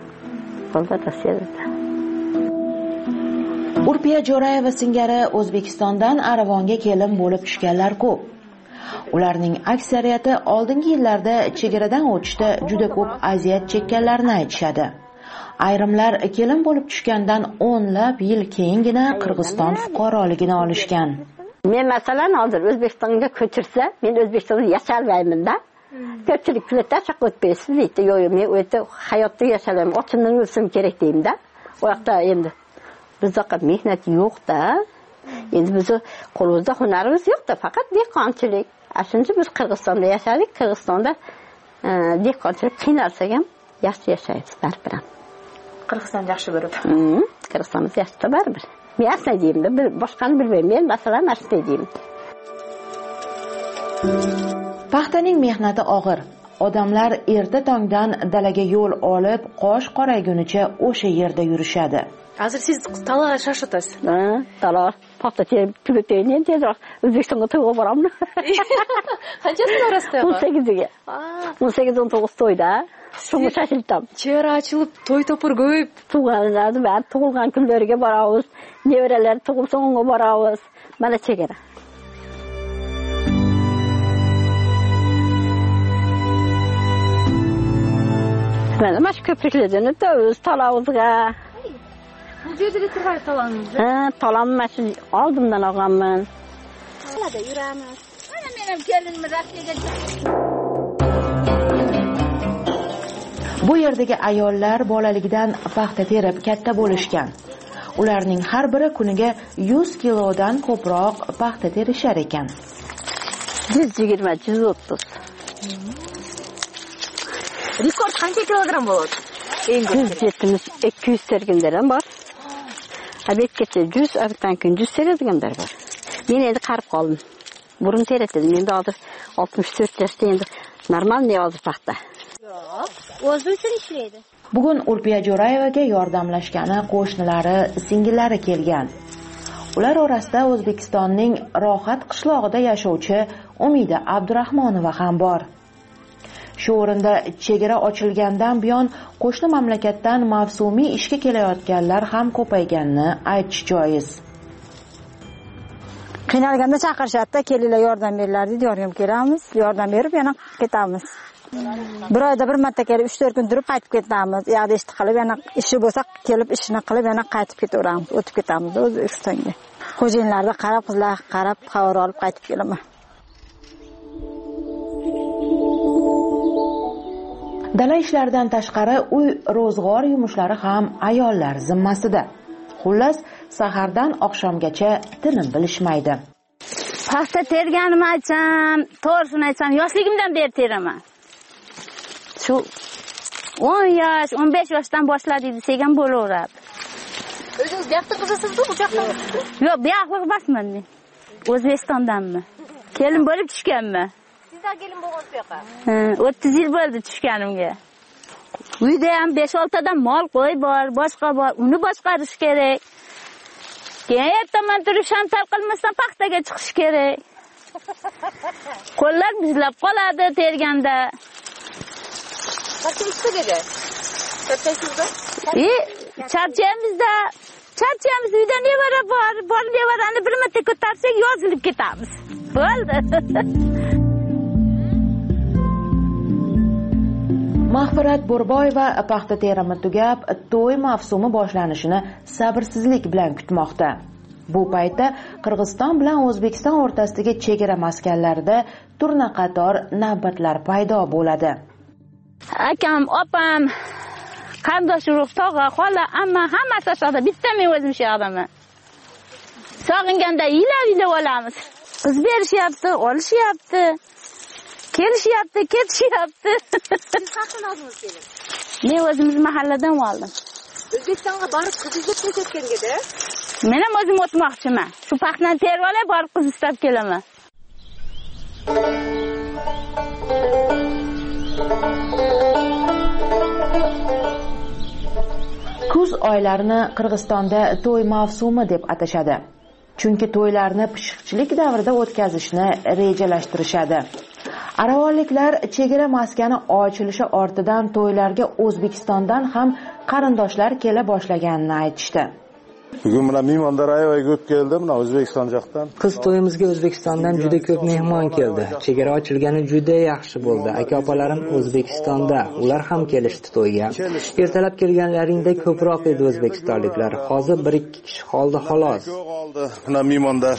Urpiya Jo'rayeva singari O'zbekistondan Aravonga kelin bo'lib tushganlar ko'p. Ularning aksariyati oldingi yillarda chegaradan o'tishda juda ko'p aziyat chekkanlarini aytishadi. Ayrimlar kelin bo'lib tushgandan o'nlab yil keyingina Qirg'iziston fuqaroligini olishgan. Men masalan hozir O'zbekistonga ko'chirsa, men O'zbekistonda yasholmayman-da. Ko'pchilik kulata chaq o'tmaysiz deydi. Yo'q, men o'ta hayotda yashalayman, ochindan o'lsam kerak deyimda. O yoqda endi bizda mehnat yo'q-da. Endi bizni qo'limizda hunarimiz yo'q-da, faqat dehqonchilik. Shuncha biz Qirg'izistonda yashadik, Qirg'izistonda dehqonchilik qiynalsak ham yaxshi yashaymiz baribir. Qirg'iziston yaxshi bo'lib. Hmm, Qirg'izistonimiz yaxshi baribir. Men asli deyimda, boshqani bilmayman. Men masalan asli deyim. Paxtaning mehnati og'ir. Odamlar erta tongdan dalaga yo'l olib, qosh qoraygunicha o'sha yerda yurishadi. Hozir siz talay shashotasiz. Ha, talay. Paxta terib tugatayni tezroq O'zbekistonga to'yga boramni. Qanchasi orasida? o'n sakkiziga. o'n sakkiz o'n to'qqiz to'yda. Shunga shashildim. Chegara ochilib, to'y topur ko'p. Tug'ilganlar va tug'ilgan kunlariga boramiz. Nevaralar tug'ilsa unga boramiz. Mana chegara. mana mana shu ko'priklardan o'z talovuzga bu yerda turgan talonimiz ha talonni mana shu oldimdan olganman qalada yuramiz mana men ham kelinimni Rossiyaga bu yerdagi ayollar bolaligidan paxta terib katta bo'lishgan. Ularning har biri kuniga yuz kilodan ko'proq paxta terishar ekan. yuz yigirma yuz o'ttiz. Rekord qancha kilogramm bo'ladi? yuz yetmish ikki yuz terganlar ham bor. Abetgacha yuz, abetdan kun yuz teradiganlar bor. Men endi qarib qoldim. Burun teratadim. Endi hozir oltmish to'rt yoshda endi normalniy hozir paxta. O'zi uchun ishlaydi. Bugun Urpiya Jo'rayevaga yordamlashgani qo'shnilari, singillari kelgan. Ular orasida O'zbekistonning Rohat qishlog'ida yashovchi Umida Abdurahmonova ham bor. Shu o'rinda chegara ochilgandan buyon qo'shni mamlakatdan mavsumiy ishga kelayotganlar ham ko'payganini aytish joiz. Qiynalganda chaqirishadi, kelinglar yordam beringlar deydi, yordam kelamiz, yordam berib yana ketamiz. Bir oyda bir marta kelib uch to'rt kun turib qaytib ketamiz. U yoqda ish qilib, yana ishi bo'lsa kelib ishini qilib yana qaytib ketaveramiz, o'tib ketamiz O'zbekistonga. Xo'jayinlarga qarab, qizlar qarab, xabar olib qaytib kelaman. Dala ishlaridan tashqari uy ro'zg'or yumushlari ham ayollar zimmasida. Xullas, sahardan oqshomgacha tinim bilishmaydi. Paxta terganimni aytsam, to'g'risini aytsam, yoshligimdan beri teraman. Shu o'n yosh, o'n besh yoshdan boshladi degan bo'laveradi. O'zingiz bu yoqda qizisiz-ku, bu yoqda? Yo'q, bu yoqda emasman men. O'zbekistondanmi? Kelin bo'lib tushganman. Sizlar kelin bo'lgan bu yoqqa? Ha, o'ttiz yil bo'ldi tushganimga. Uyda ham besh olti ta mol qo'y bor, boshqa bor, uni boshqarish kerak. Keyin ertaman turib shantal qilmasdan paxtaga chiqish kerak. Qo'llar muzlab qoladi terganda. Qancha istaga? Charchaysizda? E, charchaymizda. Charchaymiz, uyda nevara bor, bor nevarani bir marta ko'tarsak yozilib ketamiz. Bo'ldi. Mahfirat Bo'rboyeva paxta terimi tugab, to'y mavsumi boshlanishini sabrsizlik bilan kutmoqda. Bu paytda Qirg'iziston bilan O'zbekiston o'rtasidagi chegara maskanlarida turna qator navbatlar paydo bo'ladi. Akam, opam, qarindosh urug', tog'a, xola, amma hammasi asoqda, bitta men o'zim shu yoqdaman. Sog'inganda yilab-yilab olamiz. Qiz berishyapti, olishyapti. Kelishyapti, ketishyapti. Siz qachon oldingiz kelin? Men o'zimiz mahalladan oldim. O'zbekistonga borib qiz izlab ketayotganda? Men ham o'zim o'tmoqchiman. Shu paxtani terib olay, borib qiz istab kelaman. Kuz oylarini Qirg'izistonda to'y mavsumi deb atashadi. Chunki to'ylarni pishiqchilik davrida o'tkazishni rejalashtirishadi. Aravonliklar chegara maskani ochilishi ortidan to'ylarga O'zbekistondan ham qarindoshlar kela boshlaganini aytishdi. Bugun mana mehmonlar Ayovaga o'tib keldi, mana O'zbekiston yoqdan. Qiz to'yimizga O'zbekistondan juda ko'p mehmon keldi. Chegara ochilgani juda yaxshi bo'ldi. Aka-opalarim O'zbekistonda, ular ham kelishdi to'yga. Ertalab kelganlaringda ko'proq edi o'zbekistonliklar. Hozir bir ikki kishi qoldi xolos. Mana mehmonlar.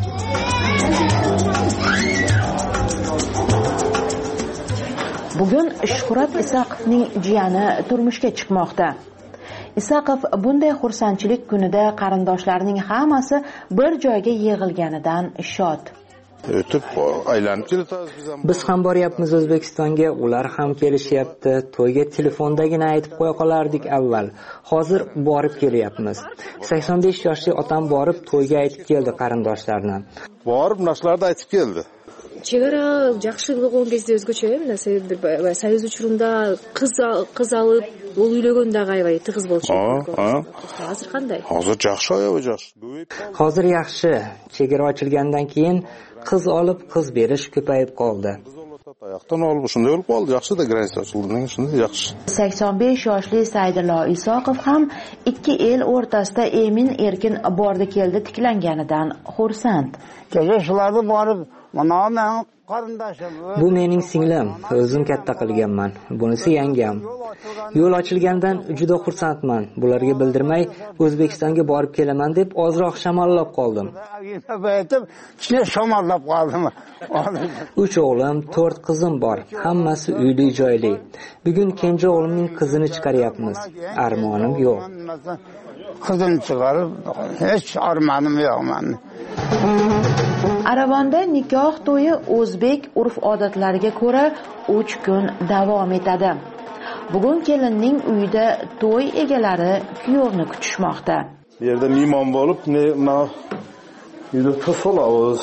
Bugun Shuhrat Isaqovning jiyani turmushga chiqmoqda. Isaqov bunday xursandchilik kunida qarindoshlarining hammasi bir joyga yig'ilganidan shod. O'tib aylanib kelamiz biz ham. Biz ham boryapmiz O'zbekistonga, ular ham kelishyapti. To'yga telefondagina aytib qo'ya qolardik avval. Hozir borib kelyapmiz. sakson besh yoshli otam borib to'yga aytib keldi qarindoshlarini. Borib narsalarni aytib keldi. Chegara yaxshi bo'lgan kezde o'zgacha emas. Soyuz uchrunda qiz qiz olib, u uylaganda g'ayvay tig'iz bo'lishi kerak. Hozir qanday? Hozir yaxshi oyoq yaxshi. Hozir yaxshi. Chegara ochilgandan keyin qiz olib, qiz berish ko'payib qoldi. Oyoqdan olib shunday bo'lib qoldi. Yaxshi-da gransiya ochildi, shunday yaxshi. sakson besh yoshli Saidullo Isoqov ham ikki el o'rtasida emin erkin bordi keldi tiklanganidan xursand. Kecha shularni borib Mana men qarindashim. Bu mening singlim, o'zim katta qilganman. Bunisi yangam. Yo'l ochilgandan juda xursandman. Bularga bildirmay O'zbekistonga borib kelaman deb ozroq shamollab qoldim. Aytib, kichkina shamollab qoldim. uch o'g'lim, to'rt qizim bor. Hammasi uyli joyli. Bugun kenja o'g'limning qizini chiqaryapmiz. Armonim yo'q. Qizimni chiqarib, hech armonim yo'q mening. Aravonda nikoh to'yi o'zbek urf-odatlariga ko'ra uch kun davom etadi. Bugun kelinning uyida to'y egalari kuyovni kutishmoqda. Bu yerda mehmon bo'lib, mana uyda to'solamiz.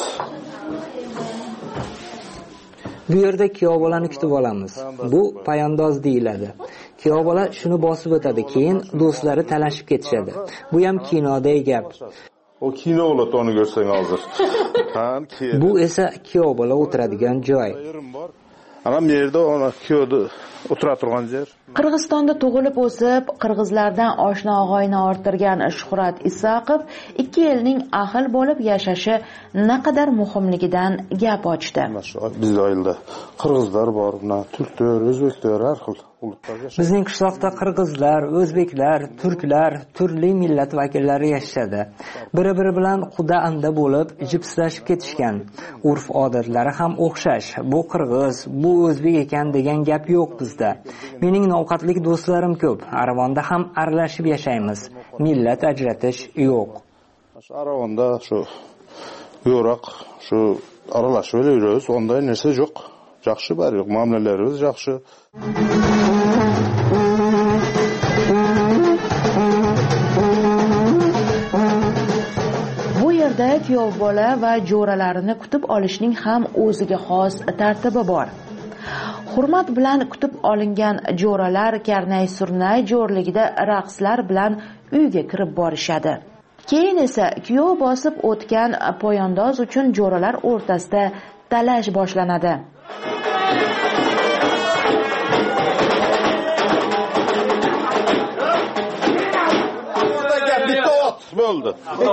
Bu yerda kuyov bolani kutib olamiz. Bu poyandoz deyiladi. Kuyov bola shuni bosib o'tadi, keyin do'stlari talashib ketishadi. Bu ham kinodagi gap. O kino bo'ladi, uni ko'rsang hozir. Bu esa kuyov bola o'tiradigan joy. Ana bu yerda ona kuyovni o'tira turgan yer. Qirg'izistonda tug'ilib o'sib, qirg'izlardan oshna og'ayni orttirgan Shuhrat Isoqov ikki elning ahil bo'lib yashashi naqadar muhimligidan gap ochdi. Bizning oilada qirg'izlar bor, turklar, o'zbeklar, har xil. Bizning qishloqda qirg'izlar, o'zbeklar, turklar, turli millat vakillari yashashadi. Bir-biri bilan xuda-anda bo'lib, jipslashib ketishgan. Urf-odatlari ham o'xshash. Bu qirg'iz, bu o'zbek ekan degan gap yo'q bizda. Mening ovqatlik do'stlarim ko'p. Aravonda ham aralashib yashaymiz. Millat ajratish yo'q. Shu aravonda shu yo'roq, shu aralashib yuramiz, unday narsa yo'q. Yaxshi bor, yo'q, muomalarimiz yaxshi. Bu yerda kuyov bola va jo'ralarini kutib olishning ham o'ziga xos tartibi bor. Hurmat bilan kutib olingan jo'ralar karnay-surnay jo'rligida raqslar bilan uyga kirib borishadi. Keyin esa kuyov bosib o'tgan poyandoz uchun jo'ralar o'rtasida talash boshlanadi. Bo'ldi.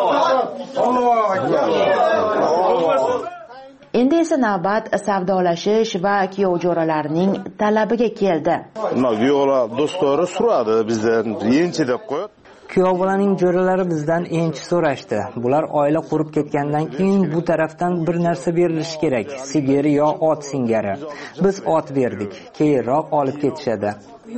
Endi esa navbat savdolashish va kuyov jo'ralarining talabiga keldi. Mana yo'la do'stlari so'radi bizdan, enchi deb qo'yib. Kuyov bolaning jo'ralari bizdan enchi so'rashdi. Bular oila qurib ketgandan keyin bu tarafdan bir narsa berilishi kerak, sigir yo ot singari. Biz ot berdik, keyinroq olib ketishadi.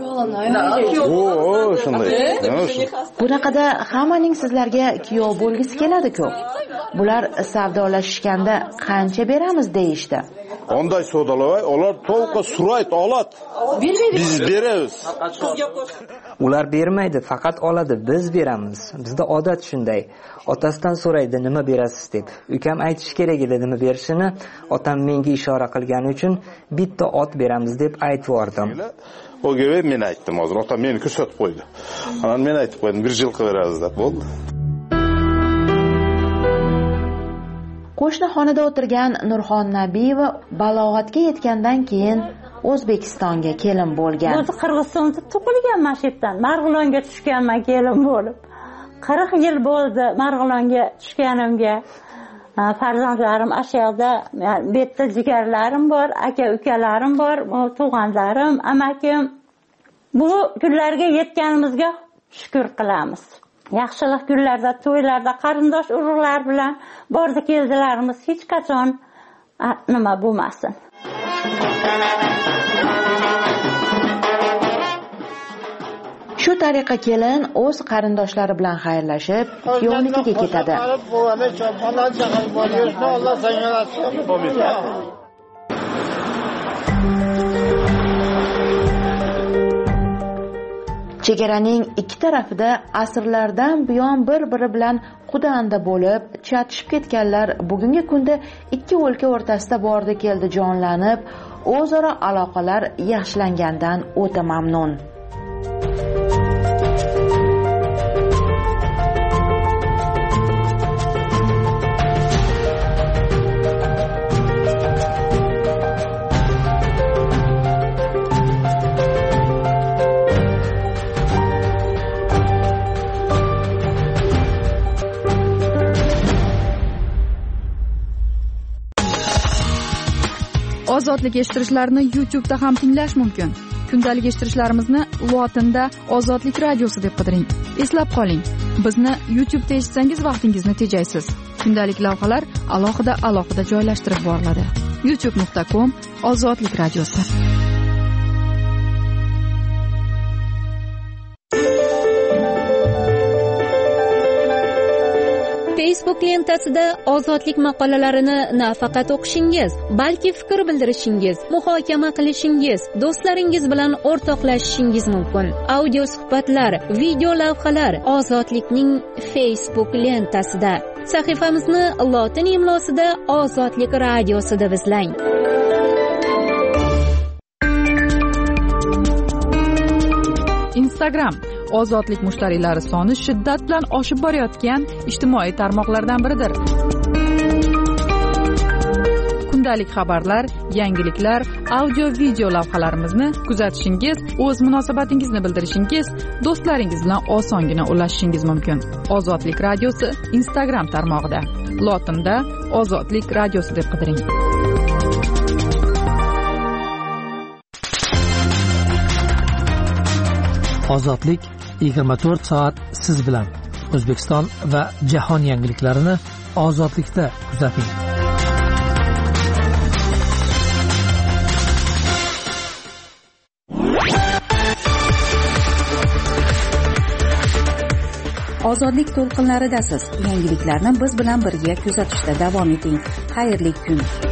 Oo, shunday. Bunaqada hammaning sizlarga kuyov bo'lgisi keladi-ku. Bular savdolashishganda qancha beramiz deyishdi. Onday savdolavay, ular to'liq surayt oladi. Biz beramiz. Ular bermaydi, faqat oladi, biz beramiz. Bizda odat shunday. Otasidan so'raydi, nima berasiz deb. Ukam aytish kerak edi nima berishini, otam menga ishora qilgani uchun bitta ot beramiz deb aytib yubordim. O gibi men aytdim hozir. Otam meni ko'rsatib qo'ydi. Ana men aytib qo'ydim, bir yil qilamiz deb bo'ldi. Qo'shni xonada o'tirgan Nurxon Nabiyeva balog'atga yetgandan keyin O'zbekistonga kelin bo'lgan. O'zi Qirg'izistonda tug'ilganman shu yerdan. Marg'ilonga tushganman kelin bo'lib. qirq yil bo'ldi Marg'ilonga tushganimga. Farzandlarim ashyoqda, betda jigarlarim bor, aka-ukalarim bor, tug'anlarim, amakim. Bu kunlarga yetganimizga shukr qilamiz. Yaxshilik kunlarda, to'ylarda qarindosh urug'lar bilan bordi keldilarimiz hech qachon nima bo'lmasin. Shu tariqa kelin o'z qarindoshlari bilan xayrlashib, kuyovnikiga ketadi. Chegaraning ikki tarafida asrlardan buyon bir-biri bilan qudanda bo'lib, chatishib ketganlar bugungi kunda ikki o'lka o'rtasida bordi keldi jonlanib, o'zaro aloqalar yaxshilangandan o'ta mamnun. ozodlik eshittirishlarini YouTube'da ham tinglash mumkin. Kundalik eshittirishlarimizni lotinda ozodlik radiosi deb qidiring. Eslab qoling, bizni YouTube'da eshitsangiz vaqtingizni tejaysiz. Kundalik lavhalar alohida alohida joylashtirib boriladi. youtube nuqta com ozodlik radiosi. Facebook lentasida ozodlik maqolalarini nafaqat o'qishingiz, balki fikr bildirishingiz, muhokama qilishingiz, do'stlaringiz bilan o'rtoqlashishingiz mumkin. Audio suhbatlar, video lavhalar ozodlikning Facebook lentasida. Sahifamizni lotin imlosida Ozodlik radiosi deb izlang. Instagram ozodlik mushtariylari soni shiddat bilan oshib borayotgan ijtimoiy tarmoqlardan biridir. Kundalik xabarlar, yangiliklar, audio video lavhalarimizni kuzatishingiz, o'z munosabatingizni bildirishingiz, do'stlaringiz bilan osongina ulashishingiz mumkin. Ozodlik radiosi Instagram tarmog'ida. Lotinda Ozodlik radiosi deb qidiring. Ozodlik yigirma to'rt soat siz bilan. O'zbekiston va jahon yangiliklarini ozodlikda kuzating. Ozodlik to'lqinlaridasiz. Yangiliklarni biz bilan birga kuzatishda davom eting. Xayrli kun.